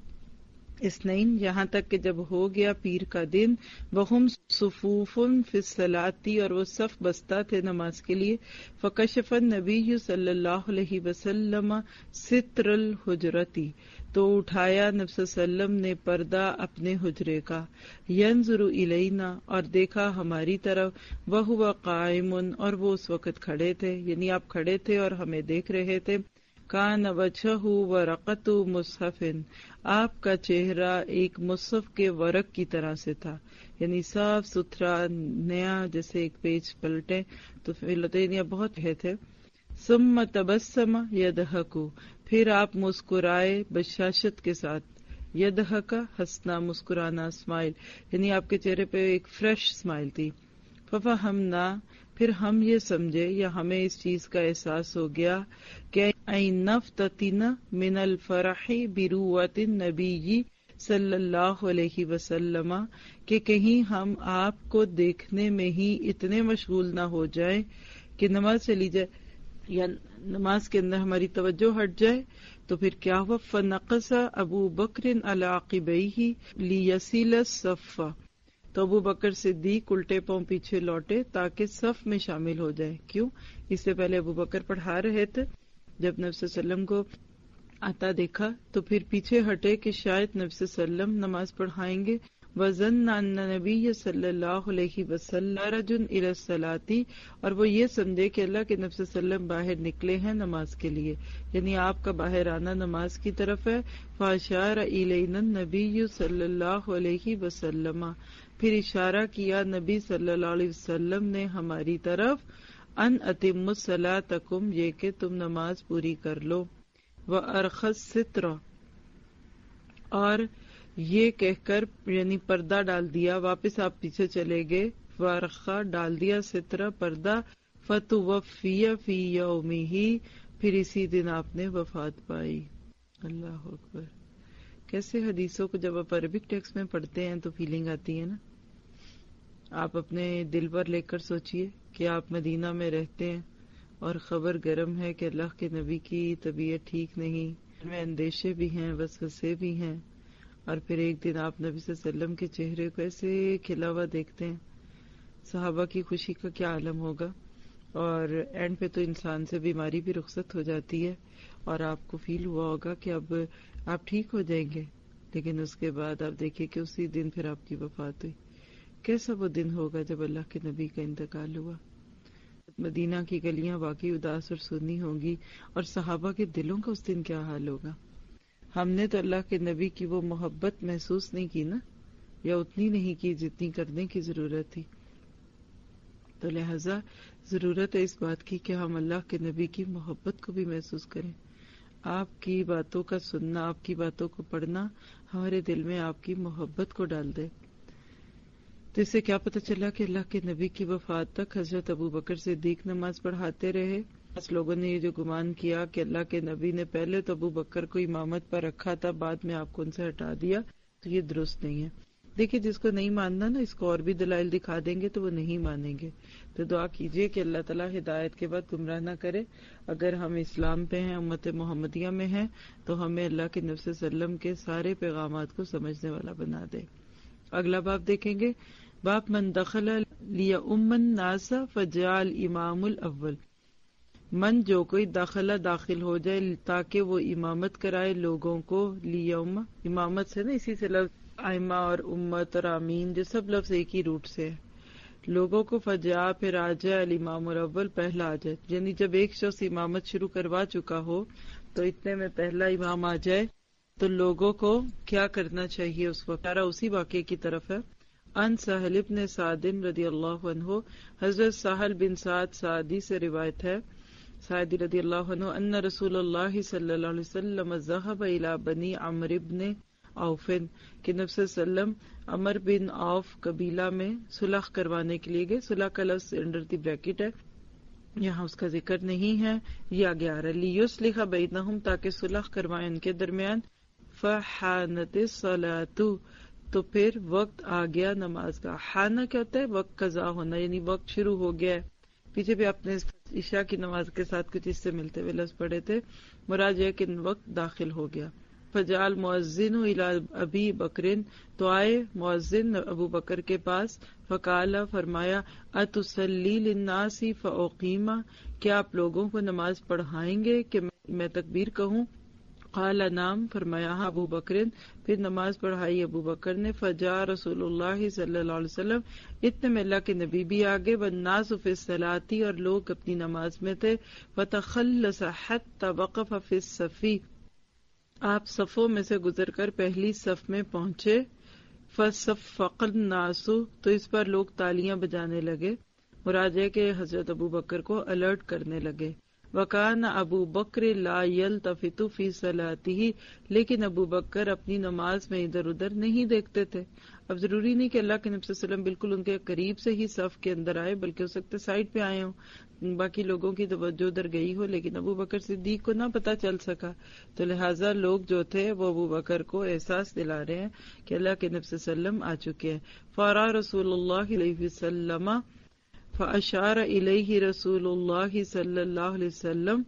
الاثنین، یہاں تک کہ جب ہو گیا پیر کا دن، وہم صفوف فی الصلاۃ، اور وہ صف بستہ تھے نماز کے لیے. فکشف النبی صلی اللہ علیہ وسلم ستر الحجرتی، تو اٹھایا نبی صلی اللہ علیہ وسلم نے پردہ اپنے حجرے کا. ینظر الینا، اور دیکھا ہماری طرف. وہو قائم، اور وہ اس وقت کھڑے تھے، یعنی آپ کھڑے تھے اور ہمیں دیکھ رہے تھے. کان وجہہ ورقۃ مصحف، آپ کا چہرہ ایک مصحف کے ورق کی طرح سے تھا، یعنی صاف ستھرا نیا، جیسے ایک پیج پلٹے تو فلتین بہت ہے تھے. ثم تبسم یضحک، پھر آپ مسکرائے بشاشت کے ساتھ. یضحک ہنسنا، مسکرانا، اسمائل، یعنی آپ کے چہرے پہ ایک فریش اسمائل تھی. ففہمنا، پھر ہم یہ سمجھے یا ہمیں اس چیز کا احساس ہو گیا کہ این نفتتن من الفرح بروۃ النبی صلی اللہ علیہ وسلم، کہ کہیں ہم آپ کو دیکھنے میں ہی اتنے مشغول نہ ہو جائیں کہ نماز چلی جائے یا نماز کے اندر ہماری توجہ ہٹ جائے. تو پھر کیا ہوا؟ فنقص ابو بکر علی عقبیہ لیصل الصف، تو ابو بکر صدیق الٹے پاؤں پیچھے لوٹے تاکہ صف میں شامل ہو جائے. کیوں؟ اس سے پہلے ابو بکر پڑھا رہے تھے، جب نبی صلی اللہ علیہ وسلم کو آتا دیکھا تو پھر پیچھے ہٹے کہ شاید نبی صلی اللہ علیہ وسلم نماز پڑھائیں گے. وَظَنَّ أَنَّ نَبِيَّ صلی اللہ علیہ وسلم خَرَجٌ إِلَى الصَّلَاةِ، اور وہ یہ سمجھے کہ اللہ کے نبی صلی اللہ علیہ وسلم باہر نکلے ہیں نماز کے لیے، یعنی آپ کا باہر آنا نماز کی طرف ہے. فَأَشَارَ إِلَيْنَا النَّبِيُّ صلی اللہ علیہ وسلم، پھر اشارہ کیا نبی صلی اللہ علیہ وسلم نے ہماری طرف. ان اتموا صلاتکم، یہ کہ تم نماز پوری کر لو. وَأَرْخَى السِّتْرَ، اور یہ کہہ کر یعنی پردہ ڈال دیا، واپس آپ پیچھے چلے گئے. وَأَرْخَى ڈال دیا، سترہ پردہ. فَتُوَفِّيَ فِي يَوْمِهِ، پھر اسی دن آپ نے وفات پائی. اللہ اکبر. کیسے حدیثوں کو جب آپ عربک ٹیکسٹ میں پڑھتے ہیں تو فیلنگ آتی ہے نا. آپ اپنے دل پر لے کر سوچئے کہ آپ مدینہ میں رہتے ہیں اور خبر گرم ہے کہ اللہ کے نبی کی طبیعت ٹھیک نہیں، میں اندیشے بھی ہیں، وسوسے بھی ہیں، اور پھر ایک دن آپ نبی صلی اللہ علیہ وسلم کے چہرے کو ایسے کھلا ہوا دیکھتے ہیں. صحابہ کی خوشی کا کیا عالم ہوگا. اور اینڈ پہ تو انسان سے بیماری بھی رخصت ہو جاتی ہے اور آپ کو فیل ہوا ہوگا کہ اب آپ ٹھیک ہو جائیں گے، لیکن اس کے بعد آپ دیکھیں کہ اسی دن پھر آپ کی وفات ہوئی. کیسا وہ دن ہوگا جب اللہ کے نبی کا انتقال ہوا. مدینہ کی گلیاں واقعی اداس اور سنی ہوں گی، اور صحابہ کے دلوں کا اس دن کیا حال ہوگا. ہم نے تو اللہ کے نبی کی وہ محبت محسوس نہیں کی نا، یا اتنی نہیں کی جتنی کرنے کی ضرورت تھی. تو لہذا ضرورت ہے اس بات کی کہ ہم اللہ کے نبی کی محبت کو بھی محسوس کریں. آپ کی باتوں کا سننا، آپ کی باتوں کو پڑھنا ہمارے دل میں آپ کی محبت کو ڈال دے. تو اس سے کیا پتہ چلا کہ اللہ کے نبی کی وفات تک حضرت ابو بکر صدیق نماز پڑھاتے رہے. اس لوگوں نے یہ جو گمان کیا کہ اللہ کے نبی نے پہلے تو ابو بکر کو امامت پر رکھا تھا، بعد میں آپ کو ان سے ہٹا دیا، تو یہ درست نہیں ہے. دیکھیے جس کو نہیں ماننا نا، اس کو اور بھی دلائل دکھا دیں گے تو وہ نہیں مانیں گے. تو دعا کیجئے کہ اللہ تعالیٰ ہدایت کے بعد گمراہ نہ کرے. اگر ہم اسلام پہ ہیں، امت محمدیہ میں ہیں، تو ہمیں اللہ کے نبی صلی اللہ علیہ وسلم کے سارے پیغامات کو سمجھنے والا بنا دے. اگلا باب دیکھیں گے، باب من دخل لیؤم الناس فجعل امام الاول. من جو کوئی داخلہ داخل ہو جائے تاکہ وہ امامت کرائے لوگوں کو. لیوم امامت سے نا، اسی سے لفظ ائمہ اور امت اور آمین جو سب لفظ ایک ہی روٹ سے ہے. لوگوں کو فجا، پھر آ جائے الامام الاول، پہلا آ جائے. یعنی جب ایک شخص امامت شروع کروا چکا ہو تو اتنے میں پہلا امام آ جائے تو لوگوں کو کیا کرنا چاہیے اس وقت. سارا اسی واقعے کی طرف ہے. ان سہل بن سعد رضی اللہ عنہ، حضرت سہل بن سعد سعدی سے روایت ہے سعدی رضی اللہ عنہ ان رسول اللہ صلی اللہ علیہ وسلم ذهب الى بنی عمرو بن عوف کہ نبی صلی اللہ علیہ وسلم عمر بن عوف قبیلہ میں صلح کروانے کے لیے گئے. صلح کا لفظ انڈر دی بریکٹ ہے، یہاں اس کا ذکر نہیں ہے، یہ آگے آ رہا ہے. لیصلح بینہم تاکہ صلح کروائیں ان کے درمیان. فحانت الصلاۃ تو پھر وقت آ گیا نماز کا. حانہ کیا ہوتا ہے؟ وقت قضا ہونا، یعنی وقت شروع ہو گیا ہے. پیچھے بھی آپ نے عشاء کی نماز کے ساتھ کچھ اس سے ملتے ہوئے لفظ پڑھے تھے. مراد یہ کہ وقت داخل ہو گیا. فجعل مؤذن الی ابی بکرن تو آئے مؤذن ابو بکر کے پاس. فقال فرمایا اتصلی للناس فاقیما کیا آپ لوگوں کو نماز پڑھائیں گے کہ میں تکبیر کہوں؟ قال نعم فرمایا ہاں ابو بکرن. پھر نماز پڑھائی ابو بکر نے. فجاء رسول اللہ صلی اللہ علیہ وسلم اتنے میں اللہ کے نبی بھی آگے. والناس فی الصلاۃ اور لوگ اپنی نماز میں تھے. فتخلص حتى وقف فی الصف آپ صفوں میں سے گزر کر پہلی صف میں پہنچے. فصفق الناس تو اس پر لوگ تالیاں بجانے لگے. مراد ہے کہ حضرت ابو بکر کو الرٹ کرنے لگے. وکان ابو بکر لا یلتفت فی صلاتہ لیکن ابو بکر اپنی نماز میں ادھر ادھر نہیں دیکھتے تھے. اب ضروری نہیں کہ اللہ کے نبی صلی اللہ علیہ وسلم بالکل ان کے قریب سے ہی صف کے اندر آئے، بلکہ ہو سکتے سائڈ پہ آئے ہوں، باقی لوگوں کی توجہ ادھر گئی ہو، لیکن ابو بکر صدیق کو نہ پتہ چل سکا. تو لہٰذا لوگ جو تھے وہ ابو بکر کو احساس دلا رہے ہیں کہ اللہ کے نبی صلی اللہ علیہ وسلم آ چکے ہیں. فارا رسول اللہ علیہ وسلم فاشار الیہ رسول اللہ صلی اللہ علیہ وسلم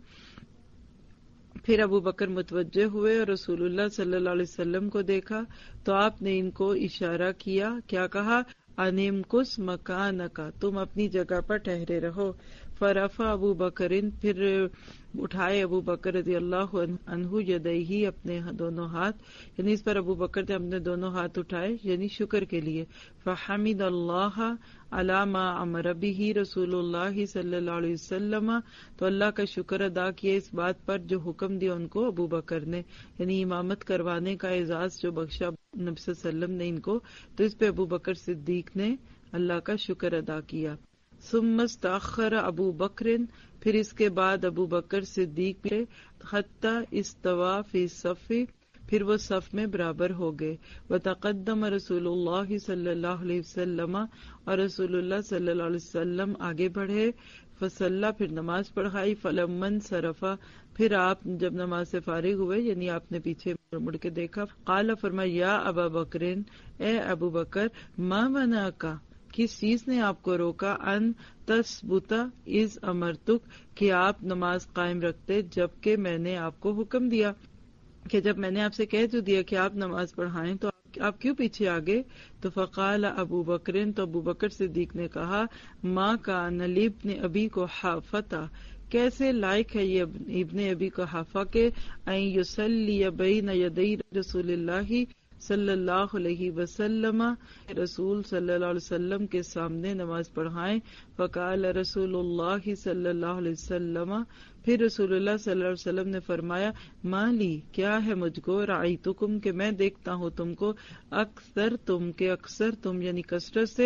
پھر ابو بکر متوجہ ہوئے اور رسول اللہ صلی اللہ علیہ وسلم کو دیکھا تو آپ نے ان کو اشارہ کیا. کیا کہا؟ انم کس مکانکا تم اپنی جگہ پر ٹھہرے رہو. فرفع ابو بکرن پھر اٹھائے ابو بکر رضی اللہ عنہ یدیہ اپنے دونوں ہاتھ، یعنی اس پر ابو بکر نے اپنے دونوں ہاتھ اٹھائے یعنی شکر کے لیے. فحمد اللہ علی ما امر بہ رسول اللہ صلی اللہ علیہ وسلم تو اللہ کا شکر ادا کیا اس بات پر جو حکم دیا ان کو ابو بکر نے، یعنی امامت کروانے کا اعزاز جو بخشا نبی صلی اللہ علیہ وسلم نے ان کو، تو اس پہ ابو بکر صدیق نے اللہ کا شکر ادا کیا. ثم استأخر ابو بکر پھر اس کے بعد ابو بکر صدیق حتی استوا فی الصف پھر وہ صف میں برابر ہو گئے. وتقدم رسول اللہ صلی اللہ علیہ وسلم اور رسول اللہ صلی اللہ علیہ وسلم آگے بڑھے. فصلی پھر نماز پڑھائی. فلما انصرف پھر آپ جب نماز سے فارغ ہوئے یعنی آپ نے پیچھے مڑ کے دیکھا. قال فرمایا یا ابا بکر اے ابو بکر ما منعک کس چیز نے آپ کو روکا ان تثبت از امرتک کہ آپ نماز قائم رکھتے جبکہ میں نے آپ کو حکم دیا، کہ جب میں نے آپ سے کہہ تو دیا کہ آپ نماز پڑھائیں تو آپ کیوں پیچھے آگے؟ تو فقال ابو بکر تو ابو بکر صدیق نے کہا ماں کان لابن ابی قحافہ کیسے لائق ہے یہ ابن ابی قحافہ کے ان یصلی بین یدی رسول اللہ صلی اللہ علیہ وسلم رسول صلی اللہ علیہ وسلم کے سامنے نماز پڑھائیں. فقال رسول اللہ صلی اللہ علیہ وسلم پھر رسول اللہ صلی اللہ علیہ وسلم نے فرمایا مالی کیا ہے مجھ کو رأیتکم کہ میں دیکھتا ہوں تم کو اکثر تم کے اکثر تم یعنی کثرت سے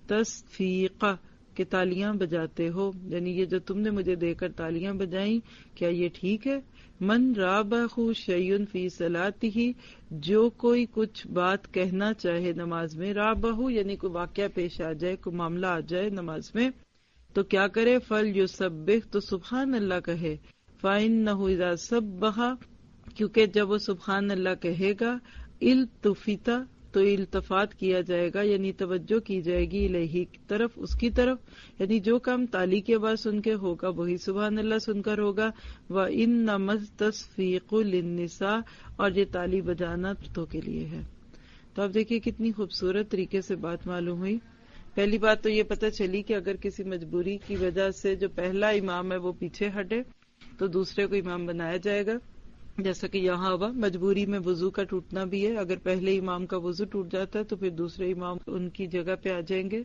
تصفیقہ کہ تالیاں بجاتے ہو، یعنی یہ جو تم نے مجھے دیکھ کر تالیاں بجائیں کیا یہ ٹھیک ہے؟ من رابہ شیئن فی صلاتہ جو کوئی کچھ بات کہنا چاہے نماز میں، رابہ یعنی کوئی واقعہ پیش آ جائے کوئی معاملہ آ جائے نماز میں تو کیا کرے؟ فل یسبح تو سبحان اللہ کہے. فإنہ اذا سبح کیونکہ جب وہ سبحان اللہ کہے گا التفت تو التفات کیا جائے گا یعنی توجہ کی جائے گی الہی کی طرف اس کی طرف، یعنی جو کام تالی کی آواز سن کے ہوگا وہی سبحان اللہ سن کر ہوگا. وَإِنَّمَا التَّصْفِيقُ لِلنِّسَاءِ اور یہ تالی بجانا عورتوں کے لیے ہے. تو اب دیکھیے کتنی خوبصورت طریقے سے بات معلوم ہوئی. پہلی بات تو یہ پتہ چلی کہ اگر کسی مجبوری کی وجہ سے جو پہلا امام ہے وہ پیچھے ہٹے تو دوسرے کو امام بنایا جائے گا، جیسا کہ یہاں ہوا مجبوری میں وضو کا ٹوٹنا بھی ہے. اگر پہلے امام کا وضو ٹوٹ جاتا ہے تو پھر دوسرے امام ان کی جگہ پہ آ جائیں گے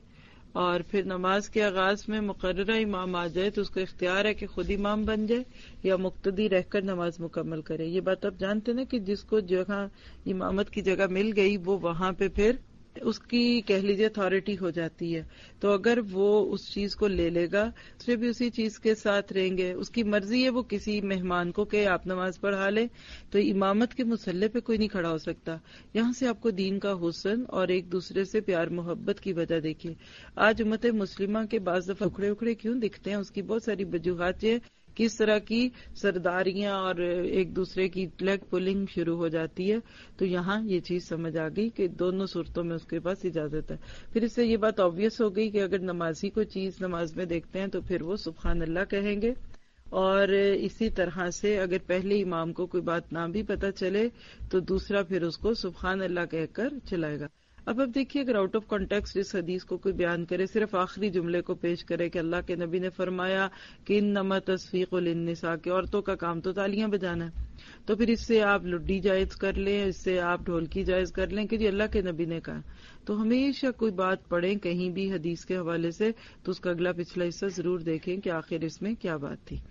اور پھر نماز کے آغاز میں مقررہ امام آ جائے تو اس کو اختیار ہے کہ خود امام بن جائے یا مقتدی رہ کر نماز مکمل کرے. یہ بات آپ جانتے نا کہ جس کو جگہ امامت کی جگہ مل گئی وہ وہاں پہ پھر اس کی کہہ لیجیے اتھارٹی ہو جاتی ہے. تو اگر وہ اس چیز کو لے لے گا تو بھی اسی چیز کے ساتھ رہیں گے. اس کی مرضی ہے وہ کسی مہمان کو کہ آپ نماز پڑھا لیں تو امامت کے مسلح پہ کوئی نہیں کھڑا ہو سکتا. یہاں سے آپ کو دین کا حسن اور ایک دوسرے سے پیار محبت کی وجہ دیکھیے. آج امت مسلمہ کے بعض دفعہ اکھڑے اکھڑے کیوں دکھتے ہیں؟ اس کی بہت ساری وجوہات یہ کس طرح کی سرداریاں اور ایک دوسرے کی لیگ پولنگ شروع ہو جاتی ہے. تو یہاں یہ چیز سمجھ آ گئی کہ دونوں صورتوں میں اس کے پاس اجازت ہے. پھر اس سے یہ بات آبویس ہو گئی کہ اگر نمازی کو چیز نماز میں دیکھتے ہیں تو پھر وہ سبحان اللہ کہیں گے. اور اسی طرح سے اگر پہلے امام کو کوئی بات نہ بھی پتہ چلے تو دوسرا پھر اس کو سبحان اللہ کہہ کر چلائے گا. اب اب دیکھیے اگر آؤٹ آف کانٹیکسٹ اس حدیث کو کوئی بیان کرے، صرف آخری جملے کو پیش کرے کہ اللہ کے نبی نے فرمایا کہ انما تصفیق للنساء، کہ عورتوں کا کام تو تالیاں بجانا ہے، تو پھر اس سے آپ لڈی جائز کر لیں، اس سے آپ ڈھولکی جائز کر لیں کہ جی اللہ کے نبی نے کہا. تو ہمیشہ کوئی بات پڑھیں کہیں بھی حدیث کے حوالے سے تو اس کا اگلا پچھلا حصہ ضرور دیکھیں کہ آخر اس میں کیا بات تھی.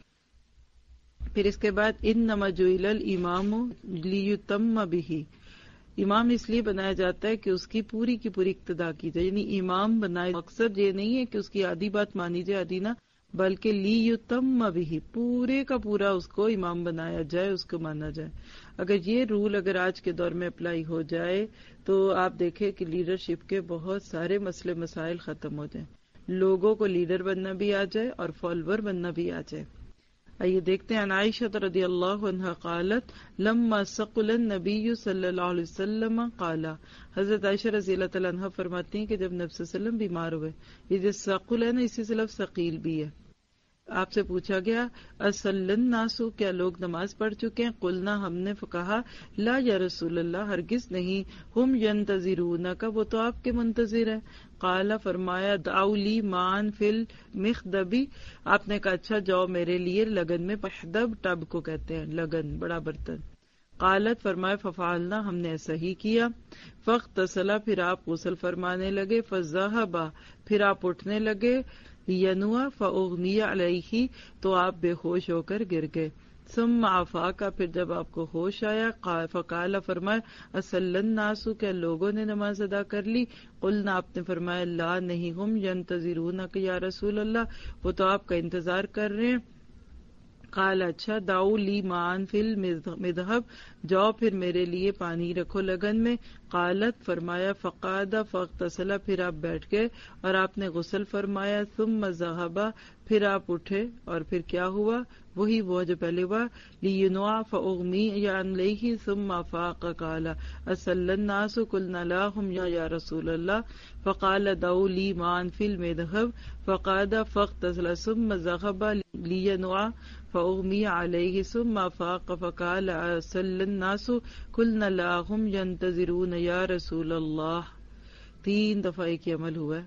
پھر اس کے بعد انما جعل الامام لیتم بہ، امام اس لیے بنایا جاتا ہے کہ اس کی پوری کی پوری اقتداء کی جائے. یعنی امام بنائے مقصد یہ نہیں ہے کہ اس کی آدھی بات مانی جائے آدھی نہ، بلکہ لیتم بہ، پورے کا پورا اس کو امام بنایا جائے، اس کو مانا جائے. اگر یہ رول اگر آج کے دور میں اپلائی ہو جائے تو آپ دیکھیں کہ لیڈرشپ کے بہت سارے مسئلے مسائل ختم ہو جائیں، لوگوں کو لیڈر بننا بھی آ جائے اور فالوور بننا بھی آ جائے. آئیے دیکھتے ہیں. عن عائشہ رضی اللہ عنہا قالت لما ثقل النبی صلی اللہ علیہ وسلم قال، حضرت عائشہ رضی اللہ تعالیٰ عنہ فرماتی ہیں کہ جب نبی صلی اللہ علیہ وسلم بیمار ہوئے، یہ جو ثقل ہے نا اسی سے لفظ ثقیل بھی ہے. آپ سے پوچھا گیا اصلی الناس، کیا لوگ نماز پڑھ چکے ہیں؟ قلنا، ہم نے کہا لا یا رسول اللہ، ہرگز نہیں. ہم ینتظرونک، وہ تو آپ کے منتظر ہیں. قال، فرمایا دعوا لی مان فی المخدبی، آپ نے کہا اچھا جاؤ میرے لیے لگن میں، محدب ٹب کو کہتے ہیں لگن، بڑا برتن. قالت، فرمایا ففعلنا، ہم نے ایسا ہی کیا. فاغتسلا، پھر آپ غسل فرمانے لگے. فذهبا، پھر آپ اٹھنے لگے. ینوا، فاغمی علیہ، تو آپ بے ہوش ہو کر گر گئے. ثم افاق، پھر جب آپ کو ہوش آیا، فقال، فرمایا اصلی الناس، کیا لوگوں نے نماز ادا کر لی؟ قلنا، آپ نے فرمایا لا، نہیں. ہم ینتظرونک یا رسول اللہ، وہ تو آپ کا انتظار کر رہے ہیں. قال، اچھا دعوا لی مان فی المذهب، جاؤ پھر میرے لیے پانی رکھو لگن میں. قالت، فرمایا فقعد فاغتسل، پھر آپ بیٹھ گئے اور آپ نے غسل فرمایا. ثم ذهب، پھر آپ اٹھے اور پھر کیا ہوا؟ وہی وہ جو پہلے ہوا. لینوا فاغمی علیہ ثم افاق. قال اصلی الناس، قلنا لا، ہم یا رسول اللہ. فقال دعوا لی مان فی المذهب، فقعد فاغتسل ثم ذهب لینوا فاغمی علیہ ثم افاق. فقال اصلی الناس، قلنا لا، ہم ینتظرون یا رسول اللہ. تین دفعہ ایک ہی عمل ہوا ہے.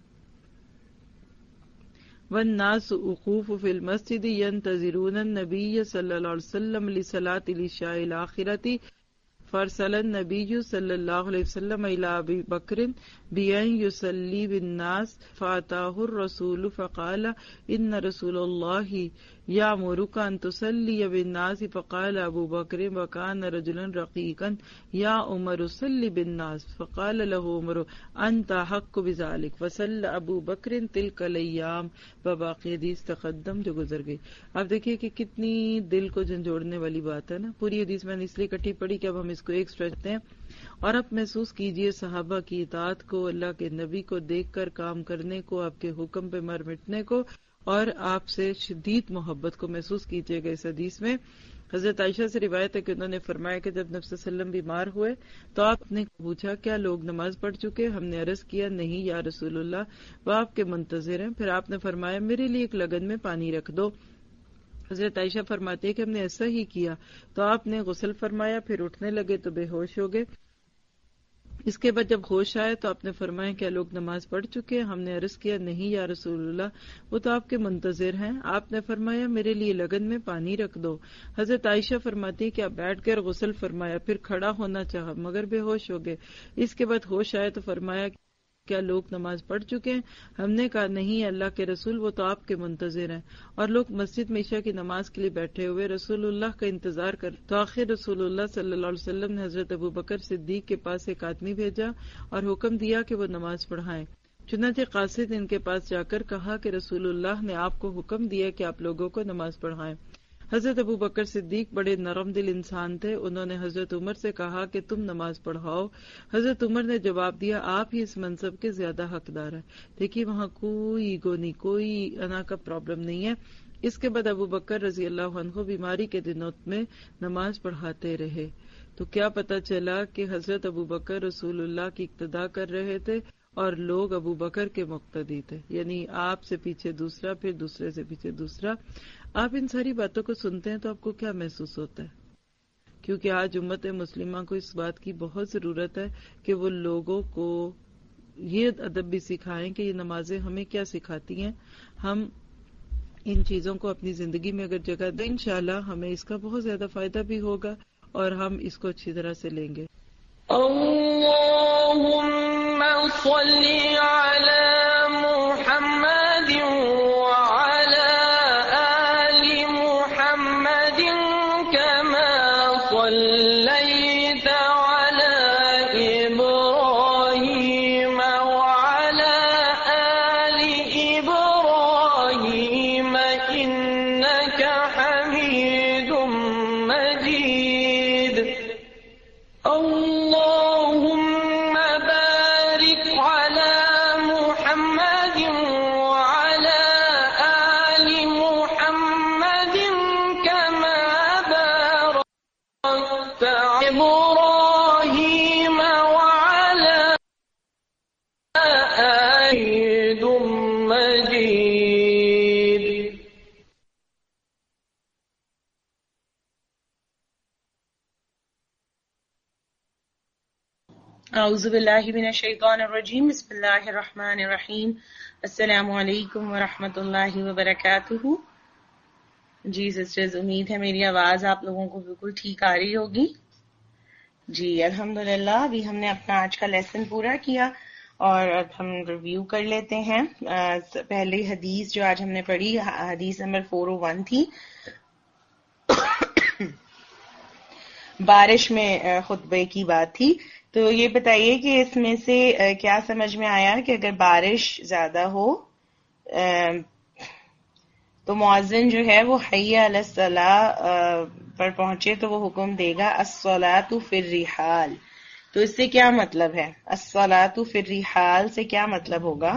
والناس وقوف فی المسجد ینتظرون النبی صلی اللہ علیہ وسلم لصلاة العشاء الآخرة. فارسل النبی صلی اللہ علیہ وسلم الی ابی بکر بان یصلی بالناس، فاتاہ الرسول فقال ان رسول اللہ یامرک ان تصلی بالناس. فقال ابو بکر وکان رجلا رقیقا یا عمر صلی بالناس. فقال له عمر انت حق بذلک. فصلی ابو بکر تلک الایام. باقی حدیث تقدم جو گزر گئی. آپ دیکھیے کہ کتنی دل کو جھنجھوڑنے والی بات ہے نا. پوری حدیث میں نے اس لیے اکٹھی پڑھی کہ اب ہم اس کو ایک سٹریچ ہیں اور اب محسوس کیجئے صحابہ کی اطاعت کو، اللہ کے نبی کو دیکھ کر کام کرنے کو، آپ کے حکم پہ مر مٹنے کو، اور آپ سے شدید محبت کو محسوس کیجئے گا. اس حدیث میں حضرت عائشہ سے روایت ہے کہ انہوں نے فرمایا کہ جب نبی صلی اللہ علیہ وسلم بیمار ہوئے تو آپ نے پوچھا کیا لوگ نماز پڑھ چکے؟ ہم نے عرض کیا نہیں یا رسول اللہ، وہ آپ کے منتظر ہیں. پھر آپ نے فرمایا میرے لیے ایک لگن میں پانی رکھ دو. حضرت عائشہ فرماتی ہے کہ ہم نے ایسا ہی کیا تو آپ نے غسل فرمایا، پھر اٹھنے لگے تو بے ہوش ہو گئے. اس کے بعد جب ہوش آئے تو آپ نے فرمایا کیا لوگ نماز پڑھ چکے؟ ہم نے عرض کیا نہیں یا رسول اللہ، وہ تو آپ کے منتظر ہیں. آپ نے فرمایا میرے لیے لگن میں پانی رکھ دو. حضرت عائشہ فرماتی کہ آپ بیٹھ کر غسل فرمایا، پھر کھڑا ہونا چاہا مگر بے ہوش ہو گئے. اس کے بعد ہوش آئے تو فرمایا کیا لوگ نماز پڑھ چکے ہیں؟ ہم نے کہا نہیں اللہ کے رسول، وہ تو آپ کے منتظر ہیں. اور لوگ مسجد میں عشاء کی نماز کے لیے بیٹھے ہوئے رسول اللہ کا انتظار کر. تو آخر رسول اللہ صلی اللہ علیہ وسلم نے حضرت ابو بکر صدیق کے پاس ایک آدمی بھیجا اور حکم دیا کہ وہ نماز پڑھائیں. چنانچہ قاصد ان کے پاس جا کر کہا کہ رسول اللہ نے آپ کو حکم دیا کہ آپ لوگوں کو نماز پڑھائیں. حضرت ابو بکر صدیق بڑے نرم دل انسان تھے. انہوں نے حضرت عمر سے کہا کہ تم نماز پڑھاؤ. حضرت عمر نے جواب دیا آپ ہی اس منصب کے زیادہ حقدار ہیں. دیکھیے وہاں کوئی ایگو نہیں، کوئی انا کا پرابلم نہیں ہے. اس کے بعد ابو بکر رضی اللہ عنہ بیماری کے دنوں میں نماز پڑھاتے رہے. تو کیا پتہ چلا کہ حضرت ابو بکر رسول اللہ کی اقتدا کر رہے تھے اور لوگ ابو بکر کے مقتدی تھے، یعنی آپ سے پیچھے دوسرا، پھر دوسرے سے پیچھے دوسرا. آپ ان ساری باتوں کو سنتے ہیں تو آپ کو کیا محسوس ہوتا ہے؟ کیونکہ آج امت مسلمہ کو اس بات کی بہت ضرورت ہے کہ وہ لوگوں کو یہ ادب بھی سکھائیں کہ یہ نمازیں ہمیں کیا سکھاتی ہیں. ہم ان چیزوں کو اپنی زندگی میں اگر جگہ دیں انشاءاللہ ہمیں اس کا بہت زیادہ فائدہ بھی ہوگا اور ہم اس کو اچھی طرح سے لیں گے. اللهم صل على محمد وعلى آل محمد كما صليت على إبراهيم وعلى آل إبراهيم إنك حميد مجيد. اللهم بارك على محمد وعلى آل محمد كما باركت على إبراهيم وعلى آل مجيد. اعوذ باللہ من الشیطان الرجیم. بسم اللہ الرحمن الرحیم. السلام علیکم ورحمۃ اللہ وبرکاتہ. جی سسٹرز، امید ہے میری آواز آپ لوگوں کو بالکل ٹھیک آ رہی ہوگی. جی الحمدللہ. ابھی ہم نے اپنا آج کا لیسن پورا کیا اور اب ہم ریویو کر لیتے ہیں. پہلی حدیث جو آج ہم نے پڑھی حدیث نمبر فور او ون تھی. بارش میں خطبے کی بات تھی. تو یہ بتائیے کہ اس میں سے کیا سمجھ میں آیا کہ اگر بارش زیادہ ہو تو مؤذن جو ہے وہ حی علی الصلاۃ پر پہنچے تو وہ حکم دے گا الصلاۃ فی الرحال. تو اس سے کیا مطلب ہے؟ الصلاۃ فی الرحال سے کیا مطلب ہوگا؟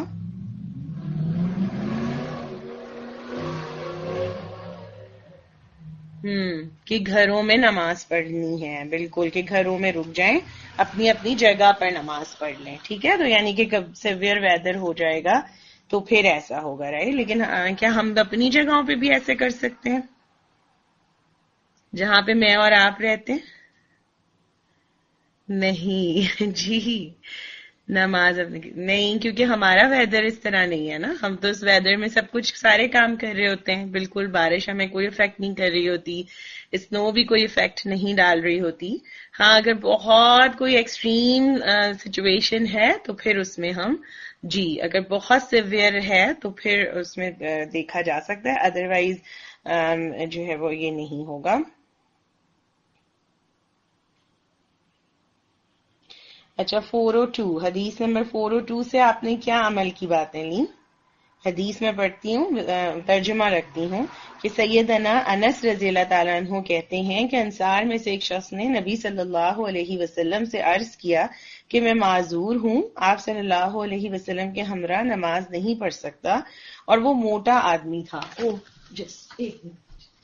ہم کہ گھروں میں نماز پڑھنی ہے. بالکل، کہ گھروں میں رک جائیں، اپنی اپنی جگہ پر نماز پڑھ لیں. ٹھیک ہے. تو یعنی کہ کب سیویئر ویدر ہو جائے گا تو پھر ایسا ہوگا. رہے لیکن کیا ہم اپنی جگہوں پہ بھی ایسے کر سکتے ہیں جہاں پہ میں اور آپ رہتے ہیں؟ نہیں جی، نماز اپنی نہیں، کیونکہ ہمارا ویدر اس طرح نہیں ہے نا. ہم تو اس ویدر میں سب کچھ سارے کام کر رہے ہوتے ہیں. بالکل بارش ہمیں کوئی افیکٹ نہیں کر رہی ہوتی، اسنو بھی کوئی افیکٹ نہیں ڈال رہی ہوتی. ہاں اگر بہت کوئی ایکسٹریم سچویشن ہے تو پھر اس میں ہم جی اگر بہت سیویئر ہے تو پھر اس میں دیکھا جا سکتا ہے. ادروائز جو ہے وہ یہ نہیں ہوگا. اچھا فور او ٹو حدیث نمبر فور او ٹو سے آپ نے کیا عمل کی باتیں لی؟ حدیث میں پڑھتی ہوں، ترجمہ رکھتی ہوں کہ سیدنا انس رضی اللہ تعالیٰ عنہ کہتے ہیں کہ انصار میں سے ایک شخص نے نبی صلی اللہ علیہ وسلم سے عرض کیا کہ میں معذور ہوں، آپ صلی اللہ علیہ وسلم کے ہمراہ نماز نہیں پڑھ سکتا، اور وہ موٹا آدمی تھا. او جس ایک منٹ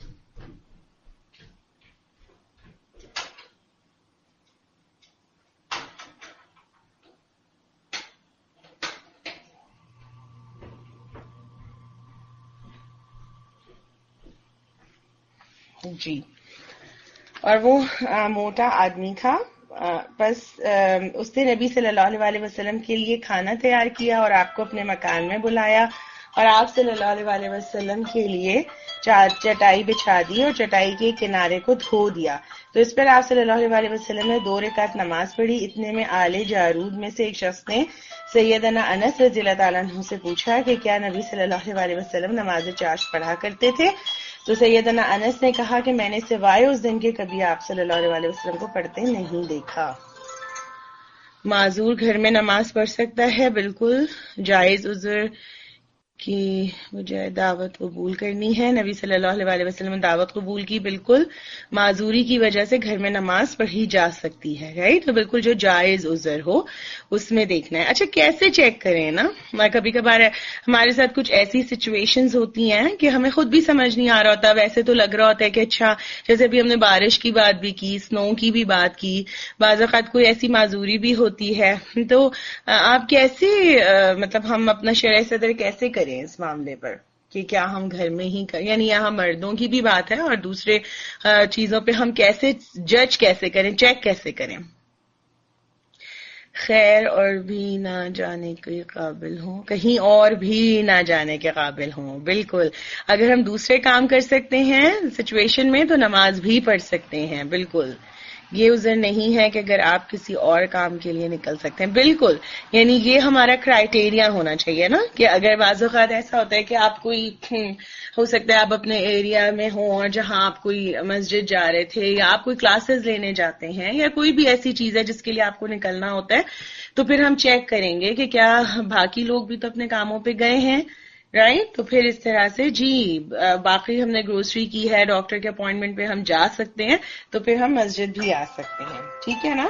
جی اور وہ موٹا آدمی تھا. بس اس نے نبی صلی اللہ علیہ وسلم کے لیے کھانا تیار کیا اور آپ کو اپنے مکان میں بلایا اور آپ صلی اللہ علیہ وسلم کے لیے چٹائی بچھا دی اور چٹائی کے کنارے کو دھو دیا. تو اس پر آپ صلی اللہ علیہ وسلم نے دو رکعت نماز پڑھی. اتنے میں آل جارود میں سے ایک شخص نے سیدنا انس رضی اللہ تعالیٰ عنہ سے پوچھا کہ کیا نبی صلی اللہ علیہ وسلم نماز چاشت پڑھا کرتے تھے؟ تو سیدنا انس نے کہا کہ میں نے سوائے اس دن کے کبھی آپ صلی اللہ علیہ وسلم کو پڑھتے نہیں دیکھا. معذور گھر میں نماز پڑھ سکتا ہے، بالکل جائز عذر کی مجھے دعوت قبول کرنی ہے. نبی صلی اللہ علیہ وسلم نے دعوت قبول کی، بالکل معذوری کی وجہ سے گھر میں نماز پڑھی جا سکتی ہے، رائٹ؟ تو بالکل جو جائز عذر ہو اس میں دیکھنا ہے. اچھا کیسے چیک کریں نا؟ کبھی کبھار ہمارے ساتھ کچھ ایسی سچویشنز ہوتی ہیں کہ ہمیں خود بھی سمجھ نہیں آ رہا ہوتا، ویسے تو لگ رہا ہوتا ہے کہ اچھا، جیسے ابھی ہم نے بارش کی بات بھی کی، سنو کی بھی بات کی، بعض اوقات کوئی ایسی معذوری بھی ہوتی ہے. تو آپ کیسے مطلب ہم اپنا شرع صدر کیسے کریں اس معاملے پر کہ کیا ہم گھر میں ہی کر، یعنی یہاں مردوں کی بھی بات ہے اور دوسرے چیزوں پہ ہم کیسے جج کیسے کریں، چیک کیسے کریں؟ خیر اور بھی نہ جانے کے قابل ہوں، کہیں اور بھی نہ جانے کے قابل ہوں. بالکل اگر ہم دوسرے کام کر سکتے ہیں سچویشن میں تو نماز بھی پڑھ سکتے ہیں. بالکل یہ عذر نہیں ہے کہ اگر آپ کسی اور کام کے لیے نکل سکتے ہیں. بالکل یعنی یہ ہمارا کرائٹیریا ہونا چاہیے نا کہ اگر بعض اوقات ایسا ہوتا ہے کہ آپ کوئی ہو سکتا ہے آپ اپنے ایریا میں ہوں اور جہاں آپ کوئی مسجد جا رہے تھے یا آپ کوئی کلاسز لینے جاتے ہیں یا کوئی بھی ایسی چیز ہے جس کے لیے آپ کو نکلنا ہوتا ہے، تو پھر ہم چیک کریں گے کہ کیا باقی لوگ بھی تو اپنے کاموں پہ گئے ہیں، رائٹ؟ تو پھر اس طرح سے جی باقی ہم نے گروسری کی ہے، ڈاکٹر کے اپوائنٹمنٹ پہ ہم جا سکتے ہیں، تو پھر ہم مسجد بھی آ سکتے ہیں. ٹھیک ہے نا؟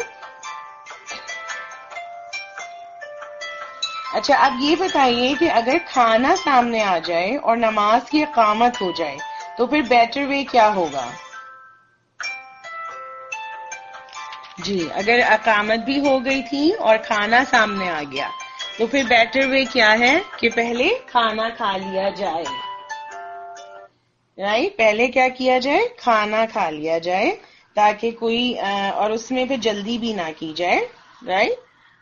اچھا اب یہ بتائیے کہ اگر کھانا سامنے آ جائے اور نماز کی اقامت ہو جائے تو پھر بیٹر وے کیا ہوگا؟ جی اگر اقامت بھی ہو گئی تھی اور کھانا سامنے آ گیا تو پھر بیٹر وے کیا ہے کہ پہلے کھانا کھا لیا جائے، رائٹ؟ پہلے کیا کیا جائے؟ کھانا کھا لیا جائے تاکہ کوئی اور اس میں پھر جلدی بھی نہ کی جائے، رائٹ؟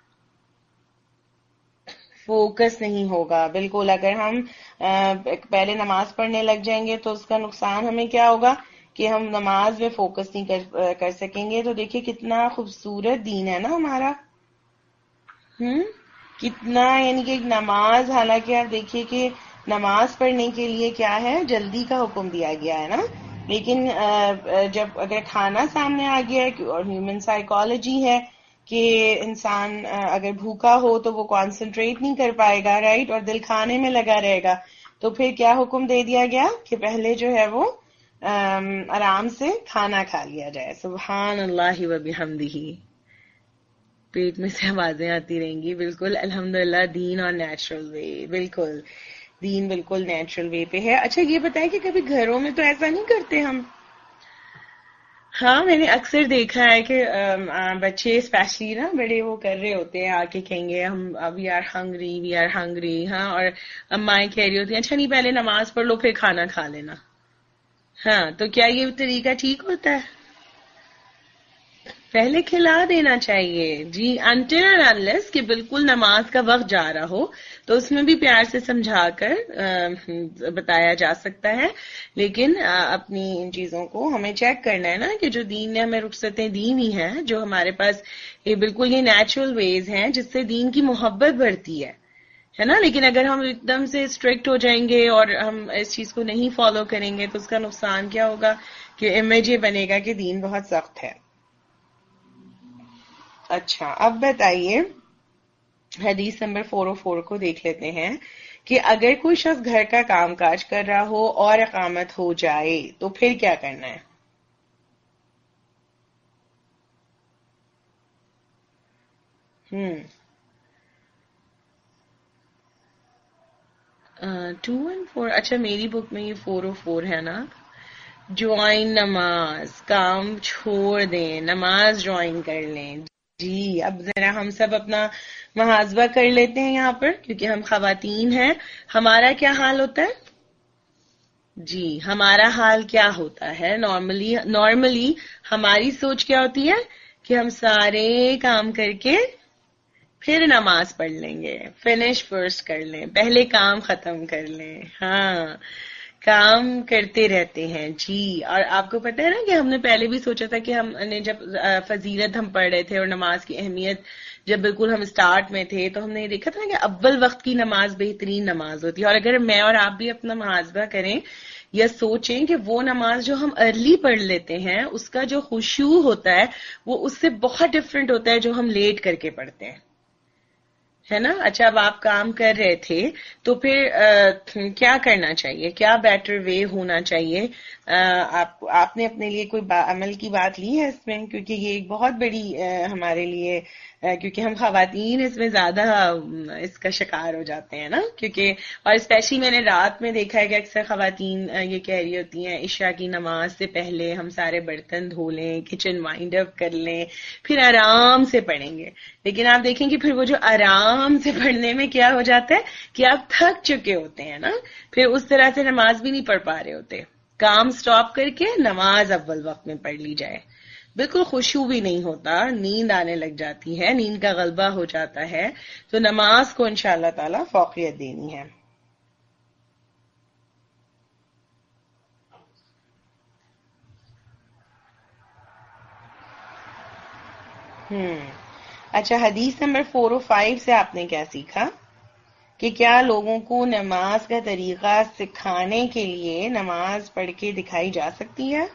فوکس نہیں ہوگا. بالکل اگر ہم پہلے نماز پڑھنے لگ جائیں گے تو اس کا نقصان ہمیں کیا ہوگا کہ ہم نماز میں فوکس نہیں کر کر سکیں گے. تو دیکھیے کتنا خوبصورت دین ہے نا ہمارا، ہم کتنا، یعنی کہ نماز، حالانکہ آپ دیکھیے کہ نماز پڑھنے کے لیے کیا ہے، جلدی کا حکم دیا گیا ہے نا، لیکن جب اگر کھانا سامنے آ گیا ہے اور ہیومن سائیکالوجی ہے کہ انسان اگر بھوکا ہو تو وہ کانسنٹریٹ نہیں کر پائے گا، رائٹ؟ اور دل کھانے میں لگا رہے گا، تو پھر کیا حکم دے دیا گیا کہ پہلے جو ہے وہ آرام سے کھانا کھا لیا جائے. سبحان اللہ و بحمدہ، پیٹ میں سے آوازیں آتی رہیں گی. بالکل الحمدللہ دین اور نیچرل وے، بالکل دین بالکل نیچرل وے پہ ہے. اچھا یہ بتائیں کہ کبھی گھروں میں تو ایسا نہیں کرتے ہم؟ ہاں میں نے اکثر دیکھا ہے کہ بچے اسپیشلی نا بڑے وہ کر رہے ہوتے ہیں، آ کے کہیں گے ہم we are hungry we are hungry, ہاں، اور امائیں کہہ رہی ہوتی ہیں اچھا نہیں پہلے نماز پڑھ لو پھر کھانا کھا لینا. ہاں تو کیا یہ طریقہ ٹھیک ہوتا ہے؟ پہلے کھلا دینا چاہیے جی، انٹل اور انلیس کہ بالکل نماز کا وقت جا رہا ہو تو اس میں بھی پیار سے سمجھا کر بتایا جا سکتا ہے. لیکن اپنی ان چیزوں کو ہمیں چیک کرنا ہے نا کہ جو دین نے ہمیں رخصتیں دی ہوئی ہیں، جو ہمارے پاس یہ بالکل یہ نیچرل ویز ہیں جس سے دین کی محبت بڑھتی ہے ہے نا. لیکن اگر ہم ایک دم سے اسٹرکٹ ہو جائیں گے اور ہم اس چیز کو نہیں فالو کریں گے تو اس کا نقصان کیا ہوگا کہ امیج یہ بنے گا کہ دین بہت سخت ہے. اچھا اب بتائیے حدیث نمبر چار سو چار کو دیکھ لیتے ہیں کہ اگر کوئی شخص گھر کا کام کاج کر رہا ہو اور اقامت ہو جائے تو پھر کیا کرنا ہے؟ ہم ٹو اینڈ فور اچھا میری بک میں یہ فور او فور ہے نا. جوائن نماز، کام چھوڑ دیں، نماز جوائن کر لیں. جی اب ذرا ہم سب اپنا محاسبہ کر لیتے ہیں یہاں پر، کیونکہ ہم خواتین ہیں. ہمارا کیا حال ہوتا ہے؟ جی ہمارا حال کیا ہوتا ہے نارملی نارملی ہماری سوچ کیا ہوتی ہے کہ ہم سارے کام کر کے پھر نماز پڑھ لیں گے، فنش فرسٹ کر لیں، پہلے کام ختم کر لیں. ہاں کام کرتے رہتے ہیں جی. اور آپ کو پتہ ہے نا کہ ہم نے پہلے بھی سوچا تھا کہ ہم نے جب فضیلت ہم پڑھ رہے تھے اور نماز کی اہمیت جب بالکل ہم اسٹارٹ میں تھے تو ہم نے یہ دیکھا تھا کہ اول وقت کی نماز بہترین نماز ہوتی ہے. اور اگر میں اور آپ بھی اپنا محاسبہ کریں یا سوچیں کہ وہ نماز جو ہم ارلی پڑھ لیتے ہیں اس کا جو خشوع ہوتا ہے وہ اس سے بہت ڈفرینٹ ہوتا ہے جو ہم لیٹ کر کے پڑھتے ہیں، ہے نا. اچھا اب آپ کام کر رہے تھے تو پھر کیا کرنا چاہیے، کیا بیٹر وے ہونا چاہیے؟ آپ آپ نے اپنے لیے کوئی عمل کی بات لی ہے اس میں؟ کیونکہ یہ ایک بہت بڑی ہمارے لیے، کیونکہ ہم خواتین اس میں زیادہ اس کا شکار ہو جاتے ہیں نا. کیونکہ اور اسپیشلی میں نے رات میں دیکھا ہے کہ اکثر خواتین یہ کہہ رہی ہوتی ہیں عشاء کی نماز سے پہلے ہم سارے برتن دھو لیں، کچن وائنڈ اپ کر لیں، پھر آرام سے پڑھیں گے. لیکن آپ دیکھیں کہ پھر وہ جو آرام سے پڑھنے میں کیا ہو جاتا ہے کہ آپ تھک چکے ہوتے ہیں نا، پھر اس طرح سے نماز بھی نہیں پڑھ پا رہے ہوتے. کام سٹاپ کر کے نماز اول وقت میں پڑھ لی جائے. بالکل خشوع بھی نہیں ہوتا، نیند آنے لگ جاتی ہے، نیند کا غلبہ ہو جاتا ہے. تو نماز کو انشاءاللہ تعالی فوقیت دینی ہے. ہم اچھا حدیث نمبر فور او فائیو سے آپ نے کیا سیکھا کہ کیا لوگوں کو نماز کا طریقہ سکھانے کے لیے نماز پڑھ کے دکھائی جا سکتی ہے؟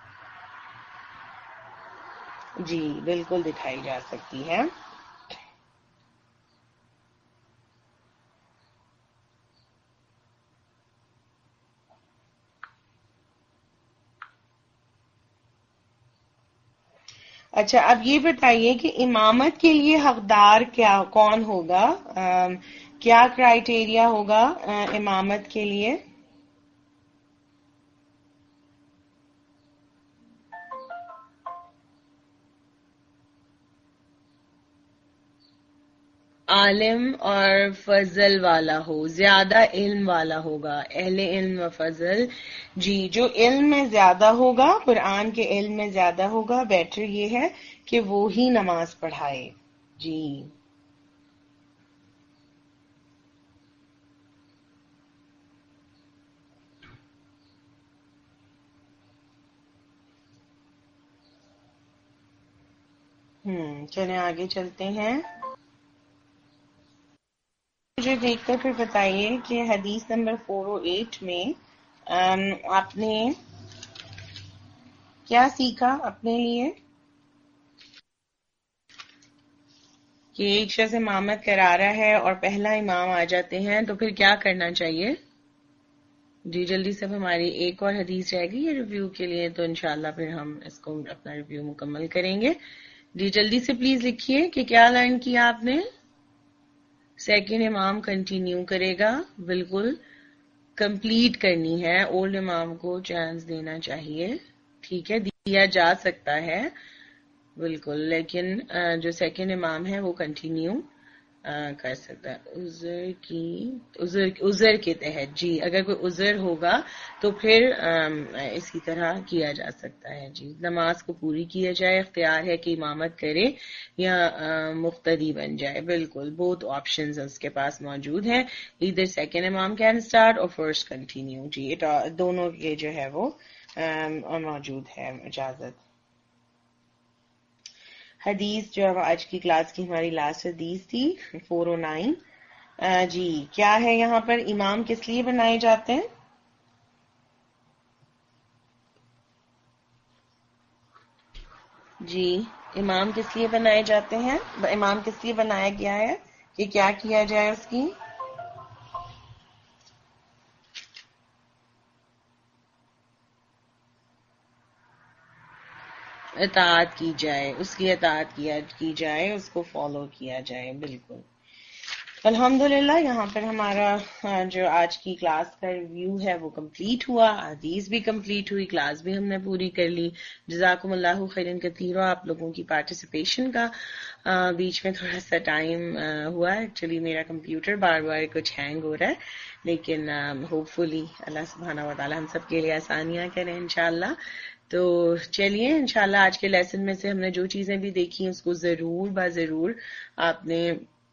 جی بالکل دکھائی جا سکتی ہے. اچھا اب یہ بتائیے کہ امامت کے لیے حقدار کیا کون ہوگا؟ کیا کرائیٹیریا ہوگا امامت کے لیے؟ عالم اور فضل والا ہو، زیادہ علم والا ہوگا، اہل علم و فضل. جی جو علم میں زیادہ ہوگا، قرآن کے علم میں زیادہ ہوگا، بیٹر یہ ہے کہ وہ ہی نماز پڑھائے. جی ہم چلیں آگے چلتے ہیں. مجھے دیکھ کر پھر بتائیے کہ حدیث نمبر فور او ایٹ میں آپ نے کیا سیکھا اپنے لیے کہ ایک شخص امامت کرا رہا ہے اور پہلا امام آ جاتے ہیں تو پھر کیا کرنا چاہیے؟ جی جلدی سے ہماری ایک اور حدیث رہ گئی ہے ریویو کے لیے، تو انشاءاللہ پھر ہم اس کو اپنا ریویو مکمل کریں گے. جی جلدی سے پلیز لکھیے کہ کیا لرن کیا آپ نے. سیکنڈ امام کنٹینیو کرے گا، بالکل کمپلیٹ کرنی ہے. اولڈ امام کو چانس دینا چاہیے، ٹھیک ہے دیا جا سکتا ہے بالکل، لیکن جو سیکنڈ امام ہے وہ کنٹینیو کر سکتا ہے. عذر کی عذر عذر کے تحت جی اگر کوئی عذر ہوگا تو پھر اسی طرح کیا جا سکتا ہے. جی نماز کو پوری کیا جائے، اختیار ہے کہ امامت کرے یا مقتدی بن جائے. بالکل بہت آپشنز اس کے پاس موجود ہیں، ادھر سیکنڈ امام کین اسٹارٹ اور فرسٹ کنٹینیو. جی دونوں کے جو ہے وہ موجود ہے اجازت. حدیث جو آج کی کلاس کی ہماری لاسٹ حدیث تھی فور او نائن. جی کیا ہے یہاں پر امام کس لیے بنائے جاتے ہیں؟ جی امام کس لیے بنائے جاتے ہیں؟ امام کس لیے بنایا گیا ہے کہ کیا کیا جائے اس کی؟ اطاعت کی جائے، اس کی اطاعت کیا کی جائے، اس کو فالو کیا جائے. بالکل الحمدللہ یہاں پر ہمارا جو آج کی کلاس کا ریویو ہے وہ کمپلیٹ ہوا، حدیث بھی کمپلیٹ ہوئی، کلاس بھی ہم نے پوری کر لی. جزاکم اللہ خیرن کثیرا آپ لوگوں کی پارٹیسپیشن کا. بیچ میں تھوڑا سا ٹائم ہوا، ایکچولی میرا کمپیوٹر بار بار کچھ ہینگ ہو رہا ہے، لیکن ہوپ فلی اللہ سبحانہ و تعالی ہم سب کے لیے آسانیاں کریں انشاءاللہ. تو چلیے انشاءاللہ آج کے لیسن میں سے ہم نے جو چیزیں بھی دیکھی اس کو ضرور با ضرور آپ نے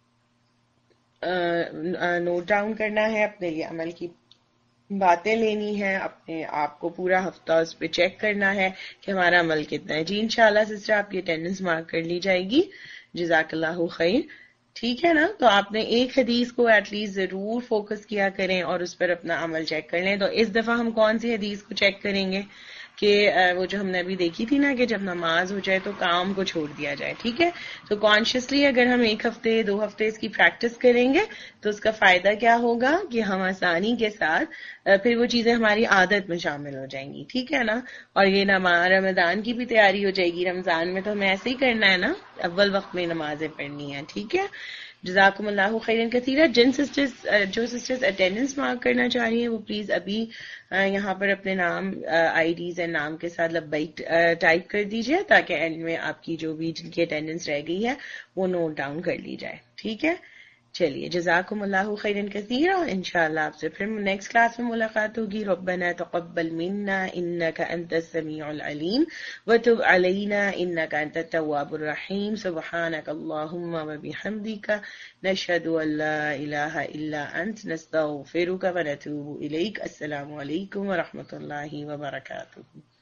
نوٹ ڈاؤن کرنا ہے، اپنے لیے عمل کی باتیں لینی ہے، اپنے آپ کو پورا ہفتہ اس پہ چیک کرنا ہے کہ ہمارا عمل کتنا ہے. جی انشاءاللہ سسٹر آپ کی اٹینڈنس مارک کر لی جائے گی. جزاک اللہ خیر. ٹھیک ہے نا؟ تو آپ نے ایک حدیث کو ایٹ لیسٹ ضرور فوکس کیا کریں اور اس پر اپنا عمل چیک کر لیں. تو اس دفعہ ہم کون سی حدیث کو چیک کریں گے کہ وہ جو ہم نے ابھی دیکھی تھی نا کہ جب نماز ہو جائے تو کام کو چھوڑ دیا جائے. ٹھیک ہے، تو کانشیسلی اگر ہم ایک ہفتے دو ہفتے اس کی پریکٹس کریں گے تو اس کا فائدہ کیا ہوگا کہ ہم آسانی کے ساتھ پھر وہ چیزیں ہماری عادت میں شامل ہو جائیں گی. ٹھیک ہے نا؟ اور یہ نماز رمضان کی بھی تیاری ہو جائے گی. رمضان میں تو ہمیں ایسے ہی کرنا ہے نا، اول وقت میں نمازیں پڑھنی ہیں. ٹھیک ہے، جزاکم اللہ خیرا کثیرا. جن سسٹرز جو سسٹرز اٹینڈنس مارک کرنا چاہ رہی ہیں وہ پلیز ابھی یہاں پر اپنے نام آئی ڈیز اینڈ نام کے ساتھ لبیک ٹائپ کر دیجئے تاکہ اینڈ میں آپ کی جو بھی جن کی اٹینڈنس رہ گئی ہے وہ نوٹ ڈاؤن کر لی جائے. ٹھیک ہے، چلیے جزاکم اللہ خیرا کثیرا. انشاءاللہ آپ سے پھر نیکسٹ کلاس میں ملاقات ہوگی. ربنا تقبل منا انک انت السمیع العلیم وتب علینا انک انت التواب الرحیم. سبحانک اللہم وبحمدک نشہد ان لا الہ الا انت نستغفرک ونتوب الیک. السلام علیکم ورحمۃ اللہ وبرکاتہ.